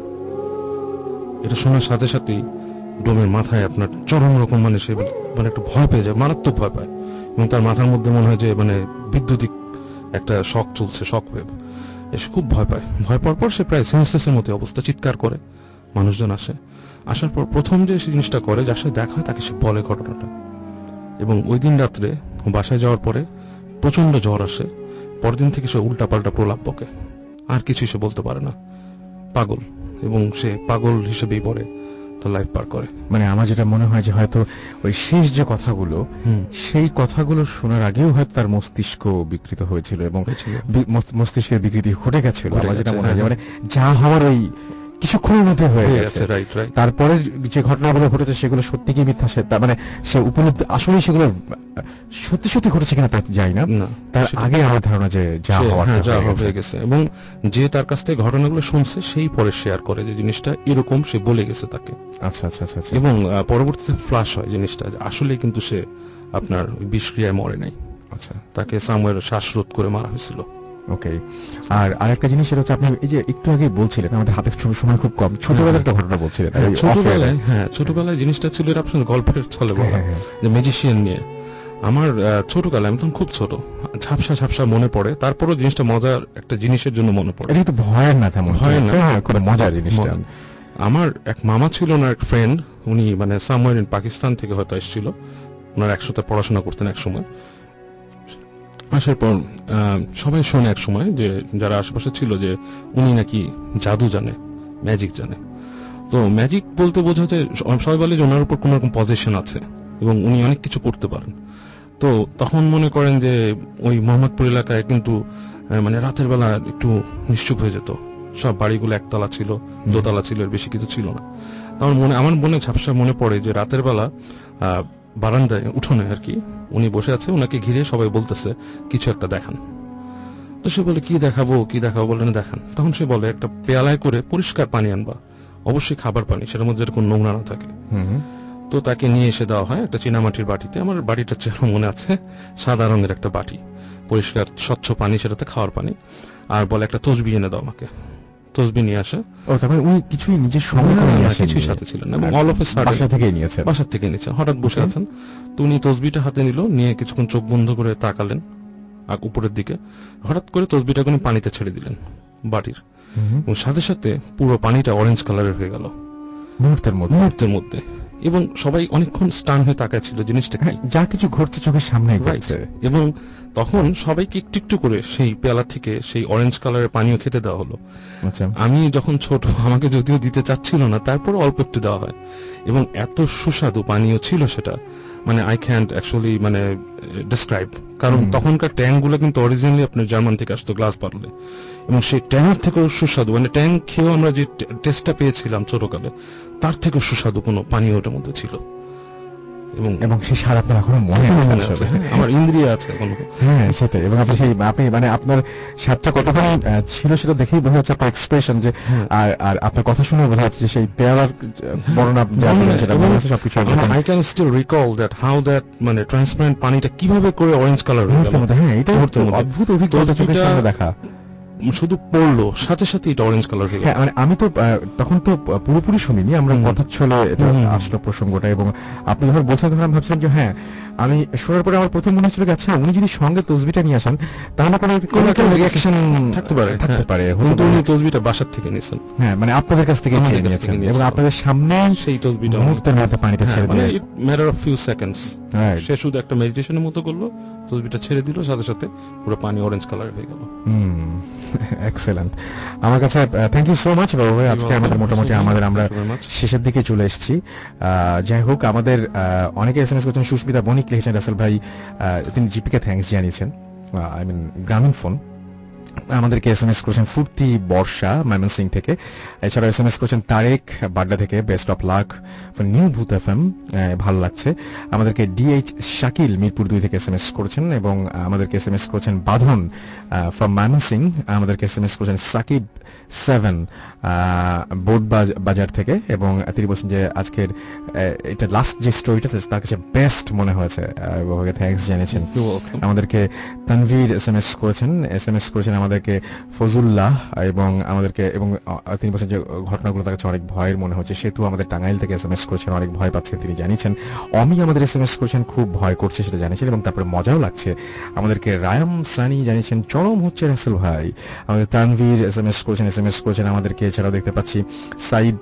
এটা শোনার সাথে সাথেই ডোমের মাথায় আপনার চরম রকম মানে সে মানে একটু ভয় পেয়ে যায়, মারাত্মক ভয় পায়, এবং তার মাথার মধ্যে মনে হয় যে মানে বৈদ্যুতিক একটা শক চলছে, শক ওয়েভ। এসে খুব ভয় পাওয়ার পর সে প্রায় সেন্সলেসের মতো অবস্থা, চিৎকার করে। মানুষজন আসার পর প্রথম যে জিনিসটা করে, যার সাথে দেখা হয় তাকে সে বলে ঘটনাটা। এবং ওই দিন রাত্রে বাসায় যাওয়ার পরে প্রচন্ড জ্বর আসে। পরদিন থেকে সে উল্টাপাল্টা প্রলাপ বকে, আর কিছুই সে বলতে পারে না, পাগল, এবং সে পাগল হিসেবেই পরে তার লাইফ পার করে। মানে আমার যেটা মনে হয় যে হয়তো ওই শেষ যে কথাগুলো, সেই কথাগুলো শোনার আগেও হয়তো তার মস্তিষ্ক বিকৃত হয়েছিল, এবং মস্তিষ্কের বিকৃতি ঘটে গেছিল। আমার যেটা মনে হয় যে মানে যা হওয়ার ওই কিছুক্ষণের মধ্যে হয়ে গেছে। তারপরে যে ঘটনাগুলো ঘটেছে সেগুলো সত্যি কি মিথ্যা, মানে সে উপলব্ধি আসলে সেগুলো সত্যি ঘটেছে কিনা তা যাই না, তার আগে আমার ধারণা যে যা হয়ে গেছে। এবং যে তার কাছ থেকে ঘটনাগুলো শুনছে সেই পরে শেয়ার করে যে জিনিসটা এরকম সে বলে গেছে তাকে। আচ্ছা। এবং পরবর্তীতে ফ্ল্যাশ হয় জিনিসটা, আসলে কিন্তু সে আপনার বিষক্রিয়ায় মরে নাই। আচ্ছা, তাকে সামওয়্যার শ্বাসরোধ করে মারা হয়েছিল। ওকে। আর আরেকটা জিনিস সেটা হচ্ছে, আপনি এই যে একটু আগে বলছিলেন আমাদের হাতে সময় খুব কম, ছোটবেলার একটা ঘটনা বলছিলেন। ছোটবেলায় জিনিসটা ছিল আপনার গল্পের ছলে বলা, যে ম্যাজিশিয়ান নিয়ে। আমার ছোটকালে, আমি তখন খুব ছোট, ঝাপসা মনে পড়ে। তারপরও জিনিসটা মজার একটা জিনিসের জন্য মনে পড়ে। এটা তো ভয়ের না, তেমন ভয়ের না, খুব মজার জিনিসটা। আমার এক মামা ছিল, ওনার এক ফ্রেন্ড, উনি মানে সামওয়্যার ইন পাকিস্তান থেকে হয়তো এসেছিল, ওনার একসাথে পড়াশোনা করতেন এক সময়। আসার পর সবাই শোনে এক সময়, যে যারা আশেপাশে ছিল, যে উনি নাকি জাদু জানে, ম্যাজিক জানে। তো ম্যাজিক বলতে বোঝাতে সবাই বলে যে ওনার উপর কোন রকম পজিশন আছে এবং উনি অনেক কিছু করতে পারেন। তো তখন মনে করেন যে ওই মোহাম্মদপুর এলাকায় কিন্তু মানে রাতের বেলা একটু নিশ্চুপ হয়ে যেত, সব বাড়িগুলো একতলা ছিল, দোতলা ছিল, এর বেশি কিছু ছিল না। আমার মনে ঝাপসা মনে পড়ে যে রাতের বেলা বারান্দায়, উঠোনে আর কি, উনি বসে আছে, ওনাকে ঘিরে সবাই বলতেছে কিছু একটা দেখান। তো সে বলে কি দেখাবো বলে না দেখান। তখন সে বলে একটা পেয়ালায় করে পরিষ্কার পানি আনবা, অবশ্যই খাবার পানি, সেটার মধ্যে এরকম নোংরা না থাকে। তো তাকে নিয়ে এসে দেওয়া হয় একটা চীনামাটির বাটিতে। আমার বাড়িটা চেহারা মনে আছে, সাদা রঙের একটা বাটি, পরিষ্কার স্বচ্ছ পানি, সেটাতে খাওয়ার পানি। আর বলে একটা তসবি এনে দাও আমাকে। তসবি নিয়ে আসে। উনি কিছুই নিজের সঙ্গে কিছুই সাথে ছিলেন না, এবং অল অফ এ সাডেন বাসা থেকে নিয়েছেন। হঠাৎ বসে আছেন, তো উনি তসবিটা হাতে নিল, নিয়ে কিছুক্ষণ চোখ বন্ধ করে তাকালেন উপরের দিকে। হঠাৎ করে তসবিটাকে উনি পানিতে ছেড়ে দিলেন বাড়ির, এবং সাথে সাথে পুরো পানিটা অরেঞ্জ কালারের হয়ে গেল মুহূর্তের মধ্যে। এবং সবাই অনেকক্ষণ স্টান হয়ে তাকায় ছিল, জিনিসটা যা কিছু ঘটছে চোখের সামনে ঘটছে। এবং তখন সবাইকে একটু একটু করে সেই পেয়ালা থেকে সেই অরেঞ্জ কালারের পানীয় খেতে দেওয়া হলো। আমি যখন ছোট, আমাকে যদিও দিতে চাচ্ছিল না, তারপর অল্প একটু দেওয়া হয়, এবং এত সুস্বাদু পানীয় ছিল সেটা, মানে আই ক্যান্ট অ্যাকচুয়ালি মানে ডিসক্রাইব। কারণ তখনকার ট্যাঙ্ক গুলো কিন্তু অরিজিনালি আপনার জার্মান থেকে আসতো, গ্লাস পারলে, এবং সেই ট্যাঙ্ক থেকেও সুস্বাদু, মানে ট্যাঙ্ক খেয়েও আমরা যে টেস্টটা পেয়েছিলাম ছোটকালে, তার থেকে সুস্বাদু কোনো পানীয় ওটার মধ্যে ছিল। এবং সেই স্বাদ আপনার এখনো মনে আছে, আমার ইন্দ্রিয় আছে এখনো। হ্যাঁ, সেটাই। এবং আপনি মানে আপনার স্বাদটা কতখানি ছিল সেটা দেখেই বোঝা যাচ্ছে আপনার এক্সপ্রেশন, যে আর আপনার কথা শুনে বোঝা যাচ্ছে সেই পেয়ালার বর্ণনা যেটা মনে আছে সবকিছু। I can still recall that how that মানে ট্রান্সপারেন্ট পানিটা কিভাবে করে অরেঞ্জ কালার হয়ে গেল। হ্যাঁ, এটাই অদ্ভুত অভিজ্ঞতা, চোখের সামনে দেখা। শুধু পড়লো সাথে সাথে এটা অরেঞ্জ কালার হয়ে গেল। হ্যাঁ, মানে আমি তো তখন তো পুরোপুরি শুনিনি, আমরা কথা চলে এটা আসলো প্রসঙ্গটা, এবং আপনি যখন বলছেন তখন আমি ভাবছিলাম যে হ্যাঁ, আমি শোনার পরে আমার প্রথম মনে হচ্ছিল আচ্ছা উনি যদি সঙ্গে তসবিটা নিয়ে আসেন তাহলে কোনো একটা রিঅ্যাকশন থাকতে পারে। কিন্তু উনি তসবিটা বাসার থেকে নিয়েছেন। হ্যাঁ, মানে আপনাদের কাছ থেকে নিয়েছেন এবং আপনাদের সামনে সেই তসবিটা মুহূর্তের মধ্যে পানিতে ছেড়ে দিলেন, মানে ম্যাটার অফ ফিউ সেকেন্ডস। সে শুধু একটা মেডিটেশনের মতো করলো, তসবিটা ছেড়ে দিল, সাথে সাথে পুরো পানি অরেঞ্জ কালার হয়ে গেল। এক্সেলেন্ট। আমার কাছে থ্যাংক ইউ সো মাচ বাবু ভাই। আজকে আমাদের মোটামুটি আমরা শেষের দিকে চলে এসেছি। যাই হোক, আমাদের অনেকে এসএমএস করছেন। সুস্মিতা বণিক লিখেছেন রাসেল ভাই, তিনি জিপিকে থ্যাঙ্কস জানিয়েছেন, আই মিন গ্রামীণ ফোন। আমাদেরকে এসএমএস করেছেন ফুর্তি বর্ষা ময়মনসিং থেকে। এছাড়া এসএমএস করেছেন তারেক বাড্ডা থেকে, best of luck for new Bhoot FM, ভালো লাগছে। আমাদেরকে ডিএইচ শাকিল মিরপুর 2 থেকে এসএমএস করেছেন, এবং আমাদেরকে এসএমএস করেছেন বাঁধন ফ্রম ময়মনসিং। আমাদেরকে এসএমএস করেছেন সাকিব 7 বোর্ড বাজার থেকে, এবং তিনি বলছেন যে আজকের এটা লাস্ট যে স্টোরিটা তার কাছে বেস্ট মনে হয়েছে, থ্যাঙ্কস জানিয়েছেন। আমাদেরকে তানভীর এসএমএস করেছেন আমাদেরকে ফজুল্লাহ, এবং আমাদেরকে এবং তিনি বলছেন যে ঘটনাগুলো তার কাছে অনেক ভয়ের মনে হচ্ছে। সেতু আমাদের টাঙ্গাইল থেকে এসএমএস করেছেন, অনেক ভয় পাচ্ছেন তিনি জানিয়েছেন। অমি আমাদের এসএমএস করেছেন খুব ভয় করছে সেটা জানিয়েছেন, এবং তারপরে মজাও লাগছে। আমাদেরকে রায়াম সানি জানিয়েছেন চরম হচ্ছে রাসেল ভাই। আমাদের তানভীর এসএমএস করেছেন আমাদেরকে। এছাড়াও দেখতে পাচ্ছি সাইদ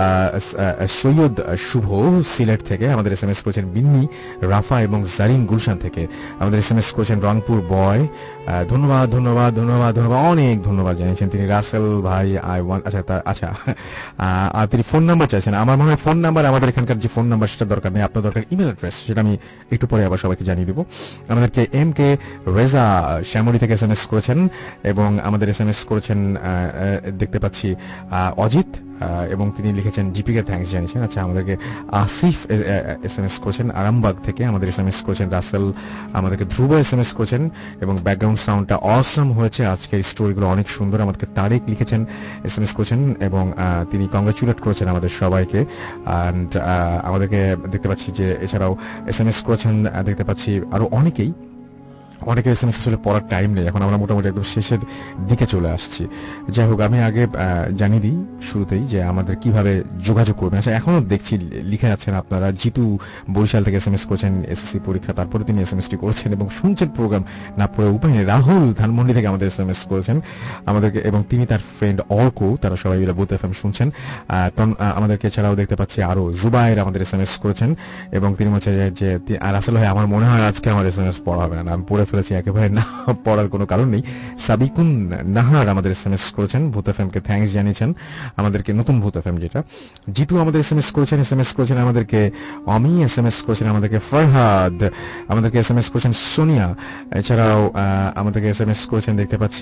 সৈয়দ শুভ সিলেট থেকে আমাদের এসএমএস করেছেন, বিন্নি রাফা এবং জারিন গুলশান থেকে আমাদের এসএমএস করেছেন রংপুর বয়। ধন্যবাদ ধন্যবাদ ধন্যবাদ ধন্যবাদ, অনেক ধন্যবাদ জানিয়েছেন তিনি রাসেল ভাই। আচ্ছা তিনি ফোন নাম্বার চাইছেন। আমার মনে হয় ফোন নাম্বার আমাদের এখানকার যে ফোন নাম্বার সেটা দরকার নেই, আপনার দরকার ইমেল অ্যাড্রেস, সেটা আমি একটু পরে আবার সবাইকে জানিয়ে দেবো। আমাদেরকে এম কে রেজা শ্যামলী থেকে এসএমএস করেছেন, এবং আমাদের এসএমএস করেছেন দেখতে পাচ্ছি অজিত, এবং তিনি লিখেছেন জিপিকে থ্যাঙ্কস জানিয়েছেন। আচ্ছা, আমাদেরকে আসিফ এসএমএস করেছেন আরামবাগ থেকে, আমাদের এসএমএস করেছেন রাসেল। আমাদেরকে ধ্রুব এসএমএস করেছেন, এবং ব্যাকগ্রাউন্ড সাউন্ডটা অসম হয়েছে, আজকের স্টোরিগুলো অনেক সুন্দর। আমাদেরকে তারেক লিখেছেন এসএমএস করেছেন, এবং তিনি কংগ্রাচুলেট করেছেন আমাদের সবাইকে। অ্যান্ড আমাদেরকে দেখতে পাচ্ছি যে এছাড়াও এসএমএস করেছেন দেখতে পাচ্ছি আরো অনেকে এসএমএস আসলে পড়ার টাইম নেই, এখন আমরা মোটামুটি একদম শেষের দিকে চলে আসছি। যাই হোক, আমি আগে জানিয়ে দিই শুরুতেই যে আমাদের কিভাবে যোগাযোগ করবেন। আচ্ছা, এখনো দেখছি লিখে যাচ্ছেন আপনারা। জিতু বরিশাল থেকে এসএমএস করেছেন এসএসসি পরীক্ষা, তারপরে তিনি এসএমএসটি করেছেন এবং শুনছেন প্রোগ্রাম, না পড়ে উপায় নেই। রাহুল ধানমন্ডি থেকে আমাদের এসএমএস করেছেন আমাদেরকে, এবং তিনি তার ফ্রেন্ড অর্ক, তারা সবাই মিলে বুথ এফএম শুনছেন। আমাদেরকে এছাড়াও দেখতে পাচ্ছি আরো জুবাইর আমাদের এসএমএস করেছেন, এবং তিনি বলছেন যে আসলে হয় আমার মনে হয় আজকে আমার এসএমএস পড়া হবে না, আমি পড়ে ফেলেছি, একেবারে না পড়ার কোনো কারণ নেই। সাবিকুন নাহার আমাদের এসএমএস করেছেন, ভূত এফএম কে থ্যাঙ্কস জানিয়েছেন আমাদেরকে, নতুন ভূত এফএম যেটা। জিতু আমাদের এসএমএস করেছেন আমাদেরকে। অমি এসএমএস করেছেন আমাদেরকে। ফরহাদ আমাদেরকে এসএমএস করেছেন। সোনিয়া এছাড়াও আমাদেরকে এসএমএস করেছেন দেখতে পাচ্ছি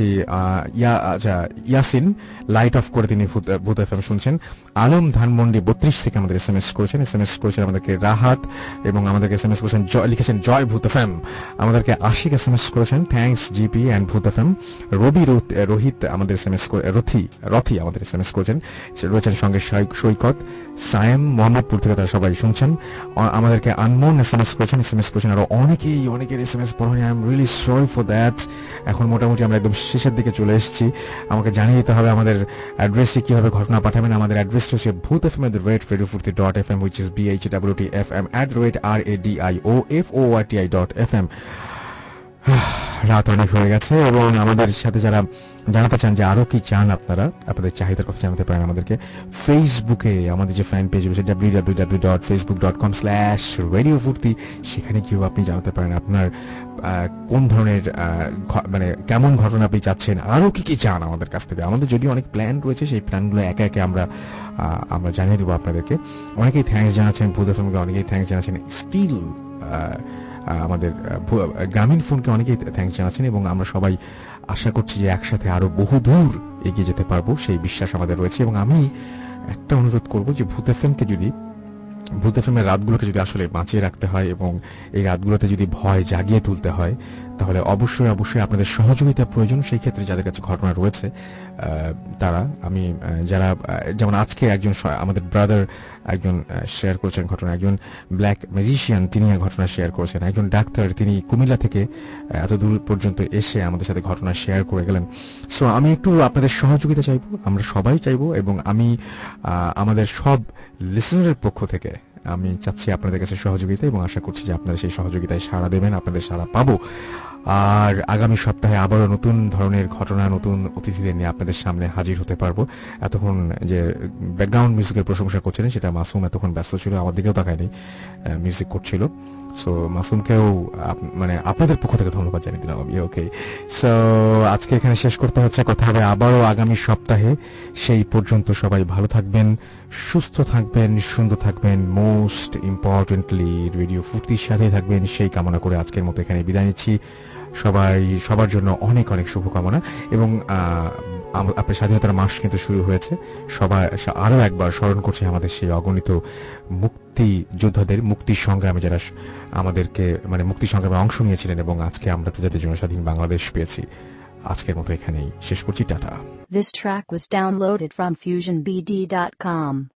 ইয়াসিন, লাইট অফ করে তিনি ভূত এফএম শুনছেন। আলম ধানমন্ডি 32 থেকে আমাদের এসএমএস করেছেন আমাদেরকে রাহাত, এবং আমাদেরকে এসএমএস করেছেন লিখেছেন জয় ভূত এফএম। আমাদেরকে আশিক এসএমএস করেছেন thanks GP and Bhoot FM. Robi Rohit আমাদের এসএমএস রথি আমাদের এসএমএস করেছেন, রয়েছেন সঙ্গে সৈকত সায়েম মোহাম্মদপুর থেকে, তারা সবাই শুনছেন। আমাদেরকে আনমোন এসএমএস করেছেন আরো অনেকের এসএমএস পড়ানি। I am really sorry for that. এখন মোটামুটি আমরা একদম শেষের দিকে চলে এসেছি। আমাকে জানিয়ে দিতে হবে আমাদের অ্যাড্রেসে কিভাবে ঘটনা পাঠাবেন। আমাদের অ্যাড্রেসটা হচ্ছে bhutfm@radiofurti.fm, which is bhwtfm@radioforti.fm। রাত অনেক হয়ে গেছে, এবং আমাদের সাথে যারা জানাতে চান যে আরো কি চান আপনারা, আপনাদের চাহিদার কথা জানাতে পারেন আমাদেরকে ফেসবুকে। আমাদের যে ফ্যান পেজ রয়েছে www.facebook.com/radiofurti, সেখানে গিয়েও আপনি জানাতে পারেন আপনার কোন ধরনের মানে কেমন ঘটনা আপনি চাচ্ছেন, আরো কি চান আমাদের কাছ থেকে। আমাদের যদি অনেক প্ল্যান রয়েছে, সেই প্ল্যানগুলো একে একে আমরা জানিয়ে দেবো আপনাদেরকে। অনেকেই থ্যাঙ্কস জানাচ্ছেন ভূত এফএমকে, অনেকেই থ্যাঙ্কস জানাচ্ছেন স্টিল আমাদের গ্রামীণ ফোনকে, অনেকেই থ্যাঙ্কস জানাচ্ছেন, এবং আমরা সবাই আশা করছি যে একসাথে আরো বহুদূর এগিয়ে যেতে পারবো, সেই বিশ্বাস আমাদের রয়েছে। এবং আমি একটা অনুরোধ করব যে ভূত এফএমের রাতগুলোকে যদি আসলে বাঁচিয়ে রাখতে হয়, এবং এই রাতগুলোতে যদি ভয় জাগিয়ে তুলতে হয়, তাহলে অবশ্যই অবশ্যই আপনাদের সহযোগিতা প্রয়োজন। সেই ক্ষেত্রে যাদের কাছে ঘটনা রয়েছে তারা, আমি যারা যেমন আজকে একজন আমাদের ব্রাদার একজন শেয়ার করেছেন ঘটনা, একজন ব্ল্যাক ম্যাজিশিয়ান তিনি ঘটনা শেয়ার করেছেন, একজন ডাক্তার তিনি কুমিল্লা থেকে এত দূর পর্যন্ত এসে আমাদের সাথে ঘটনা শেয়ার করে গেলেন। সো আমি একটু আপনাদের সহযোগিতা চাইবো, আমরা সবাই চাইবো, এবং আমি আমাদের সব লিসেনারের পক্ষ থেকে আমি চাচ্ছি আপনাদের কাছে সহযোগিতা, এবং আশা করছি যে আপনারা সেই সহযোগিতায় সাড়া দেবেন, আপনাদের সাড়া পাবো। আর আগামী সপ্তাহে আবারও নতুন ধরনের ঘটনা, নতুন অতিথিদের নিয়ে আপনাদের সামনে হাজির হতে পারবো। এতক্ষণ যে ব্যাকগ্রাউন্ড মিউজিকের প্রশংসা করছিলেন সেটা মাসুম এতক্ষণ ব্যস্ত ছিল, আমার দিকেও তাকায়নি, মিউজিক করছিল। সো মাসুমকেও মানে আপনাদের পক্ষ থেকে ধন্যবাদ জানিয়ে দিলাম আমি। ওকে, সো আজকে এখানে শেষ করতে হচ্ছে, কথা হবে আবারও আগামী সপ্তাহে। সেই পর্যন্ত সবাই ভালো থাকবেন, সুস্থ থাকবেন, সুন্দর থাকবেন, মোস্ট ইম্পর্টেন্টলি রেডিও ফুর্তির সাথে থাকবেন, সেই কামনা করে আজকের মতো এখানে বিদায় নিচ্ছি। সবার জন্য অনেক অনেক শুভকামনা, এবং আপনার স্বাধীনতার মাস কিন্তু শুরু হয়েছে। সবাই আরো একবার স্মরণ করছে আমাদের সেই অগণিত মুক্তি যোদ্ধাদের, মুক্তি সংগ্রামে যারা আমাদেরকে মানে মুক্তি সংগ্রামে অংশ নিয়েছিলেন, এবং আজকে আমরা যাদের জন্য স্বাধীন বাংলাদেশ পেয়েছি। আজকের মতো এখানেই শেষ করছি, tata. This track was downloaded from FusionBD.com.